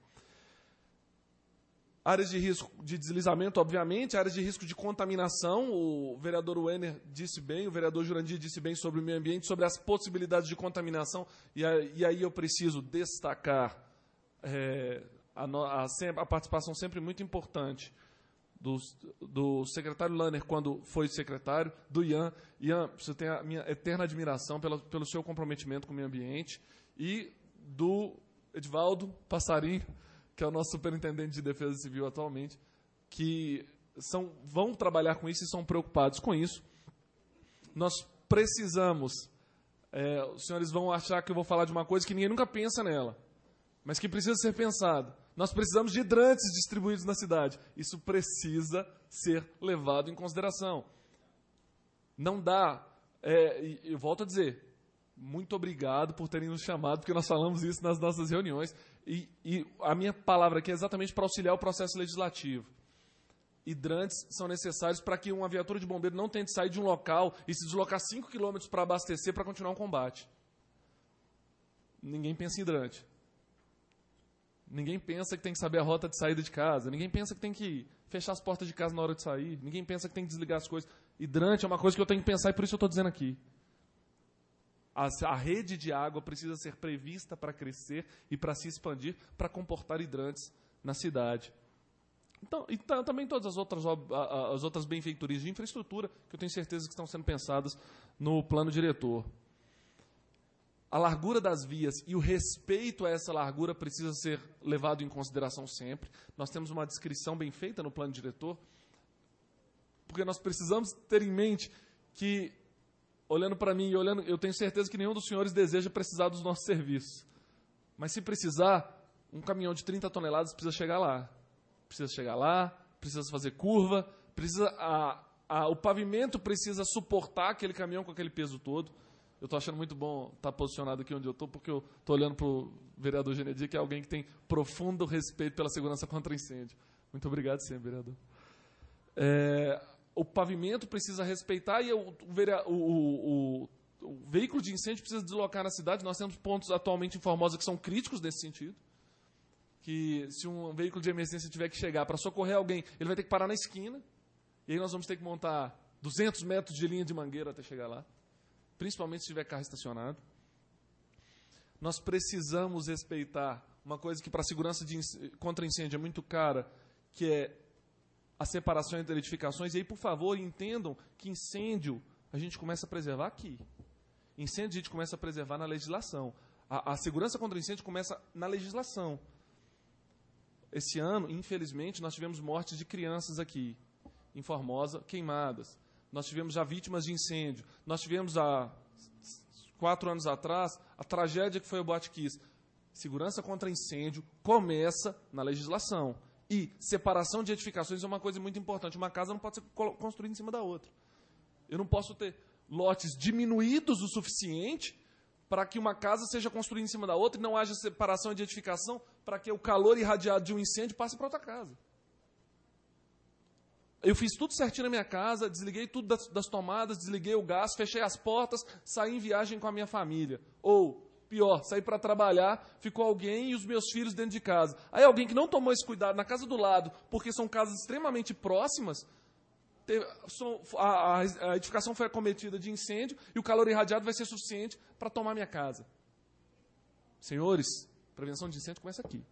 Áreas de risco de deslizamento, obviamente, áreas de risco de contaminação. O vereador Wenner disse bem, o vereador Jurandir disse bem sobre o meio ambiente, sobre as possibilidades de contaminação, e aí eu preciso destacar é, a, a, a participação sempre muito importante do, do secretário Lanner, quando foi secretário, do Ian. Ian, você tem a minha eterna admiração pela, pelo seu comprometimento com o meio ambiente, e do Edvaldo Passarinho, que é o nosso superintendente de defesa civil atualmente, que são, vão trabalhar com isso e são preocupados com isso. Nós precisamos, é, os senhores vão achar que eu vou falar de uma coisa que ninguém nunca pensa nela, mas que precisa ser pensado. Nós precisamos de hidrantes distribuídos na cidade. Isso precisa ser levado em consideração. Não dá, é, e eu volto a dizer, muito obrigado por terem nos chamado, porque nós falamos isso nas nossas reuniões. E, e a minha palavra aqui é exatamente para auxiliar o processo legislativo. Hidrantes são necessários para que uma viatura de bombeiro não tente sair de um local e se deslocar cinco quilômetros para abastecer para continuar um combate. Ninguém pensa em hidrante. Ninguém pensa que tem que saber a rota de saída de casa. Ninguém pensa que tem que fechar as portas de casa na hora de sair. Ninguém pensa que tem que desligar as coisas. Hidrante é uma coisa que eu tenho que pensar e por isso eu estou dizendo aqui. A, a rede de água precisa ser prevista para crescer e para se expandir, para comportar hidrantes na cidade. Então, e também todas as outras, as outras benfeitorias de infraestrutura, que eu tenho certeza que estão sendo pensadas no plano diretor. A largura das vias e o respeito a essa largura precisa ser levado em consideração sempre. Nós temos uma descrição bem feita no plano diretor, porque nós precisamos ter em mente que, olhando para mim e olhando, eu tenho certeza que nenhum dos senhores deseja precisar dos nossos serviços. Mas se precisar, um caminhão de trinta toneladas precisa chegar lá. Precisa chegar lá, precisa fazer curva, precisa a, a, o pavimento precisa suportar aquele caminhão com aquele peso todo. Eu estou achando muito bom estar posicionado aqui onde eu estou, porque eu estou olhando para o vereador Genedir, que é alguém que tem profundo respeito pela segurança contra incêndio. Muito obrigado, sempre, vereador. É, o pavimento precisa respeitar e o, o, o, o, o veículo de incêndio precisa deslocar na cidade. Nós temos pontos atualmente em Formosa que são críticos nesse sentido. Que se um veículo de emergência tiver que chegar para socorrer alguém, ele vai ter que parar na esquina, e aí nós vamos ter que montar duzentos metros de linha de mangueira até chegar lá, principalmente se tiver carro estacionado. Nós precisamos respeitar uma coisa que para a segurança de, contra incêndio é muito cara, que é a separação entre edificações. E aí, por favor, entendam que incêndio a gente começa a preservar aqui. Incêndio a gente começa a preservar na legislação. A, a segurança contra incêndio começa na legislação. Esse ano, infelizmente, nós tivemos mortes de crianças aqui, em Formosa, queimadas. Nós tivemos já vítimas de incêndio. Nós tivemos, há quatro anos atrás, a tragédia que foi o Boate Kiss. Segurança contra incêndio começa na legislação. E separação de edificações é uma coisa muito importante. Uma casa não pode ser construída em cima da outra. Eu não posso ter lotes diminuídos o suficiente para que uma casa seja construída em cima da outra e não haja separação de edificação para que o calor irradiado de um incêndio passe para outra casa. Eu fiz tudo certinho na minha casa, desliguei tudo das, das tomadas, desliguei o gás, fechei as portas, saí em viagem com a minha família. Ou, pior, saí para trabalhar, ficou alguém e os meus filhos dentro de casa. Aí alguém que não tomou esse cuidado na casa do lado, porque são casas extremamente próximas, teve, a, a edificação foi acometida de incêndio e o calor irradiado vai ser suficiente para tomar minha casa. Senhores, prevenção de incêndio começa aqui.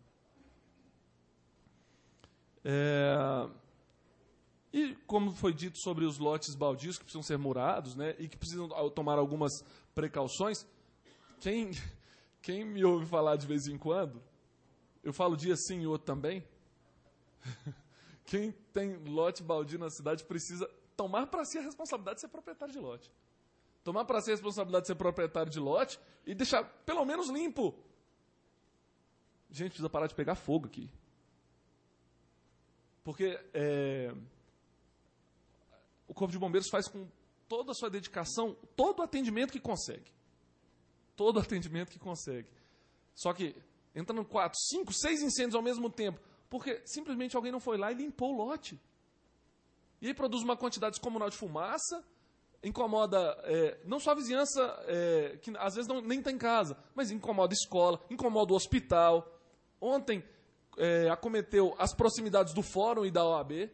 É... E, como foi dito sobre os lotes baldios que precisam ser murados, né, e que precisam tomar algumas precauções, quem, quem me ouve falar de vez em quando, eu falo dia sim e outro também, quem tem lote baldio na cidade precisa tomar para si a responsabilidade de ser proprietário de lote. Tomar para si a responsabilidade de ser proprietário de lote e deixar pelo menos limpo. Gente, precisa parar de pegar fogo aqui. Porque é, o Corpo de Bombeiros faz com toda a sua dedicação, todo o atendimento que consegue. Todo o atendimento que consegue. Só que entrando quatro, cinco, seis incêndios ao mesmo tempo, porque simplesmente alguém não foi lá e limpou o lote. E aí produz uma quantidade descomunal de fumaça, incomoda é, não só a vizinhança, é, que às vezes não, nem está em casa, mas incomoda a escola, incomoda o hospital. Ontem é, acometeu as proximidades do Fórum e da O A B.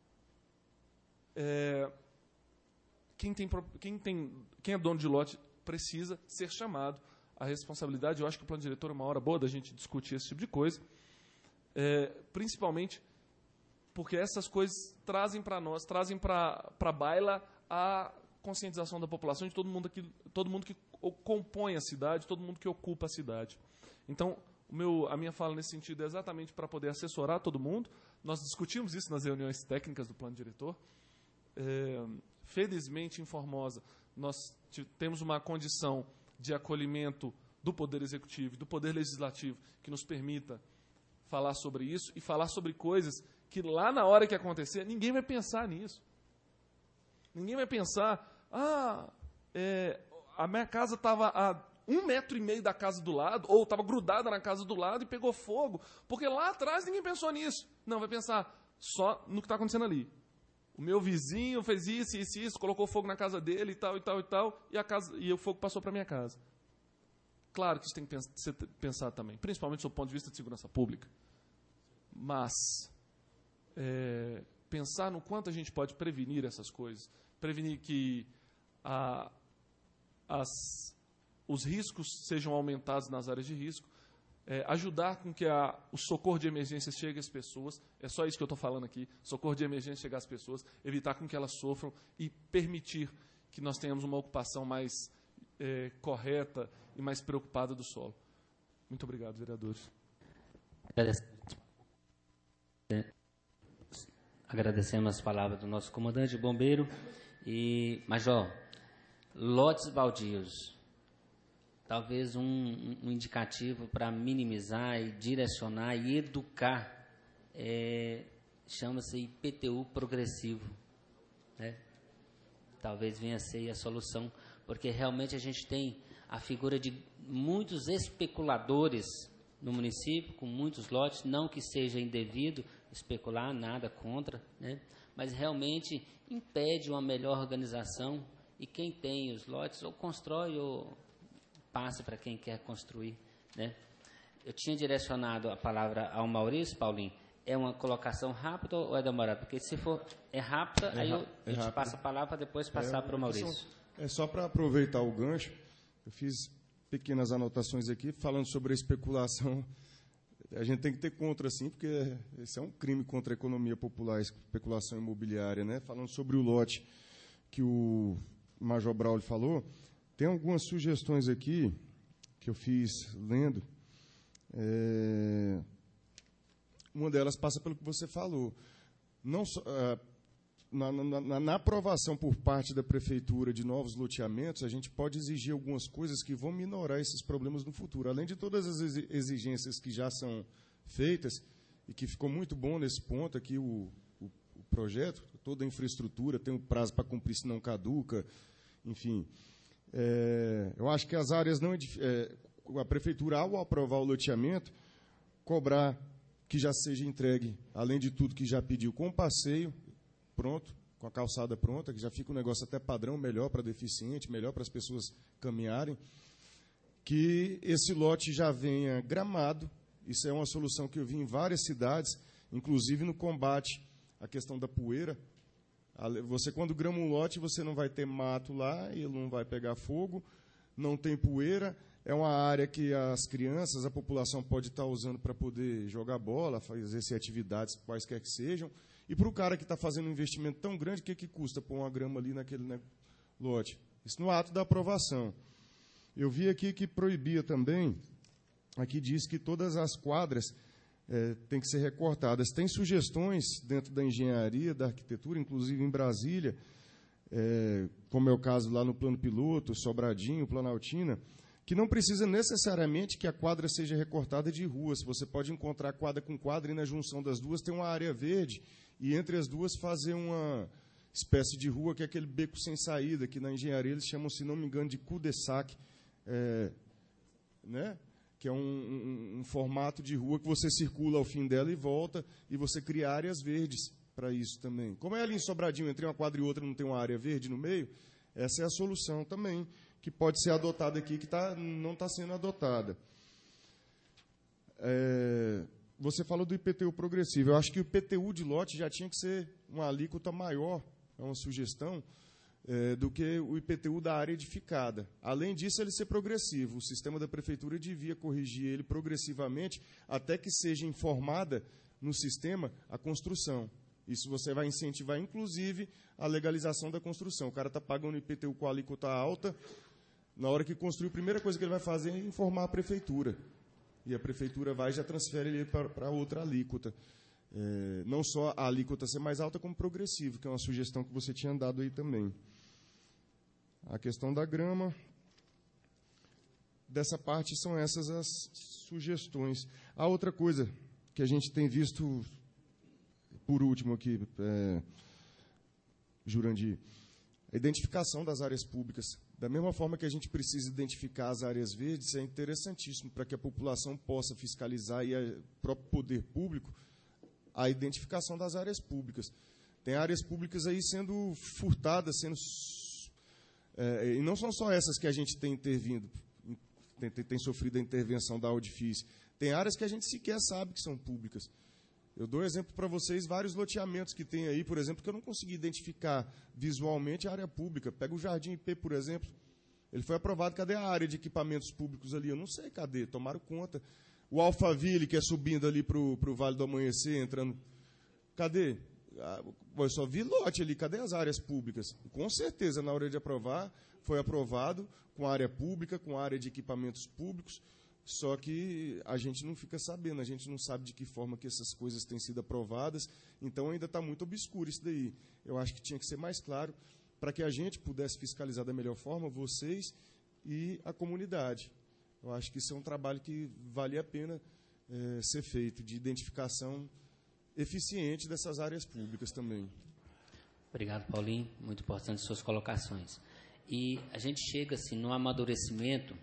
É, quem, tem, quem, tem, quem é dono de lote precisa ser chamado à responsabilidade. Eu acho que o plano diretor é uma hora boa da gente discutir esse tipo de coisa, é, principalmente porque essas coisas trazem para nós, trazem para a baila a conscientização da população, de todo mundo, aqui, todo mundo que compõe a cidade, todo mundo que ocupa a cidade. Então, o meu, a minha fala nesse sentido é exatamente para poder assessorar todo mundo. Nós discutimos isso nas reuniões técnicas do plano diretor. É, felizmente, em Formosa, nós temos uma condição de acolhimento do Poder Executivo, do Poder Legislativo, que nos permita falar sobre isso e falar sobre coisas que lá na hora que acontecer, ninguém vai pensar nisso. Ninguém vai pensar, ah, é, a minha casa estava a um metro e meio da casa do lado, ou estava grudada na casa do lado e pegou fogo, porque lá atrás ninguém pensou nisso. Não, vai pensar só no que está acontecendo ali. O meu vizinho fez isso, isso, isso, colocou fogo na casa dele e tal, e tal, e tal, e, a casa, e o fogo passou para a minha casa. Claro que isso tem que ser pensado também, principalmente do ponto de vista de segurança pública. Mas é, pensar no quanto a gente pode prevenir essas coisas, prevenir que a, as, os riscos sejam aumentados nas áreas de risco, é, ajudar com que a, o socorro de emergência chegue às pessoas, é só isso que eu estou falando aqui, socorro de emergência chegar às pessoas, evitar com que elas sofram e permitir que nós tenhamos uma ocupação mais é, correta e mais preocupada do solo. Muito obrigado, vereadores. Agradecemos as palavras do nosso comandante bombeiro. E, Major, lotes baldios, talvez um, um indicativo para minimizar e direcionar e educar, é, chama-se I P T U progressivo, né? Talvez venha a ser a solução, porque realmente a gente tem a figura de muitos especuladores no município, com muitos lotes, não que seja indevido especular, nada contra, né? Mas realmente impede uma melhor organização e quem tem os lotes ou constrói ou passa para quem quer construir, né? Eu tinha direcionado a palavra ao Maurício, Paulinho. É uma colocação rápida ou é demorada? Porque se for é rápida, é aí eu, eu te passo a palavra para depois passar é, para o Maurício. É só para aproveitar o gancho, eu fiz pequenas anotações aqui falando sobre a especulação. A gente tem que ter contra, sim, porque esse é um crime contra a economia popular, a especulação imobiliária, né? Falando sobre o lote que o Major Braulio falou, tem algumas sugestões aqui que eu fiz lendo. É, uma delas passa pelo que você falou. Não só, na, na, na aprovação por parte da Prefeitura de novos loteamentos, a gente pode exigir algumas coisas que vão minorar esses problemas no futuro. Além de todas as exigências que já são feitas, e que ficou muito bom nesse ponto aqui o, o, o projeto, toda a infraestrutura, tem um prazo para cumprir, se não caduca, enfim. É, eu acho que as áreas não... É, a Prefeitura, ao aprovar o loteamento, cobrar que já seja entregue, além de tudo que já pediu, com o passeio pronto, com a calçada pronta, que já fica um negócio até padrão, melhor para deficiente, melhor para as pessoas caminharem, que esse lote já venha gramado. Isso é uma solução que eu vi em várias cidades, inclusive no combate à questão da poeira. Você, quando grama um lote, você não vai ter mato lá, ele não vai pegar fogo, não tem poeira, é uma área que as crianças, a população pode estar usando para poder jogar bola, fazer atividades quaisquer que sejam. E para o cara que está fazendo um investimento tão grande, o que, que custa pôr uma grama ali naquele né, lote? Isso no ato da aprovação. Eu vi aqui que proibia também, aqui diz que todas as quadras é, têm que ser recortadas. Tem sugestões dentro da engenharia, da arquitetura, inclusive em Brasília, é, como é o caso lá no Plano Piloto, Sobradinho, Planaltina, que não precisa necessariamente que a quadra seja recortada de rua. Se você pode encontrar quadra com quadra e na junção das duas tem uma área verde e entre as duas fazer uma espécie de rua que é aquele beco sem saída, que na engenharia eles chamam, se não me engano, de cul-de-sac, é, né? Que é um, um, um formato de rua que você circula ao fim dela e volta, e você cria áreas verdes para isso também. Como é ali em Sobradinho, entre uma quadra e outra não tem uma área verde no meio, essa é a solução também, que pode ser adotada aqui, que tá, não está sendo adotada. É, você falou do I P T U progressivo. Eu acho que o I P T U de lote já tinha que ser uma alíquota maior, é uma sugestão, é, do que o I P T U da área edificada. Além disso, ele ser progressivo. O sistema da Prefeitura devia corrigir ele progressivamente até que seja informada no sistema a construção. Isso você vai incentivar, inclusive, a legalização da construção. O cara está pagando I P T U com a alíquota alta, na hora que construir, a primeira coisa que ele vai fazer é informar a Prefeitura. E a Prefeitura vai e já transfere ele para outra alíquota. É, não só a alíquota ser mais alta, como progressivo, que é uma sugestão que você tinha dado aí também. A questão da grama. Dessa parte, são essas as sugestões. A outra coisa que a gente tem visto, por último aqui, é, Jurandir, a identificação das áreas públicas. Da mesma forma que a gente precisa identificar as áreas verdes, é interessantíssimo para que a população possa fiscalizar e o próprio poder público a identificação das áreas públicas. Tem áreas públicas aí sendo furtadas, sendo é, e não são só essas que a gente tem intervindo, tem, tem, tem sofrido a intervenção da Audifis. Tem áreas que a gente sequer sabe que são públicas. Eu dou exemplo para vocês, vários loteamentos que tem aí, por exemplo, que eu não consegui identificar visualmente a área pública. Pega o Jardim I P, por exemplo. Ele foi aprovado, cadê a área de equipamentos públicos ali? Eu não sei, cadê? Tomaram conta. O Alphaville, que é subindo ali para o Vale do Amanhecer, entrando... Cadê? Ah, eu só vi lote ali, cadê as áreas públicas? Com certeza, na hora de aprovar, foi aprovado com a área pública, com a área de equipamentos públicos, só que a gente não fica sabendo, a gente não sabe de que forma que essas coisas têm sido aprovadas, então ainda está muito obscuro isso daí. Eu acho que tinha que ser mais claro, para que a gente pudesse fiscalizar da melhor forma, vocês e a comunidade. Eu acho que isso é um trabalho que vale a pena é, ser feito, de identificação eficiente dessas áreas públicas também. Obrigado, Paulinho. Muito importante suas colocações. E a gente chega assim, no amadurecimento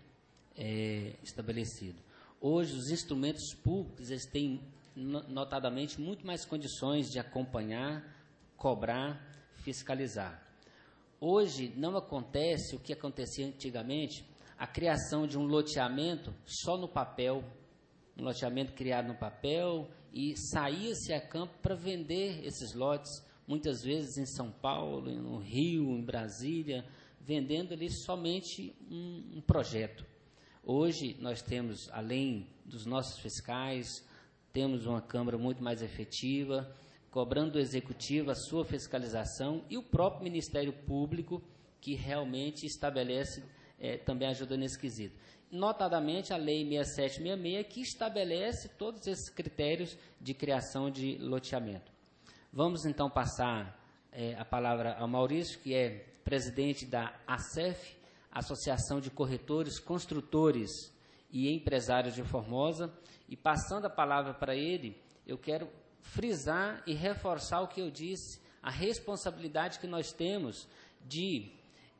é, estabelecido. Hoje, os instrumentos públicos eles têm, notadamente, muito mais condições de acompanhar, cobrar, fiscalizar. Hoje, não acontece o que acontecia antigamente, a criação de um loteamento só no papel, um loteamento criado no papel, e saía-se a campo para vender esses lotes, muitas vezes em São Paulo, no Rio, em Brasília, vendendo ali somente um, um projeto. Hoje nós temos, além dos nossos fiscais, temos uma Câmara muito mais efetiva, cobrando do Executivo a sua fiscalização e o próprio Ministério Público, que realmente estabelece, é, também ajuda nesse quesito. Notadamente, a Lei seis mil setecentos e sessenta e seis, que estabelece todos esses critérios de criação de loteamento. Vamos, então, passar é, a palavra ao Maurício, que é presidente da ACEF, Associação de Corretores, Construtores e Empresários de Formosa, e passando a palavra para ele, eu quero frisar e reforçar o que eu disse, a responsabilidade que nós temos de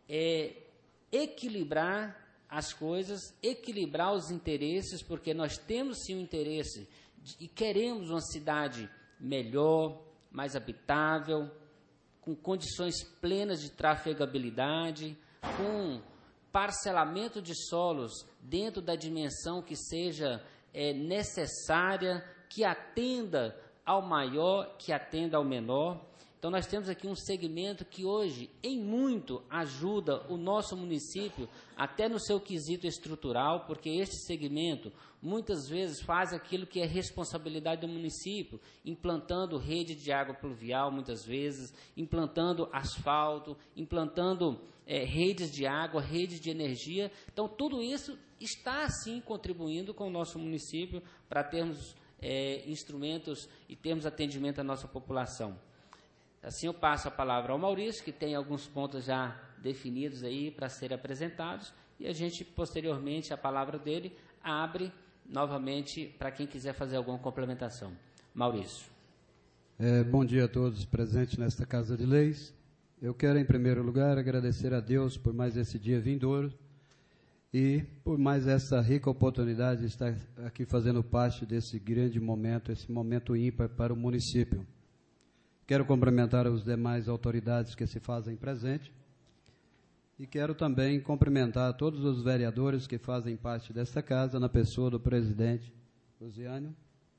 é, equilibrar as coisas, equilibrar os interesses, porque nós temos sim o interesse de, e queremos uma cidade melhor, mais habitável, com condições plenas de trafegabilidade, com parcelamento de solos dentro da dimensão que seja é, necessária, que atenda ao maior, que atenda ao menor. Então, nós temos aqui um segmento que hoje, em muito, ajuda o nosso município, até no seu quesito estrutural, porque este segmento, muitas vezes, faz aquilo que é responsabilidade do município, implantando rede de água pluvial, muitas vezes, implantando asfalto, implantando é, redes de água, redes de energia. Então, tudo isso está, sim, contribuindo com o nosso município para termos é, instrumentos e termos atendimento à nossa população. Assim, eu passo a palavra ao Maurício, que tem alguns pontos já definidos aí para serem apresentados, e a gente, posteriormente, a palavra dele abre novamente para quem quiser fazer alguma complementação. Maurício. É, bom dia a todos presentes nesta Casa de Leis. Eu quero, em primeiro lugar, agradecer a Deus por mais esse dia vindouro e por mais essa rica oportunidade de estar aqui fazendo parte desse grande momento, esse momento ímpar para o município. Quero cumprimentar as demais autoridades que se fazem presente e quero também cumprimentar todos os vereadores que fazem parte desta casa, na pessoa do presidente Luziano.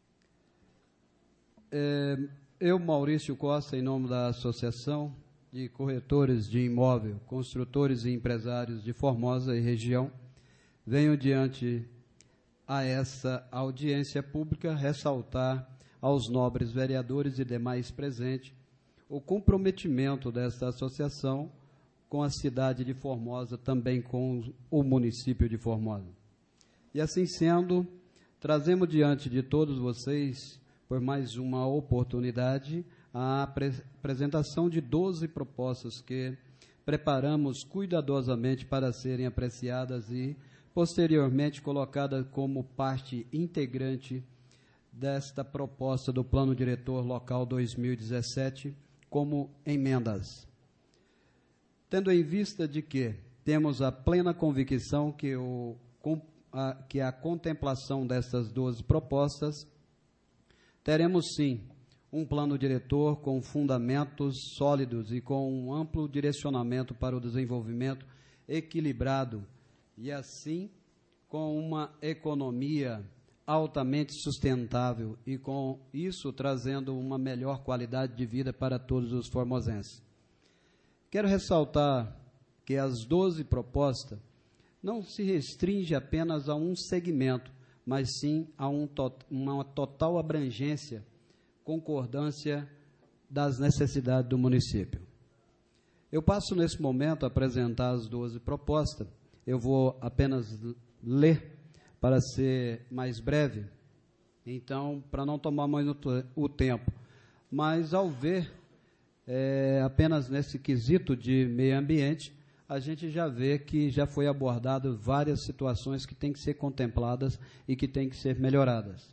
É, eu, Maurício Costa, em nome da Associação de Corretores de Imóvel, Construtores e Empresários de Formosa e região, venho diante a essa audiência pública ressaltar aos nobres vereadores e demais presentes o comprometimento desta associação com a cidade de Formosa, também com o município de Formosa. E assim sendo, trazemos diante de todos vocês, por mais uma oportunidade, a apresentação de doze propostas que preparamos cuidadosamente para serem apreciadas e, posteriormente, colocadas como parte integrante desta proposta do Plano Diretor Local dois mil e dezessete como emendas. Tendo em vista de que temos a plena convicção que, o, a, que a contemplação dessas doze propostas, teremos sim um plano diretor com fundamentos sólidos e com um amplo direcionamento para o desenvolvimento equilibrado e assim com uma economia altamente sustentável e, com isso, trazendo uma melhor qualidade de vida para todos os formosenses. Quero ressaltar que as doze propostas não se restringe apenas a um segmento, mas sim a um to uma total abrangência, concordância das necessidades do município. Eu passo nesse momento a apresentar as doze propostas. Eu vou apenas ler para ser mais breve, então, para não tomar mais o tempo. Mas, ao ver, é, apenas nesse quesito de meio ambiente, a gente já vê que já foi abordado várias situações que têm que ser contempladas e que têm que ser melhoradas.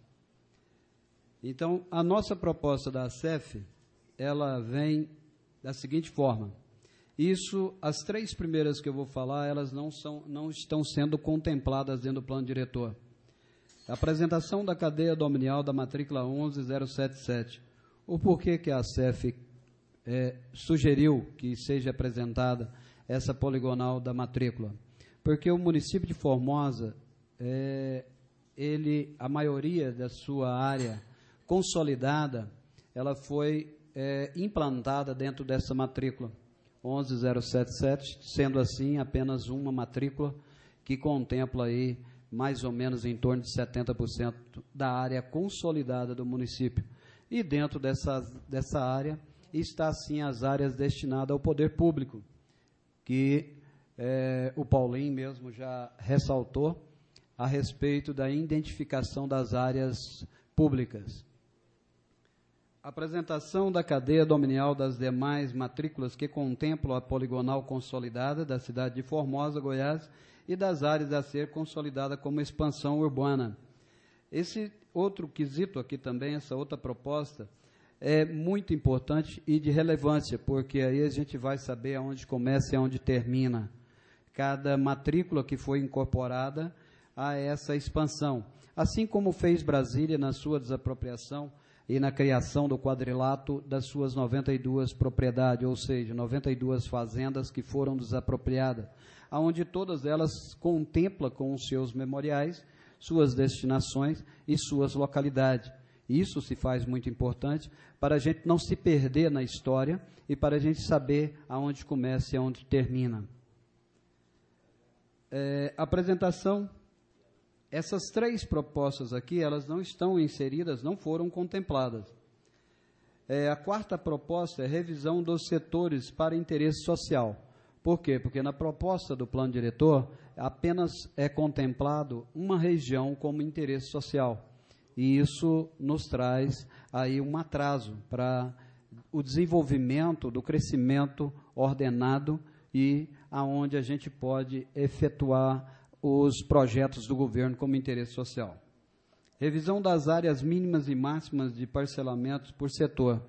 Então, a nossa proposta da ASEF, ela vem da seguinte forma. Isso, as três primeiras que eu vou falar, elas não, são, não estão sendo contempladas dentro do plano diretor. A apresentação da cadeia dominial da matrícula onze zero sete sete. O porquê que a ASEF é, sugeriu que seja apresentada essa poligonal da matrícula? Porque o município de Formosa, é, ele, a maioria da sua área consolidada, ela foi é, implantada dentro dessa matrícula onze zero sete sete, sendo assim apenas uma matrícula que contempla aí mais ou menos em torno de setenta por cento da área consolidada do município. E dentro dessa, dessa área está sim as áreas destinadas ao poder público, que é, o Paulinho mesmo já ressaltou a respeito da identificação das áreas públicas. Apresentação da cadeia dominial das demais matrículas que contemplam a poligonal consolidada da cidade de Formosa, Goiás, e das áreas a ser consolidada como expansão urbana. Esse outro quesito aqui também, essa outra proposta, é muito importante e de relevância, porque aí a gente vai saber aonde começa e aonde termina cada matrícula que foi incorporada a essa expansão. Assim como fez Brasília na sua desapropriação e na criação do quadrilato das suas noventa e duas propriedades, ou seja, noventa e duas fazendas que foram desapropriadas, onde todas elas contemplam com os seus memoriais, suas destinações e suas localidades. Isso se faz muito importante para a gente não se perder na história e para a gente saber aonde começa e aonde termina. É, apresentação. Essas três propostas aqui, elas não estão inseridas, não foram contempladas. É, a quarta proposta é revisão dos setores para interesse social. Por quê? Porque na proposta do plano diretor, apenas é contemplado uma região como interesse social. E isso nos traz aí um atraso para o desenvolvimento do crescimento ordenado e aonde a gente pode efetuar os projetos do governo como interesse social. Revisão das áreas mínimas e máximas de parcelamentos por setor.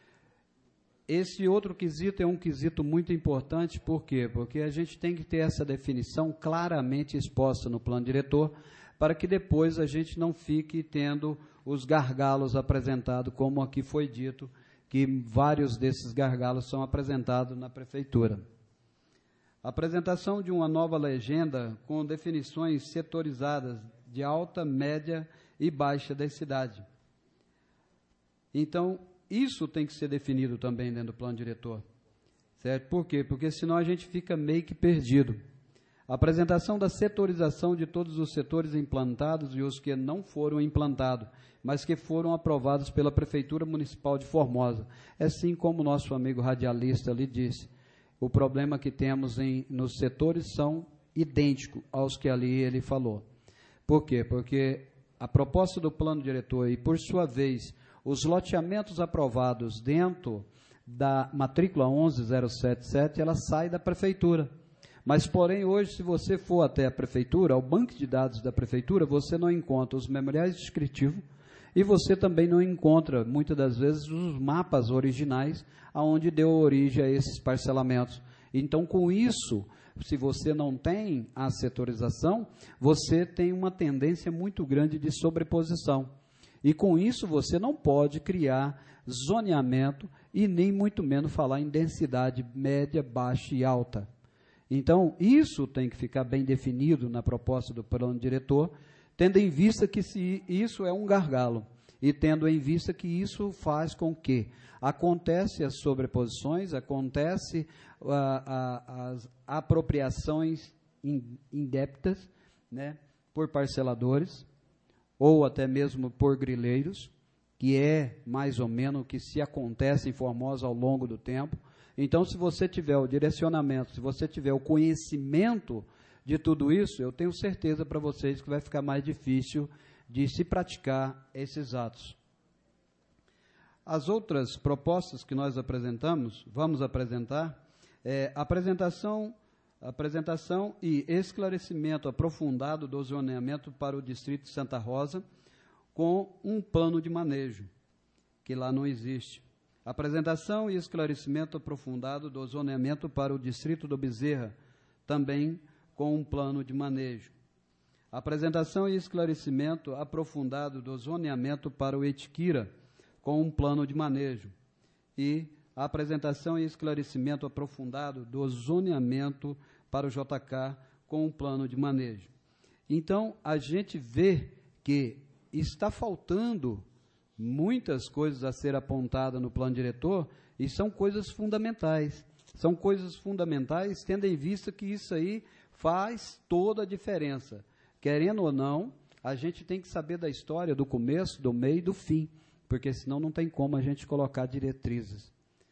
Esse outro quesito é um quesito muito importante, por quê? Porque a gente tem que ter essa definição claramente exposta no plano diretor, para que depois a gente não fique tendo os gargalos apresentados, como aqui foi dito, que vários desses gargalos são apresentados na prefeitura. Apresentação de uma nova legenda com definições setorizadas de alta, média e baixa densidade. Então, isso tem que ser definido também dentro do plano diretor. Certo? Por quê? Porque senão a gente fica meio que perdido. Apresentação da setorização de todos os setores implantados e os que não foram implantados, mas que foram aprovados pela Prefeitura Municipal de Formosa. Assim como o nosso amigo radialista ali disse. O problema que temos em, nos setores são idênticos aos que ali ele falou. Por quê? Porque a proposta do plano diretor e, por sua vez, os loteamentos aprovados dentro da matrícula onze zero sete sete, ela sai da prefeitura. Mas, porém, hoje, se você for até a prefeitura, ao banco de dados da prefeitura, você não encontra os memoriais descritivos e você também não encontra, muitas das vezes, os mapas originais aonde deu origem a esses parcelamentos. Então, com isso, se você não tem a setorização, você tem uma tendência muito grande de sobreposição. E com isso, você não pode criar zoneamento e nem muito menos falar em densidade média, baixa e alta. Então, isso tem que ficar bem definido na proposta do plano diretor, tendo em vista que se isso é um gargalo e tendo em vista que isso faz com que acontece as sobreposições, acontece a, a, as apropriações indébitas, né, por parceladores, ou até mesmo por grileiros, que é mais ou menos o que se acontece em Formosa ao longo do tempo. Então, se você tiver o direcionamento, se você tiver o conhecimento de tudo isso, eu tenho certeza para vocês que vai ficar mais difícil de se praticar esses atos. As outras propostas que nós apresentamos, vamos apresentar, é apresentação, apresentação e esclarecimento aprofundado do zoneamento para o Distrito de Santa Rosa, com um plano de manejo, que lá não existe. Apresentação e esclarecimento aprofundado do zoneamento para o Distrito do Bezerra, também com um plano de manejo. Apresentação e esclarecimento aprofundado do zoneamento para o Etiquira, com um plano de manejo. E a apresentação e esclarecimento aprofundado do zoneamento para o J K, com um plano de manejo. Então, a gente vê que está faltando muitas coisas a ser apontadas no plano diretor, e são coisas fundamentais. São coisas fundamentais, tendo em vista que isso aí faz toda a diferença. Querendo ou não, a gente tem que saber da história, do começo, do meio e do fim, porque senão não tem como a gente colocar diretrizes.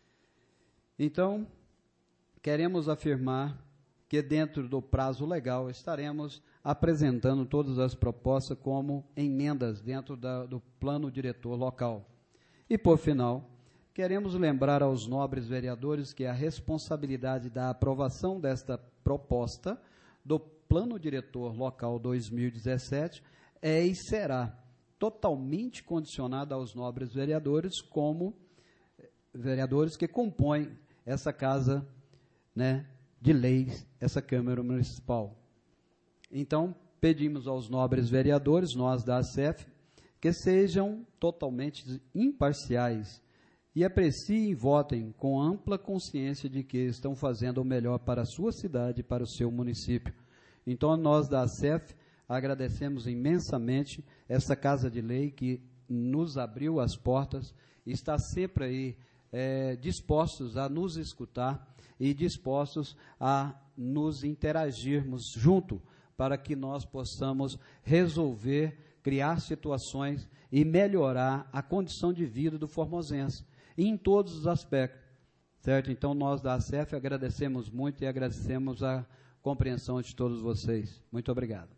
Então, queremos afirmar que dentro do prazo legal estaremos apresentando todas as propostas como emendas dentro da, do plano diretor local. E, por final, queremos lembrar aos nobres vereadores que a responsabilidade da aprovação desta proposta do plano diretor local dois mil e dezessete é e será totalmente condicionada aos nobres vereadores como vereadores que compõem essa casa, né, de leis, essa Câmara Municipal. Então, pedimos aos nobres vereadores, nós da A C E F, que sejam totalmente imparciais e apreciem e votem com ampla consciência de que estão fazendo o melhor para a sua cidade e para o seu município. Então, nós da A C E F agradecemos imensamente essa Casa de Lei que nos abriu as portas e está sempre aí é, dispostos a nos escutar e dispostos a nos interagirmos junto para que nós possamos resolver, criar situações e melhorar a condição de vida do formosense, em todos os aspectos, certo? Então, nós da A C E F agradecemos muito e agradecemos a compreensão de todos vocês. Muito obrigado.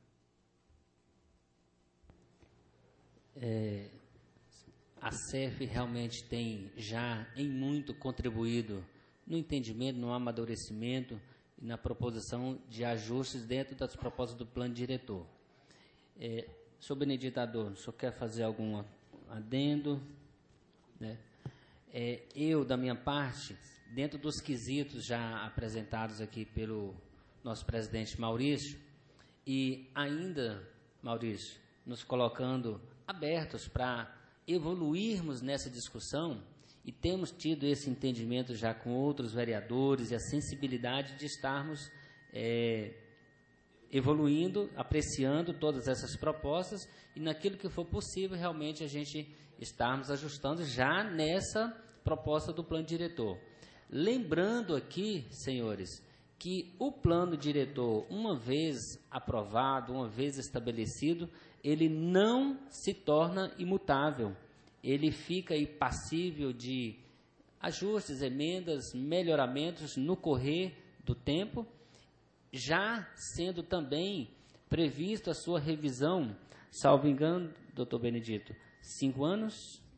É, a C E F realmente tem já em muito contribuído no entendimento, no amadurecimento e na proposição de ajustes dentro das propostas do plano diretor. É, senhor Beneditador, o senhor quer fazer algum adendo? Né? É, eu, da minha parte, dentro dos quesitos já apresentados aqui pelo nosso presidente Maurício, e ainda, Maurício, nos colocando abertos para evoluirmos nessa discussão, e temos tido esse entendimento já com outros vereadores e a sensibilidade de estarmos é, evoluindo, apreciando todas essas propostas e naquilo que for possível realmente a gente estarmos ajustando já nessa proposta do plano diretor. Lembrando aqui, senhores, que o plano diretor, uma vez aprovado, uma vez estabelecido, ele não se torna imutável. Ele fica aí passível de ajustes, emendas, melhoramentos no correr do tempo, já sendo também previsto a sua revisão, salvo engano, doutor Benedito, cinco anos?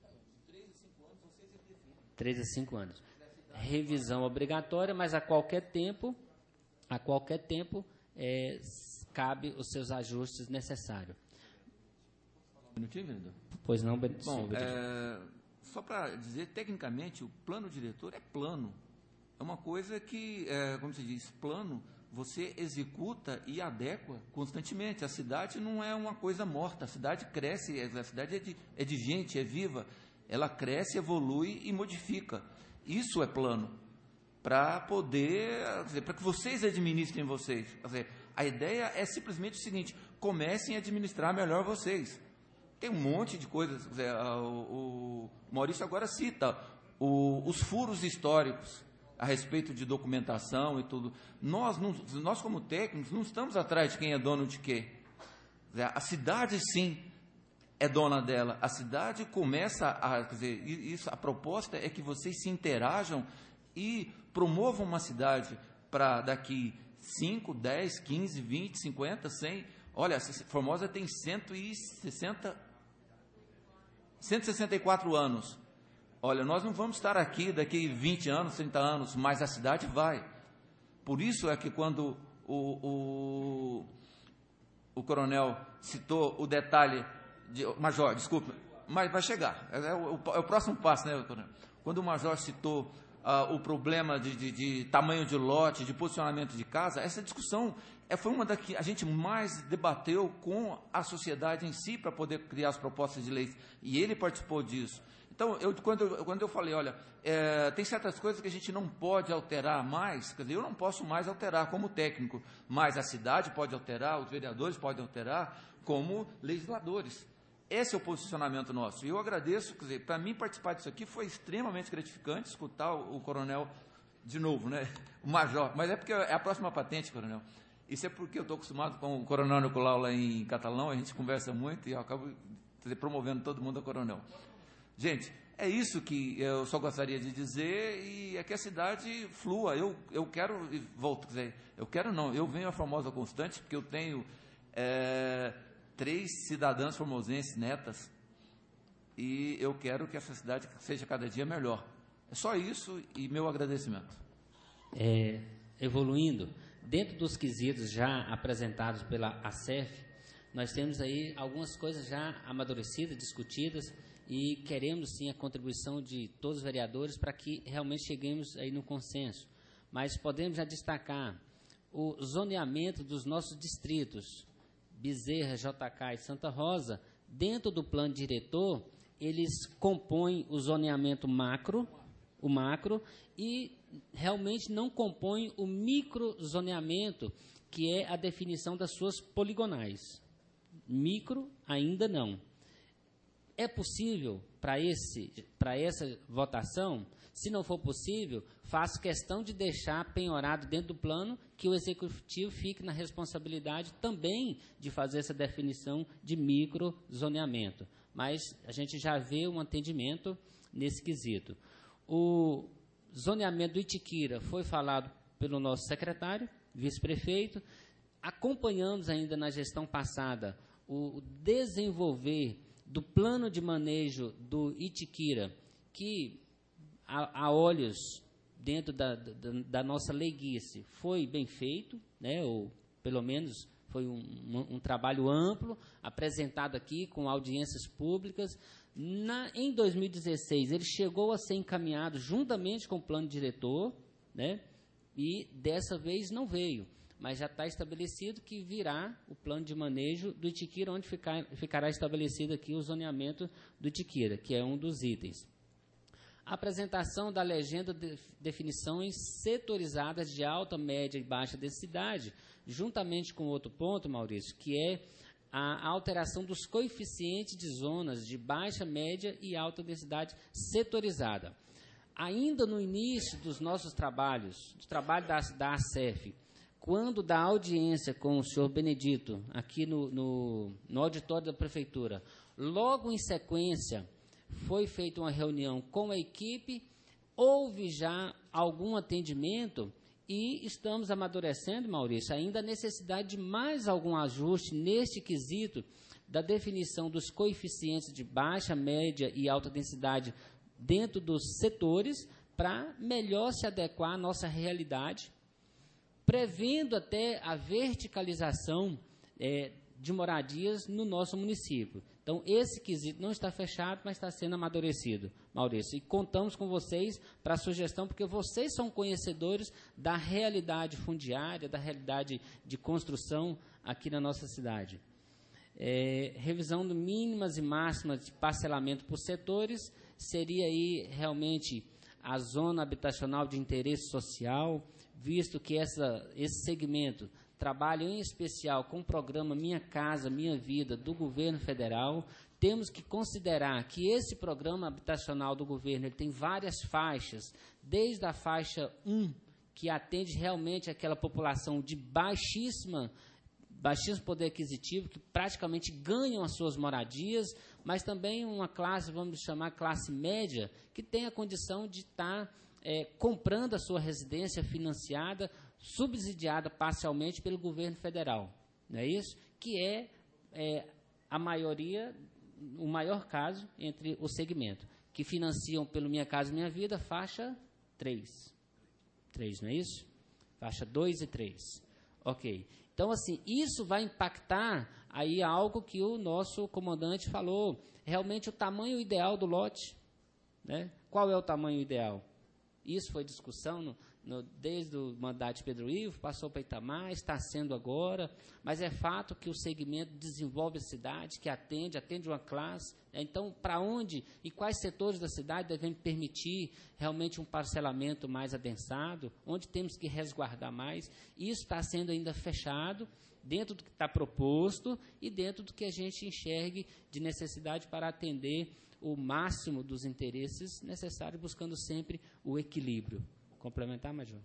Três a cinco anos. Revisão obrigatória, mas a qualquer tempo, a qualquer tempo, é, cabe os seus ajustes necessários. Um minutinho, vereador? Pois não, Benedito. Bom, é, só para dizer, tecnicamente, o plano diretor é plano. É uma coisa que, é, como se diz, plano, você executa e adequa constantemente. A cidade não é uma coisa morta, a cidade cresce, a cidade é de, é de gente, é viva. Ela cresce, evolui e modifica. Isso é plano. Para poder, para que vocês administrem vocês. Quer dizer, a ideia é simplesmente o seguinte: comecem a administrar melhor vocês. Tem um monte de coisas. O Maurício agora cita o, os furos históricos. a respeito de documentação e tudo. Nós, não, nós como técnicos, não estamos atrás de quem é dono de quê. A cidade, sim, é dona dela. A cidade começa a... Quer dizer, isso, a proposta é que vocês se interajam e promovam uma cidade para daqui cinco, dez, quinze, vinte, cinquenta, cem... Olha, Formosa tem cento e sessenta, cento e sessenta e quatro anos. Olha, nós não vamos estar aqui daqui vinte anos, trinta anos, mas a cidade vai. Por isso é que quando o, o, o coronel citou o detalhe, de, major, desculpe, mas vai chegar, é, é, o, é o próximo passo, né, coronel? Quando o major citou ah, o problema de, de, de tamanho de lote, de posicionamento de casa, essa discussão é, foi uma da que a gente mais debateu com a sociedade em si para poder criar as propostas de leis, e ele participou disso. Então, eu, quando, eu, quando eu falei, olha, é, tem certas coisas que a gente não pode alterar mais, quer dizer, eu não posso mais alterar como técnico, mas a cidade pode alterar, os vereadores podem alterar como legisladores. Esse é o posicionamento nosso. E eu agradeço, quer dizer, para mim participar disso aqui foi extremamente gratificante, escutar o, o coronel de novo, né, o major, mas é porque é a próxima patente, coronel. Isso é porque eu estou acostumado com o coronel Nicolau lá em Catalão, a gente conversa muito e eu acabo quer dizer, promovendo todo mundo a coronel. Gente, é isso que eu só gostaria de dizer e é que a cidade flua. Eu, eu quero, volto a dizer, eu quero não, eu venho a Formosa Constante porque eu tenho é, três cidadãs formosenses netas e eu quero que essa cidade seja cada dia melhor. É só isso e meu agradecimento. É, evoluindo, dentro dos quesitos já apresentados pela A C E F, nós temos aí algumas coisas já amadurecidas, discutidas, e queremos sim a contribuição de todos os vereadores para que realmente cheguemos aí no consenso. Mas podemos já destacar o zoneamento dos nossos distritos, Bezerra, J K e Santa Rosa, dentro do plano diretor, eles compõem o zoneamento macro, o macro, e realmente não compõem o micro zoneamento, que é a definição das suas poligonais. Micro ainda não. É possível para esse, para essa votação? Se não for possível, faço questão de deixar penhorado dentro do plano que o Executivo fique na responsabilidade também de fazer essa definição de micro zoneamento. Mas a gente já vê um atendimento nesse quesito. O zoneamento do Itiquira foi falado pelo nosso secretário, vice-prefeito. Acompanhamos ainda na gestão passada o desenvolver do plano de manejo do Itiquira, que a, a olhos dentro da, da, da nossa leiguice foi bem feito, né, ou pelo menos foi um, um, um trabalho amplo, apresentado aqui com audiências públicas. Na, em dois mil e dezesseis, ele chegou a ser encaminhado juntamente com o plano diretor, né, e dessa vez não veio. Mas já está estabelecido que virá o plano de manejo do Itiquira, onde ficar, ficará estabelecido aqui o zoneamento do Itiquira, que é um dos itens. A apresentação da legenda de definições setorizadas de alta, média e baixa densidade, juntamente com outro ponto, Maurício, que é a alteração dos coeficientes de zonas de baixa, média e alta densidade setorizada. Ainda no início dos nossos trabalhos, do trabalho da, da A C E F, quando da audiência com o senhor Benedito, aqui no, no, no auditório da Prefeitura, logo em sequência, foi feita uma reunião com a equipe, houve já algum atendimento e estamos amadurecendo, Maurício, ainda a necessidade de mais algum ajuste neste quesito da definição dos coeficientes de baixa, média e alta densidade dentro dos setores para melhor se adequar à nossa realidade, prevendo até a verticalização é, de moradias no nosso município. Então, esse quesito não está fechado, mas está sendo amadurecido, Maurício. E contamos com vocês para a sugestão, porque vocês são conhecedores da realidade fundiária, da realidade de construção aqui na nossa cidade. É, revisão de mínimas e máximas de parcelamento por setores, seria aí realmente a zona habitacional de interesse social, visto que essa, esse segmento trabalha em especial com o programa Minha Casa, Minha Vida, do governo federal, temos que considerar que esse programa habitacional do governo ele tem várias faixas, desde a faixa um, que atende realmente aquela população de baixíssima, baixíssimo poder aquisitivo, que praticamente ganham as suas moradias, mas também uma classe, vamos chamar classe média, que tem a condição de estar é, comprando a sua residência financiada, subsidiada parcialmente pelo governo federal. Não é isso? Que é, é a maioria, o maior caso entre o segmento, que financiam pelo Minha Casa Minha Vida, faixa três. três, não é isso? Faixa dois e três. Ok. Então, assim, isso vai impactar aí algo que o nosso comandante falou, realmente o tamanho ideal do lote. Né? Qual é o tamanho ideal? Isso foi discussão no, no, desde o mandato de Pedro Ivo, passou para Itamar, está sendo agora, mas é fato que o segmento desenvolve a cidade, que atende, atende uma classe. Né? Então, para onde e quais setores da cidade devem permitir realmente um parcelamento mais adensado, onde temos que resguardar mais, isso está sendo ainda fechado, dentro do que está proposto e dentro do que a gente enxergue de necessidade para atender o máximo dos interesses necessários, buscando sempre o equilíbrio. Complementar, Major?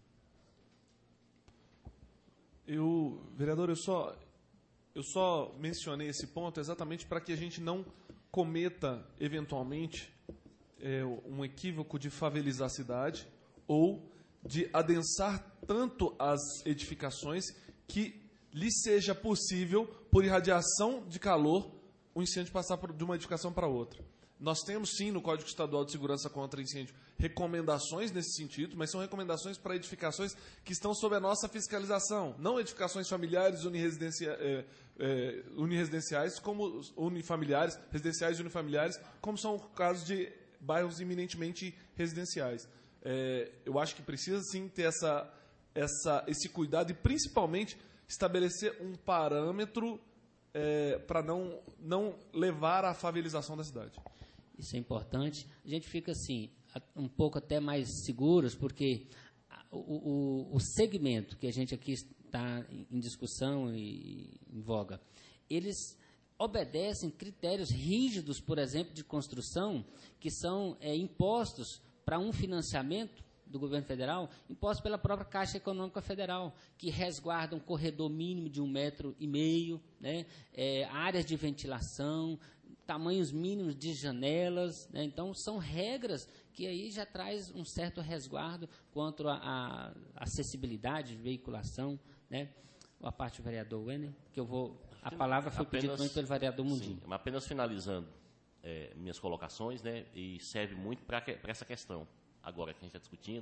Eu, vereador, eu só, eu só mencionei esse ponto exatamente para que a gente não cometa, eventualmente, é, um equívoco de favelizar a cidade ou de adensar tanto as edificações que lhe seja possível, por irradiação de calor, o incêndio passar por, de uma edificação para outra. Nós temos, sim, no Código Estadual de Segurança contra Incêndio, recomendações nesse sentido, mas são recomendações para edificações que estão sob a nossa fiscalização, não edificações familiares uniresidencia, é, é, uniresidenciais, como unifamiliares, residenciais e unifamiliares, como são o caso de bairros eminentemente residenciais. É, eu acho que precisa, sim, ter essa, essa, esse cuidado e, principalmente, estabelecer um parâmetro é, para não, não levar à favelização da cidade. Isso é importante. A gente fica, assim, um pouco até mais seguros, porque o, o, o segmento que a gente aqui está em discussão e em voga, eles obedecem critérios rígidos, por exemplo, de construção, que são é, impostos para um financiamento do governo federal, impostos pela própria Caixa Econômica Federal, que resguardam um corredor mínimo de um metro e meio, né, é, áreas de ventilação, tamanhos mínimos de janelas, né? Então são regras que aí já traz um certo resguardo quanto à acessibilidade de veiculação, né? A parte do vereador Wenner, que eu vou, a palavra foi pedida também pelo vereador Mundinho. Sim, apenas finalizando é, minhas colocações, né? E serve muito para que, essa questão agora que a gente está discutindo.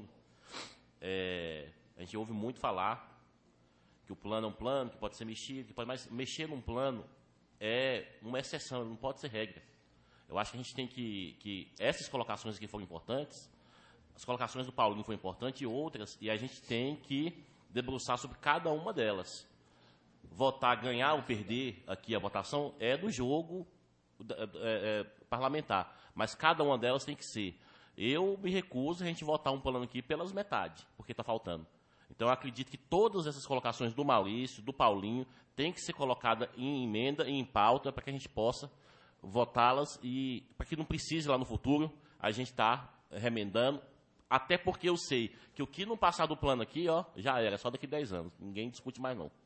É, a gente ouve muito falar que o plano é um plano que pode ser mexido, que pode, mas mexer num plano é uma exceção, não pode ser regra. Eu acho que a gente tem que, que essas colocações aqui foram importantes, as colocações do Paulinho foram importantes e outras, e a gente tem que debruçar sobre cada uma delas. Votar, ganhar ou perder aqui a votação é do jogo é, é, parlamentar, mas cada uma delas tem que ser. Eu me recuso a gente votar um plano aqui pelas metades, porque está faltando. Então, eu acredito que todas essas colocações do Maurício, do Paulinho, têm que ser colocadas em emenda e em pauta para que a gente possa votá-las e para que não precise lá no futuro a gente estar tá remendando, até porque eu sei que o que não passar do plano aqui, ó, já era, só daqui a dez anos. Ninguém discute mais, não.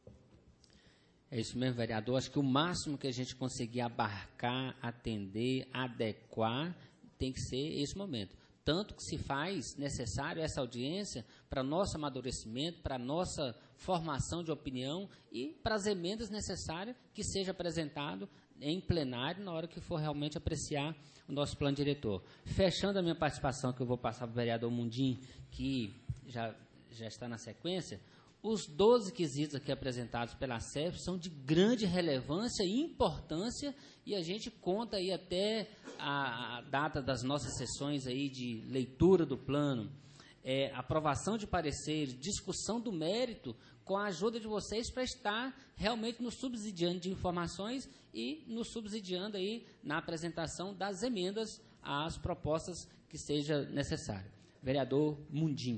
É isso mesmo, vereador. Acho que o máximo que a gente conseguir abarcar, atender, adequar, tem que ser esse momento. Tanto que se faz necessário essa audiência para nosso amadurecimento, para nossa formação de opinião e para as emendas necessárias que seja apresentado em plenário na hora que for realmente apreciar o nosso plano diretor. Fechando a minha participação, que eu vou passar para o vereador Mundim, que já, já está na sequência, os doze quesitos aqui apresentados pela S E F são de grande relevância e importância, e a gente conta aí até a, a data das nossas sessões aí de leitura do plano, é, aprovação de pareceres, discussão do mérito, com a ajuda de vocês para estar realmente nos subsidiando de informações e nos subsidiando aí na apresentação das emendas às propostas que seja necessário. Vereador Mundim.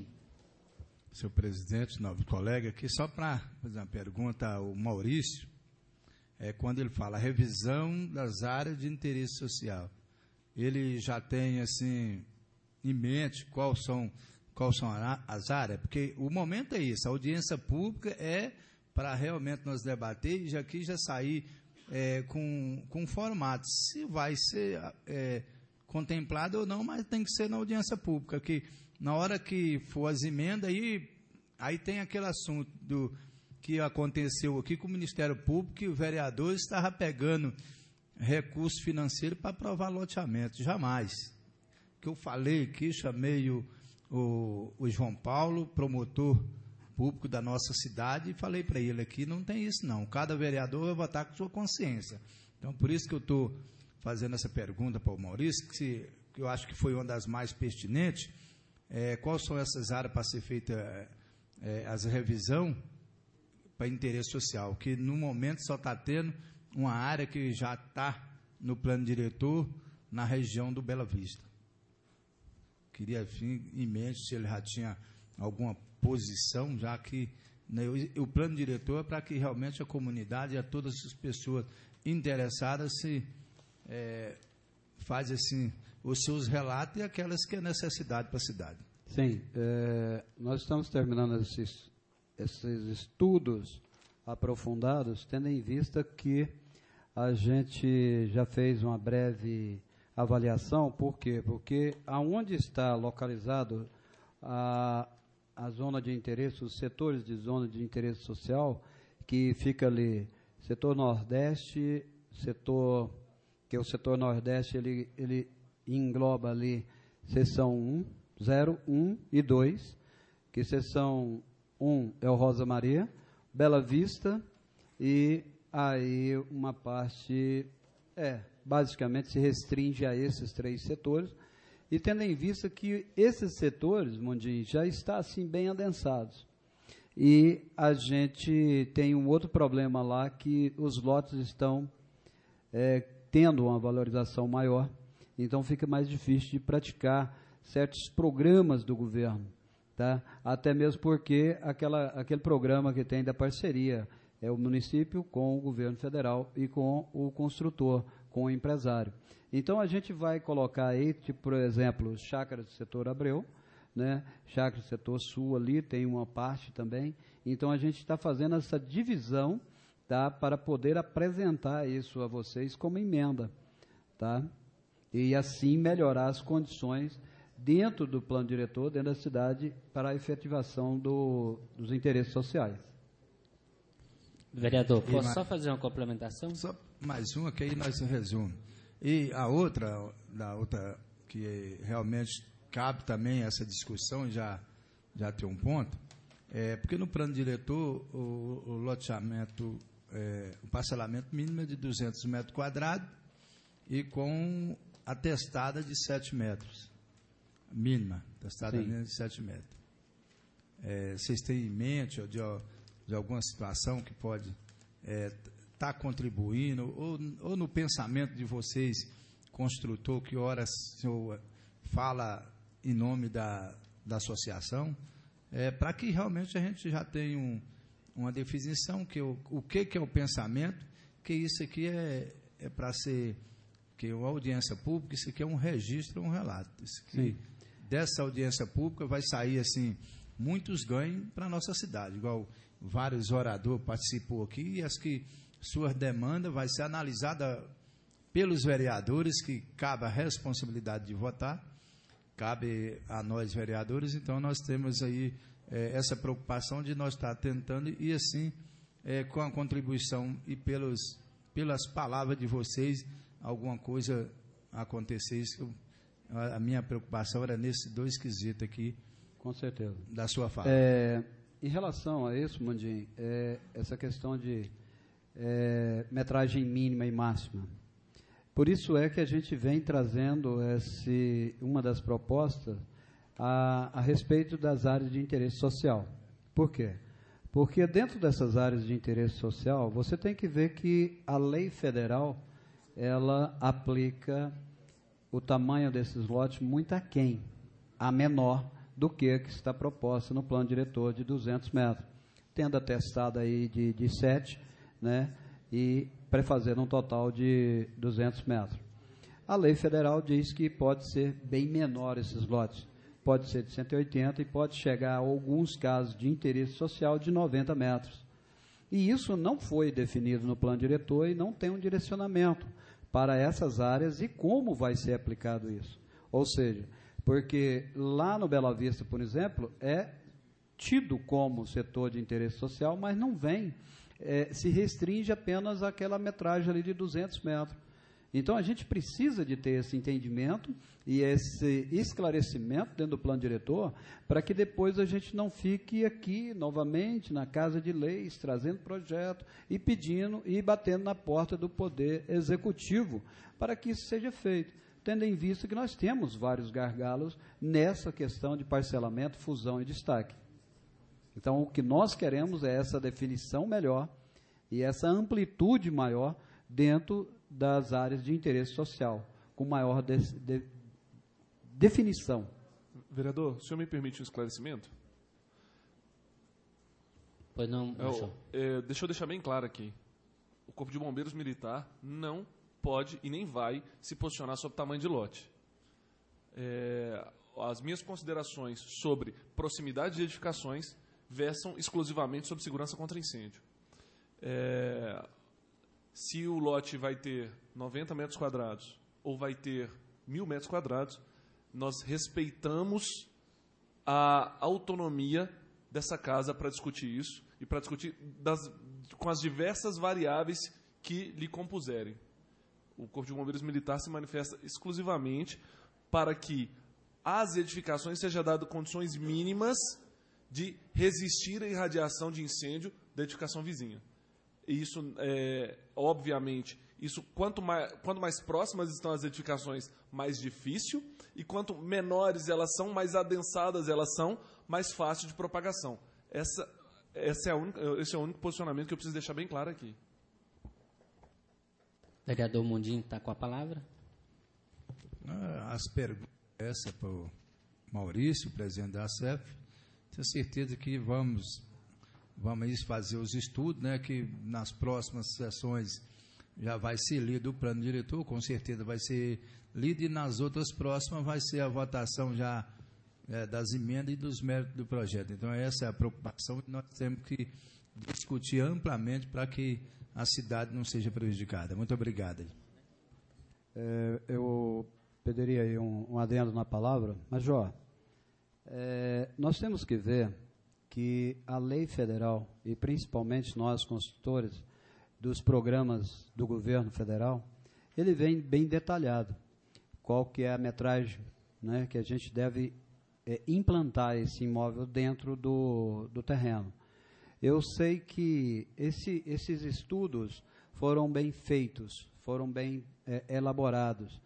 Senhor presidente, nobre colega, aqui só para fazer uma pergunta ao Maurício. é quando ele fala revisão das áreas de interesse social. Ele já tem, assim, em mente quais são, quais são as áreas, porque o momento é isso, a audiência pública é para realmente nós debater e já aqui já sair é, com, com formato, se vai ser é, contemplado ou não, mas tem que ser na audiência pública, que na hora que for as emendas, aí, aí tem aquele assunto do, que aconteceu aqui com o Ministério Público, que o vereador estava pegando recurso financeiro para aprovar loteamento, jamais. Que eu falei aqui, chamei o, o, o João Paulo, promotor público da nossa cidade, e falei para ele aqui, não tem isso não, cada vereador vai votar com sua consciência. Então, por isso que eu estou fazendo essa pergunta para o Maurício, que, se, que eu acho que foi uma das mais pertinentes, é, quais são essas áreas para ser feita é, as revisão para interesse social, que no momento só está tendo uma área que já está no plano diretor na região do Bela Vista. Queria, enfim, em mente se ele já tinha alguma posição, já que né, o, o plano diretor é para que realmente a comunidade e a todas as pessoas interessadas se é, faz assim os seus relatos e aquelas que é necessidade para a cidade. Sim, é, nós estamos terminando esses, esses estudos aprofundados, tendo em vista que a gente já fez uma breve avaliação. Por quê? Porque aonde está localizado a, a zona de interesse, os setores de zona de interesse social, que fica ali, setor Nordeste, setor, que é o setor Nordeste, ele, ele engloba ali seção um, zero, um e dois, que seção um é o Rosa Maria, Bela Vista, e aí uma parte, é, basicamente se restringe a esses três setores, e tendo em vista que esses setores, Mundim, já está assim bem adensados. E a gente tem um outro problema lá, que os lotes estão é, tendo uma valorização maior, então fica mais difícil de praticar certos programas do governo, tá? Até mesmo porque aquela, aquele programa que tem da parceria é o município com o governo federal e com o construtor, com o empresário. Então a gente vai colocar aí, tipo, por exemplo, chácaras do setor Abreu, né? Chácaras do setor Sul ali, tem uma parte também. Então a gente está fazendo essa divisão, tá? Para poder apresentar isso a vocês como emenda, tá? E assim melhorar as condições dentro do plano diretor, dentro da cidade, para a efetivação do, dos interesses sociais. Vereador, posso mais, só fazer uma complementação? Só mais uma, que aí nós resumimos. E a outra, da outra que realmente cabe também essa discussão, já, já tem um ponto, é porque no plano diretor o, o loteamento, é, o parcelamento mínimo é de duzentos metros quadrados e com atestada de sete metros. Mínima, testada mínima de sete metros. É, vocês têm em mente de, de alguma situação que pode estar é, tá contribuindo, ou, ou no pensamento de vocês, construtor, que horas o senhor fala em nome da, da associação, é, para que realmente a gente já tenha um, uma definição, que o, o que, que é o pensamento, que isso aqui é, é para ser, que é uma audiência pública, isso aqui é um registro, um relato. Isso aqui, dessa audiência pública vai sair assim muitos ganhos para a nossa cidade, igual vários oradores participou aqui, e as que suas demandas vai ser analisada pelos vereadores, que cabe a responsabilidade de votar, cabe a nós vereadores. Então nós temos aí é, essa preocupação de nós estar tentando, e assim, é, com a contribuição e pelos, pelas palavras de vocês, alguma coisa acontecer. Isso, a minha preocupação era nesses dois quesitos aqui. Com certeza. Da sua fala. É, em relação a isso, Mundim, é, essa questão de é, metragem mínima e máxima. Por isso é que a gente vem trazendo esse, uma das propostas a, a respeito das áreas de interesse social. Por quê? Porque dentro dessas áreas de interesse social, você tem que ver que a lei federal, ela aplica o tamanho desses lotes muito aquém, a menor do que a que está proposta no plano diretor de duzentos metros. Tendo atestado aí de, de sete, né? e prefazendo um total de duzentos metros. A lei federal diz que pode ser bem menor esses lotes, pode ser de cento e oitenta e pode chegar a alguns casos de interesse social de noventa metros. E isso não foi definido no plano diretor e não tem um direcionamento para essas áreas e como vai ser aplicado isso. Ou seja, porque lá no Bela Vista, por exemplo, é tido como setor de interesse social, mas não vem, é, se restringe apenas àquela metragem ali de duzentos metros. Então, a gente precisa de ter esse entendimento e esse esclarecimento dentro do plano diretor para que depois a gente não fique aqui novamente na Casa de Leis, trazendo projeto e pedindo e batendo na porta do Poder Executivo para que isso seja feito, tendo em vista que nós temos vários gargalos nessa questão de parcelamento, fusão e destaque. Então, o que nós queremos é essa definição melhor e essa amplitude maior dentro das áreas de interesse social, com maior de, de, definição. Vereador, o senhor me permite um esclarecimento? Pois não, eu, é, deixa eu deixar bem claro aqui. O Corpo de Bombeiros Militar não pode e nem vai se posicionar sobre o tamanho de lote. É, as minhas considerações sobre proximidade de edificações versam exclusivamente sobre segurança contra incêndio. É, se o lote vai ter noventa metros quadrados ou vai ter mil metros quadrados, nós respeitamos a autonomia dessa casa para discutir isso e para discutir das, com as diversas variáveis que lhe compuserem. O Corpo de Bombeiros Militar se manifesta exclusivamente para que às edificações seja dado condições mínimas de resistir à irradiação de incêndio da edificação vizinha. E isso, é, obviamente, isso quanto mais, quanto mais próximas estão as edificações, mais difícil, e quanto menores elas são, mais adensadas elas são, mais fácil de propagação. Essa, essa é a única, esse é o único posicionamento que eu preciso deixar bem claro aqui. Vereador Mundinho está com a palavra. As perguntas, essa para o Maurício, presidente da A S E F, tenho certeza que vamos... Vamos fazer os estudos, né, que nas próximas sessões já vai ser lido o plano diretor, com certeza vai ser lido, e nas outras próximas vai ser a votação já é, das emendas e dos méritos do projeto. Então, essa é a preocupação que nós temos que discutir amplamente para que a cidade não seja prejudicada. Muito obrigado. É, eu pediria aí um, um adendo na palavra, Major, é, nós temos que ver que a lei federal, e principalmente nós, consultores dos programas do governo federal, ele vem bem detalhado. Qual que é a metragem, né, que a gente deve é, implantar esse imóvel dentro do, do terreno. Eu sei que esse, esses estudos foram bem feitos, foram bem é, elaborados,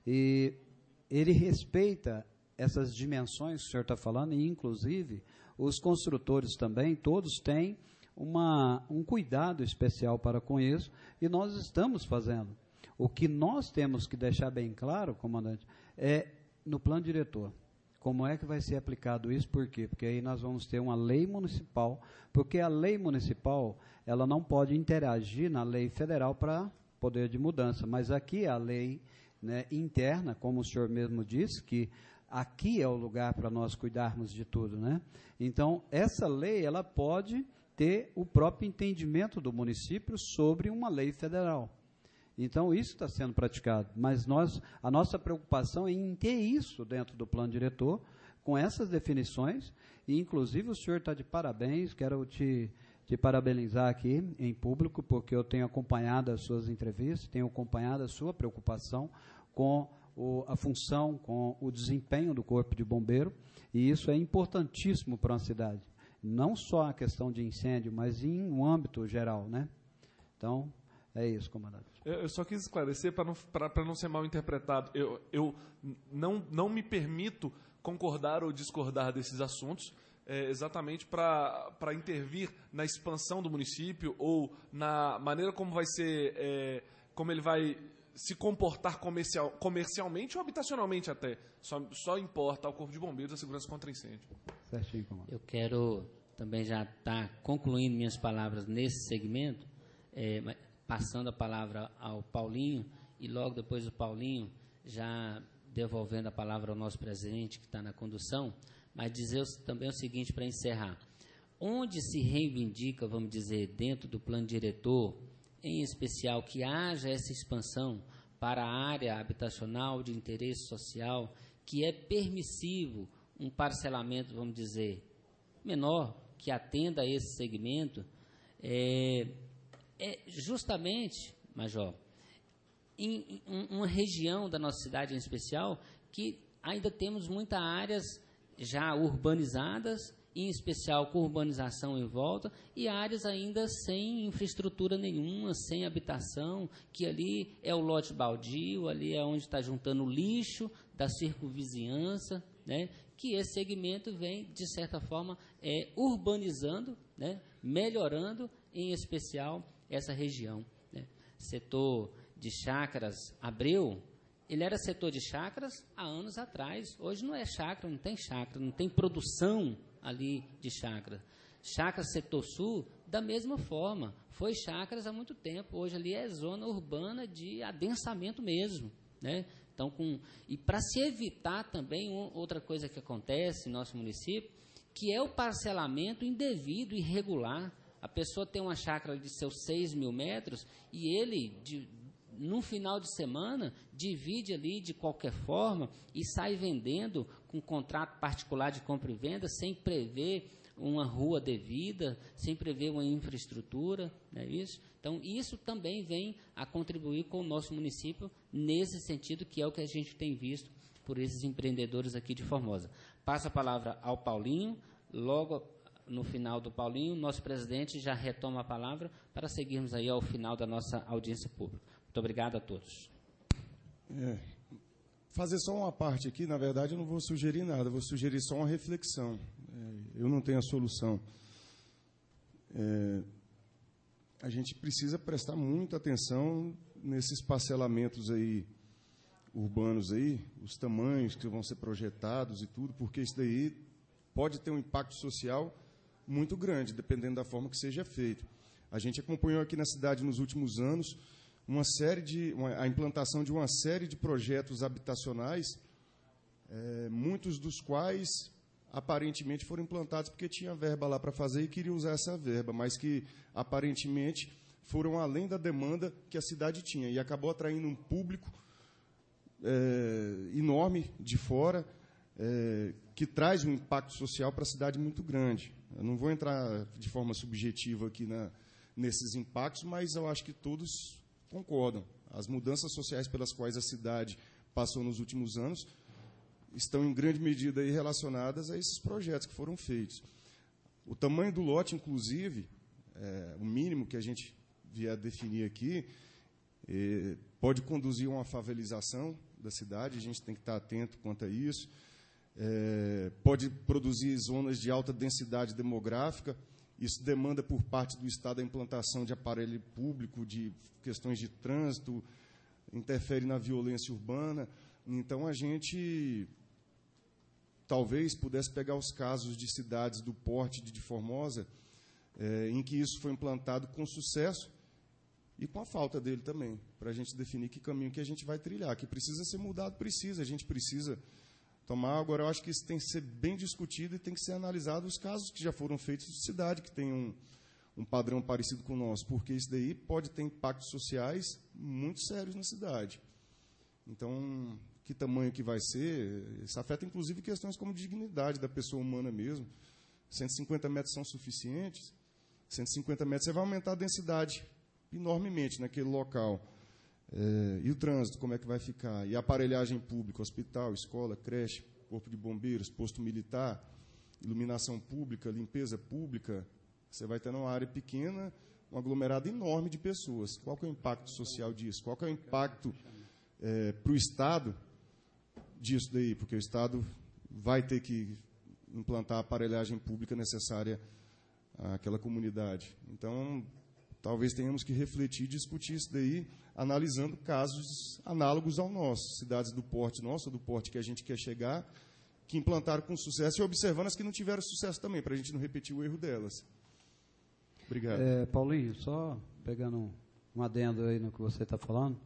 e ele respeita essas dimensões que o senhor está falando, e inclusive os construtores também, todos têm uma, um cuidado especial para com isso, e nós estamos fazendo. O que nós temos que deixar bem claro, comandante, é no plano diretor. Como é que vai ser aplicado isso? Por quê? Porque aí nós vamos ter uma lei municipal, porque a lei municipal, ela não pode interagir na lei federal para poder de mudança, mas aqui a lei, né, interna, como o senhor mesmo disse, que aqui é o lugar para nós cuidarmos de tudo, né? Então, essa lei, ela pode ter o próprio entendimento do município sobre uma lei federal. Então, isso está sendo praticado, mas nós, a nossa preocupação é em ter isso dentro do plano diretor, com essas definições, e inclusive o senhor está de parabéns, quero te, te parabenizar aqui em público, porque eu tenho acompanhado as suas entrevistas, tenho acompanhado a sua preocupação com o, a função, com o desempenho do Corpo de Bombeiro, e isso é importantíssimo para uma cidade. Não só a questão de incêndio, mas em um âmbito geral, né? Então, é isso, comandante. Eu só quis esclarecer para não, para não ser mal interpretado. Eu, eu não, não me permito concordar ou discordar desses assuntos, é, exatamente para para intervir na expansão do município ou na maneira como vai ser, é, como ele vai se comportar comercial, comercialmente ou habitacionalmente até. Só, só importa ao Corpo de Bombeiros a segurança contra incêndio. Certinho, comandante. Eu quero também já estar tá concluindo minhas palavras nesse segmento, é, passando a palavra ao Paulinho, e logo depois o Paulinho, já devolvendo a palavra ao nosso presidente, que está na condução, mas dizer também o seguinte para encerrar. Onde se reivindica, vamos dizer, dentro do plano diretor, em especial que haja essa expansão para a área habitacional de interesse social, que é permissivo um parcelamento, vamos dizer, menor, que atenda a esse segmento, é, é justamente, Major, em, em uma região da nossa cidade em especial, que ainda temos muitas áreas já urbanizadas, em especial com urbanização em volta, e áreas ainda sem infraestrutura nenhuma, sem habitação, que ali é o lote baldio, ali é onde está juntando o lixo da circunvizinhança, né, que esse segmento vem, de certa forma, é, urbanizando, né, melhorando, em especial, essa região. Né. Setor de chácaras Abreu, ele era setor de chácaras há anos atrás, hoje não é chácara, não tem chácara, não tem produção ali de chácara. Chácara Setor Sul, da mesma forma, foi chácaras há muito tempo, hoje ali é zona urbana de adensamento mesmo, né? Então, com, e para se evitar também um, outra coisa que acontece no nosso município, que é o parcelamento indevido, irregular. A pessoa tem uma chácara de seus seis mil metros e ele, de, no final de semana, divide ali de qualquer forma e sai vendendo com contrato particular de compra e venda, sem prever uma rua devida, sem prever uma infraestrutura, não é isso? Então, isso também vem a contribuir com o nosso município nesse sentido, que é o que a gente tem visto por esses empreendedores aqui de Formosa. Passo a palavra ao Paulinho, logo no final do Paulinho, nosso presidente já retoma a palavra para seguirmos aí ao final da nossa audiência pública. Muito obrigado a todos. É, fazer só uma parte aqui, na verdade, eu não vou sugerir nada, vou sugerir só uma reflexão. É, eu não tenho a solução. É, a gente precisa prestar muita atenção nesses parcelamentos aí urbanos aí, os tamanhos que vão ser projetados e tudo, porque isso daí pode ter um impacto social muito grande, dependendo da forma que seja feito. A gente acompanhou aqui na cidade nos últimos anos uma série de, uma, a implantação de uma série de projetos habitacionais, é, muitos dos quais aparentemente foram implantados porque tinha verba lá para fazer e queria usar essa verba, mas que aparentemente foram além da demanda que a cidade tinha e acabou atraindo um público é, enorme de fora, é, que traz um impacto social para a cidade muito grande. Eu não vou entrar de forma subjetiva aqui na, nesses impactos, mas eu acho que todos concordam. As mudanças sociais pelas quais a cidade passou nos últimos anos estão em grande medida aí relacionadas a esses projetos que foram feitos. O tamanho do lote, inclusive, é, o mínimo que a gente vier a definir aqui, é, pode conduzir a uma favelização da cidade, a gente tem que estar atento quanto a isso. É, pode produzir zonas de alta densidade demográfica. Isso demanda por parte do Estado a implantação de aparelho público, de questões de trânsito, interfere na violência urbana. Então, a gente talvez pudesse pegar os casos de cidades do porte de Formosa, é, em que isso foi implantado com sucesso e com a falta dele também, para a gente definir que caminho que a gente vai trilhar. Que precisa ser mudado, precisa. A gente precisa tomar. Agora, eu acho que isso tem que ser bem discutido e tem que ser analisado os casos que já foram feitos de cidade, que tem um, um padrão parecido com o nosso, porque isso daí pode ter impactos sociais muito sérios na cidade. Então, que tamanho que vai ser? Isso afeta, inclusive, questões como dignidade da pessoa humana mesmo. cento e cinquenta metros são suficientes? cento e cinquenta metros, você vai aumentar a densidade enormemente naquele local. É, e o trânsito, como é que vai ficar? E a aparelhagem pública, hospital, escola, creche, corpo de bombeiros, posto militar, iluminação pública, limpeza pública. Você vai ter numa área pequena um aglomerado enorme de pessoas. Qual que é o impacto social disso? Qual que é o impacto é, para o Estado disso daí? Porque o Estado vai ter que implantar a aparelhagem pública necessária àquela comunidade. Então, talvez tenhamos que refletir e discutir isso daí, analisando casos análogos ao nosso, cidades do porte nosso, do porte que a gente quer chegar, que implantaram com sucesso, e observando as que não tiveram sucesso também, para a gente não repetir o erro delas. Obrigado. É, Paulinho, só pegando um, um adendo aí no que você está falando.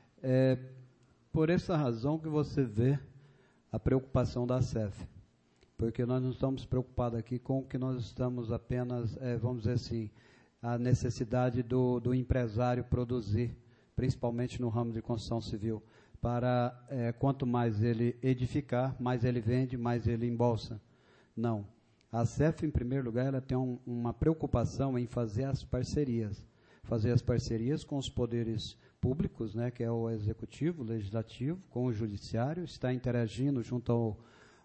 É por essa razão que você vê a preocupação da C E F. Porque nós não estamos preocupados aqui com o que nós estamos apenas, é, vamos dizer assim, a necessidade do, do empresário produzir, principalmente no ramo de construção civil, para é, quanto mais ele edificar, mais ele vende, mais ele embolsa. Não. A C E F, em primeiro lugar, ela tem um, uma preocupação em fazer as parcerias. Fazer as parcerias com os poderes públicos, né, que é o executivo, o legislativo, com o judiciário, está interagindo junto ao,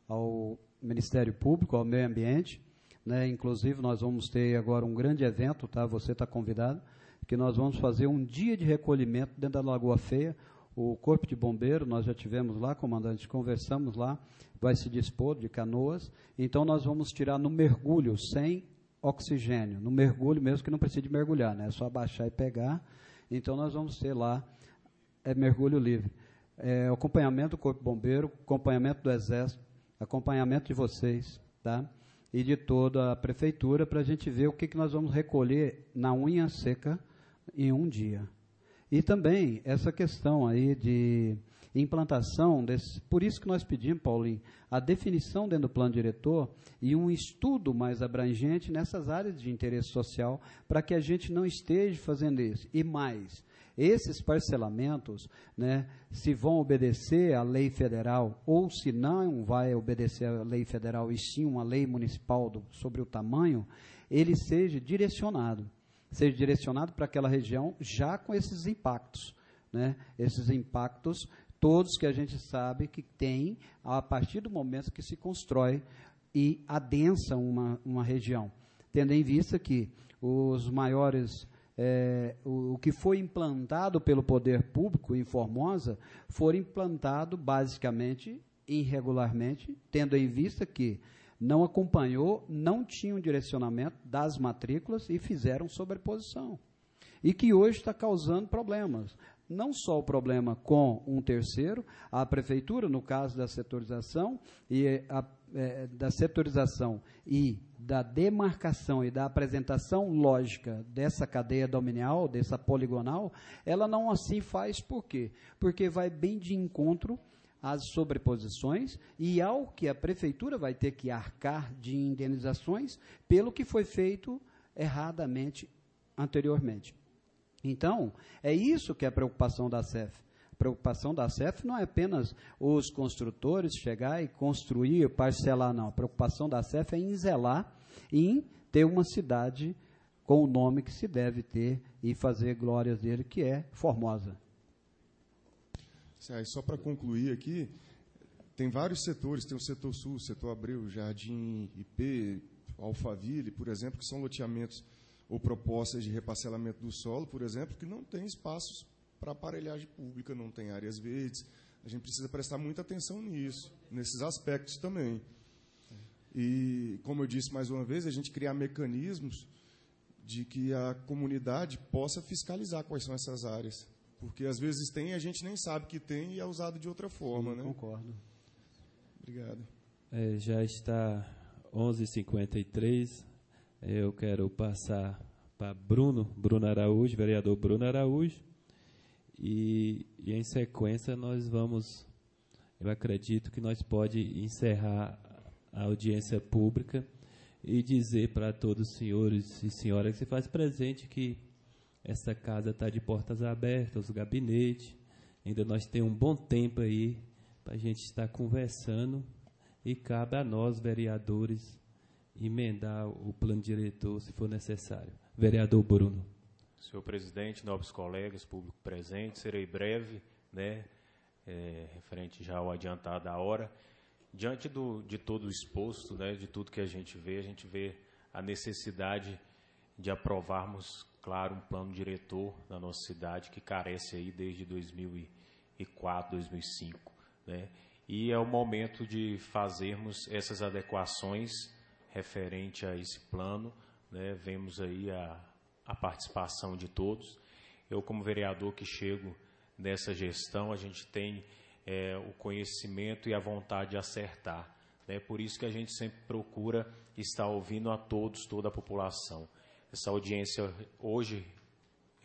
ao Ministério Público, ao meio ambiente, né, inclusive nós vamos ter agora um grande evento, tá, você está convidado, que nós vamos fazer um dia de recolhimento dentro da Lagoa Feia. O Corpo de Bombeiro, nós já tivemos lá, comandante, conversamos lá, vai se dispor de canoas, então nós vamos tirar no mergulho, sem oxigênio, no mergulho mesmo, que não precisa de mergulhar, né, é só abaixar e pegar. Então, nós vamos ter lá é, mergulho livre. É, acompanhamento do Corpo Bombeiro, acompanhamento do Exército, acompanhamento de vocês, tá? E de toda a Prefeitura, para a gente ver o que, que nós vamos recolher na unha seca em um dia. E também essa questão aí de implantação, desse, por isso que nós pedimos, Paulinho, a definição dentro do plano diretor e um estudo mais abrangente nessas áreas de interesse social, para que a gente não esteja fazendo isso. E mais, esses parcelamentos, né, se vão obedecer à lei federal ou se não vai obedecer à lei federal e sim uma lei municipal do, sobre o tamanho, ele seja direcionado, seja direcionado para aquela região já com esses impactos, né, esses impactos todos que a gente sabe que tem a partir do momento que se constrói e adensa uma, uma região, tendo em vista que os maiores, é, o, o que foi implantado pelo poder público em Formosa, foi implantado basicamente, irregularmente, tendo em vista que não acompanhou, não tinha um direcionamento das matrículas e fizeram sobreposição. E que hoje está causando problemas. Não só o problema com um terceiro, a prefeitura, no caso da setorização, e a, é, da setorização e da demarcação e da apresentação lógica dessa cadeia dominial, dessa poligonal, ela não assim faz por quê? Porque vai bem de encontro às sobreposições e ao que a prefeitura vai ter que arcar de indenizações pelo que foi feito erradamente anteriormente. Então, é isso que é a preocupação da C E F. A preocupação da C E F não é apenas os construtores chegar e construir, parcelar, não. A preocupação da C E F é em zelar, em ter uma cidade com o nome que se deve ter e fazer glórias dele, que é Formosa. Só para concluir aqui, tem vários setores, tem o setor sul, o setor Abreu, Jardim I P, Alphaville, por exemplo, que são loteamentos ou propostas de reparcelamento do solo, por exemplo, que não tem espaços para aparelhagem pública, não tem áreas verdes. A gente precisa prestar muita atenção nisso, nesses aspectos também. E, como eu disse mais uma vez, a gente criar mecanismos de que a comunidade possa fiscalizar quais são essas áreas. Porque, às vezes, tem e a gente nem sabe que tem e é usado de outra forma. Sim, né? Concordo. Obrigado. É, já está onze e cinquenta e três. Eu quero passar para Bruno, Bruno Araújo, vereador Bruno Araújo, e, e em sequência nós vamos, eu acredito que nós pode encerrar a audiência pública e dizer para todos os senhores e senhoras que se faz presente que essa casa está de portas abertas, o gabinete, ainda nós temos um bom tempo aí para a gente estar conversando e cabe a nós, vereadores, emendar o plano diretor, se for necessário. Vereador Bruno. Senhor presidente, nobres colegas, público presente, serei breve, né, é, referente já ao adiantado da hora. Diante do, de todo o exposto, né, de tudo que a gente vê, a gente vê a necessidade de aprovarmos, claro, um plano diretor na nossa cidade que carece aí desde dois mil e quatro, dois mil e cinco, né, e é o momento de fazermos essas adequações referente a esse plano, né, vemos aí a, a participação de todos. Eu, como vereador que chego nessa gestão, a gente tem é, o conhecimento e a vontade de acertar, né, por isso que a gente sempre procura estar ouvindo a todos, toda a população. Essa audiência hoje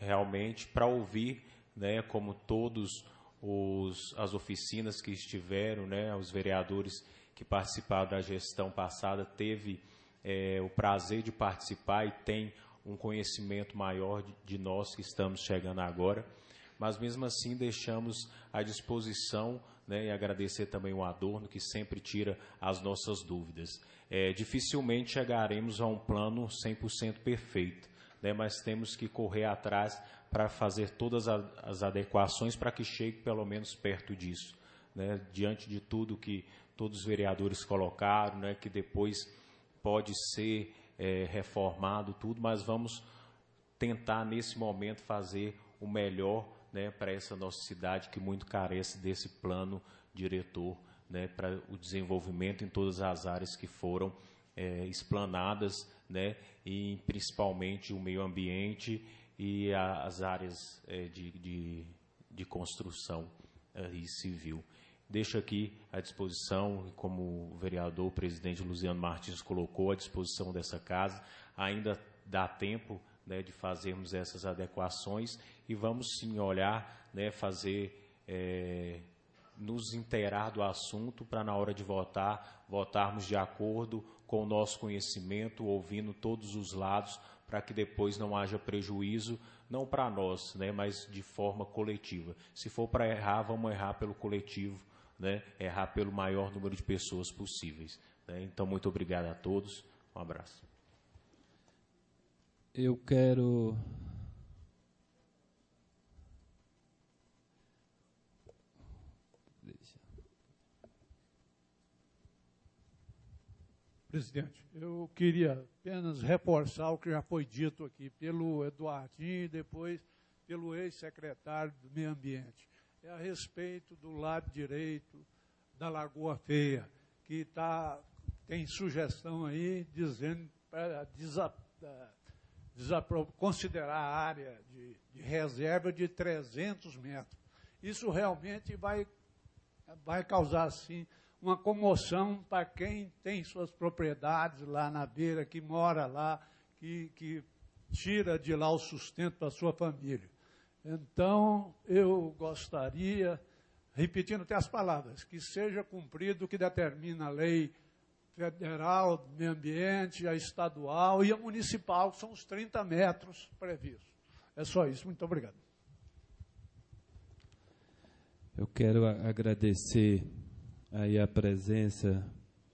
realmente para ouvir, né, como todos os, as oficinas que estiveram, né, os vereadores que participaram da gestão passada, teve é, o prazer de participar e tem um conhecimento maior de, de nós que estamos chegando agora, mas mesmo assim deixamos à disposição, né, e agradecer também o Adorno, que sempre tira as nossas dúvidas. É, dificilmente chegaremos a um plano cem por cento perfeito, né, mas temos que correr atrás para fazer todas as adequações para que chegue pelo menos perto disso, né, diante de tudo que todos os vereadores colocaram, né, que depois pode ser é, reformado tudo, mas vamos tentar nesse momento fazer o melhor, né, para essa nossa cidade que muito carece desse plano diretor, né, para o desenvolvimento em todas as áreas que foram é, explanadas, né, e principalmente o meio ambiente e a, as áreas é, de, de, de construção é, e civil. Deixo aqui à disposição, como o vereador, o presidente Luziano Martins colocou, à disposição dessa casa. Ainda dá tempo, né, de fazermos essas adequações e vamos sim olhar, né, fazer, é, nos inteirar do assunto para na hora de votar, votarmos de acordo com o nosso conhecimento, ouvindo todos os lados, para que depois não haja prejuízo, não para nós, né, mas de forma coletiva. Se for para errar, vamos errar pelo coletivo, né, errar pelo maior número de pessoas possíveis, né. Então, muito obrigado a todos. Um abraço. Eu quero... Presidente, eu queria apenas reforçar o que já foi dito aqui pelo Eduardinho e depois pelo ex-secretário do Meio Ambiente. É a respeito do lado direito da Lagoa Feia, que tá, tem sugestão aí dizendo para considerar a área de, de reserva de trezentos metros. Isso realmente vai, vai causar, assim, uma comoção para quem tem suas propriedades lá na beira, que mora lá, que, que tira de lá o sustento da sua família. Então, eu gostaria, repetindo até as palavras, que seja cumprido o que determina a lei federal do meio ambiente, a estadual e a municipal, que são os trinta metros previstos. É só isso. Muito obrigado. Eu quero agradecer aí a presença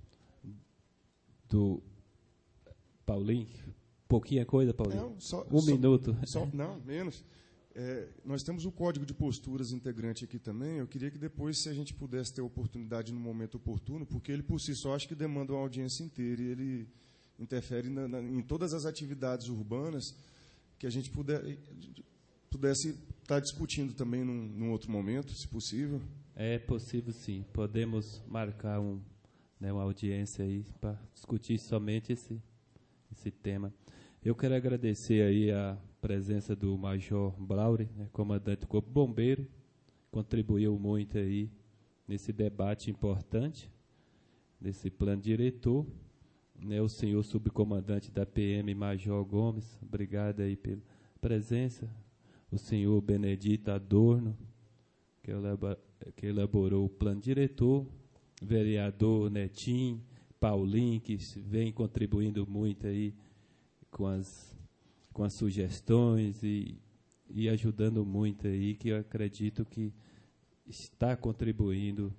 do Paulinho. Pouquinha coisa, Paulinho? Não, só, um só, minuto. Só, não, menos. É, nós temos o código de posturas integrante aqui também. Eu queria que depois, se a gente pudesse ter oportunidade no momento oportuno, porque ele por si só acho que demanda uma audiência inteira e ele interfere na, na, em todas as atividades urbanas, que a gente puder, pudesse estar discutindo também num, num outro momento, se possível. É possível, sim. Podemos marcar um, né, uma audiência aí para discutir somente esse, esse tema. Eu quero agradecer aí a presença do Major Brauri, né, comandante do Corpo Bombeiro, contribuiu muito aí nesse debate importante, nesse plano diretor, né, o senhor subcomandante da P M, Major Gomes, obrigado aí pela presença, o senhor Benedito Adorno, que elaborou, que elaborou o plano diretor, vereador Netinho, Paulinho, que vem contribuindo muito aí com as, com as sugestões e, e ajudando muito aí, que eu acredito que está contribuindo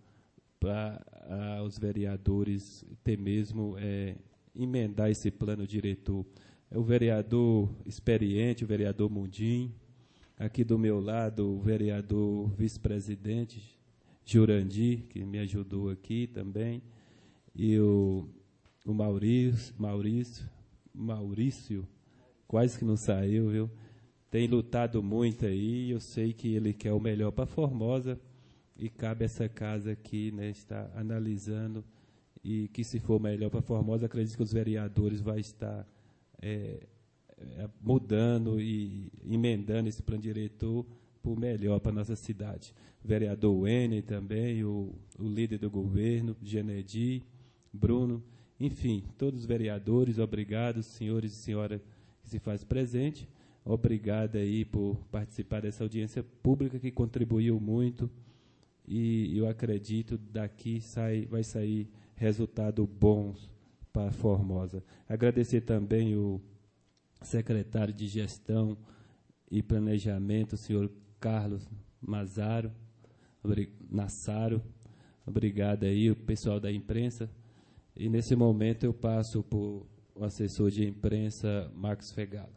para os vereadores ter mesmo é, emendar esse plano diretor. É o vereador experiente, o vereador Mundim, aqui do meu lado o vereador vice-presidente Jurandir, que me ajudou aqui também, e o, o Maurício, Maurício, Maurício, quase que não saiu, viu? Tem lutado muito aí, eu sei que ele quer o melhor para Formosa, e cabe essa casa aqui, né, estar analisando, e que se for melhor para Formosa, acredito que os vereadores vão estar é, é, mudando e emendando esse plano diretor para o melhor para a nossa cidade. O vereador Wene também, o, o líder do governo, Genedi, Bruno, enfim, todos os vereadores, obrigado, senhores e senhoras que se faz presente. obrigado aí por participar dessa audiência pública que contribuiu muito e eu acredito daqui sai, vai sair resultados bons para Formosa. Agradecer também o secretário de Gestão e Planejamento, o senhor Carlos Mazaro, Nassaro. Obrigado aí, o pessoal da imprensa. E nesse momento eu passo para o assessor de imprensa, Marcos Fegala.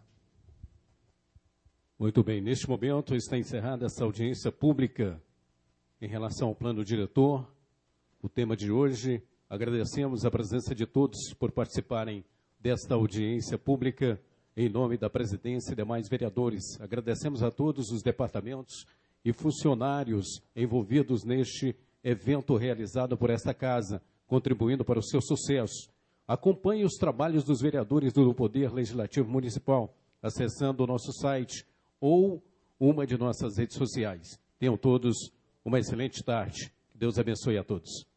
Muito bem, neste momento está encerrada essa audiência pública em relação ao plano diretor. O tema de hoje, agradecemos a presença de todos por participarem desta audiência pública em nome da presidência e demais vereadores. Agradecemos a todos os departamentos e funcionários envolvidos neste evento realizado por esta casa, contribuindo para o seu sucesso. Acompanhe os trabalhos dos vereadores do Poder Legislativo Municipal, acessando o nosso site ou uma de nossas redes sociais. Tenham todos uma excelente tarde. Deus abençoe a todos.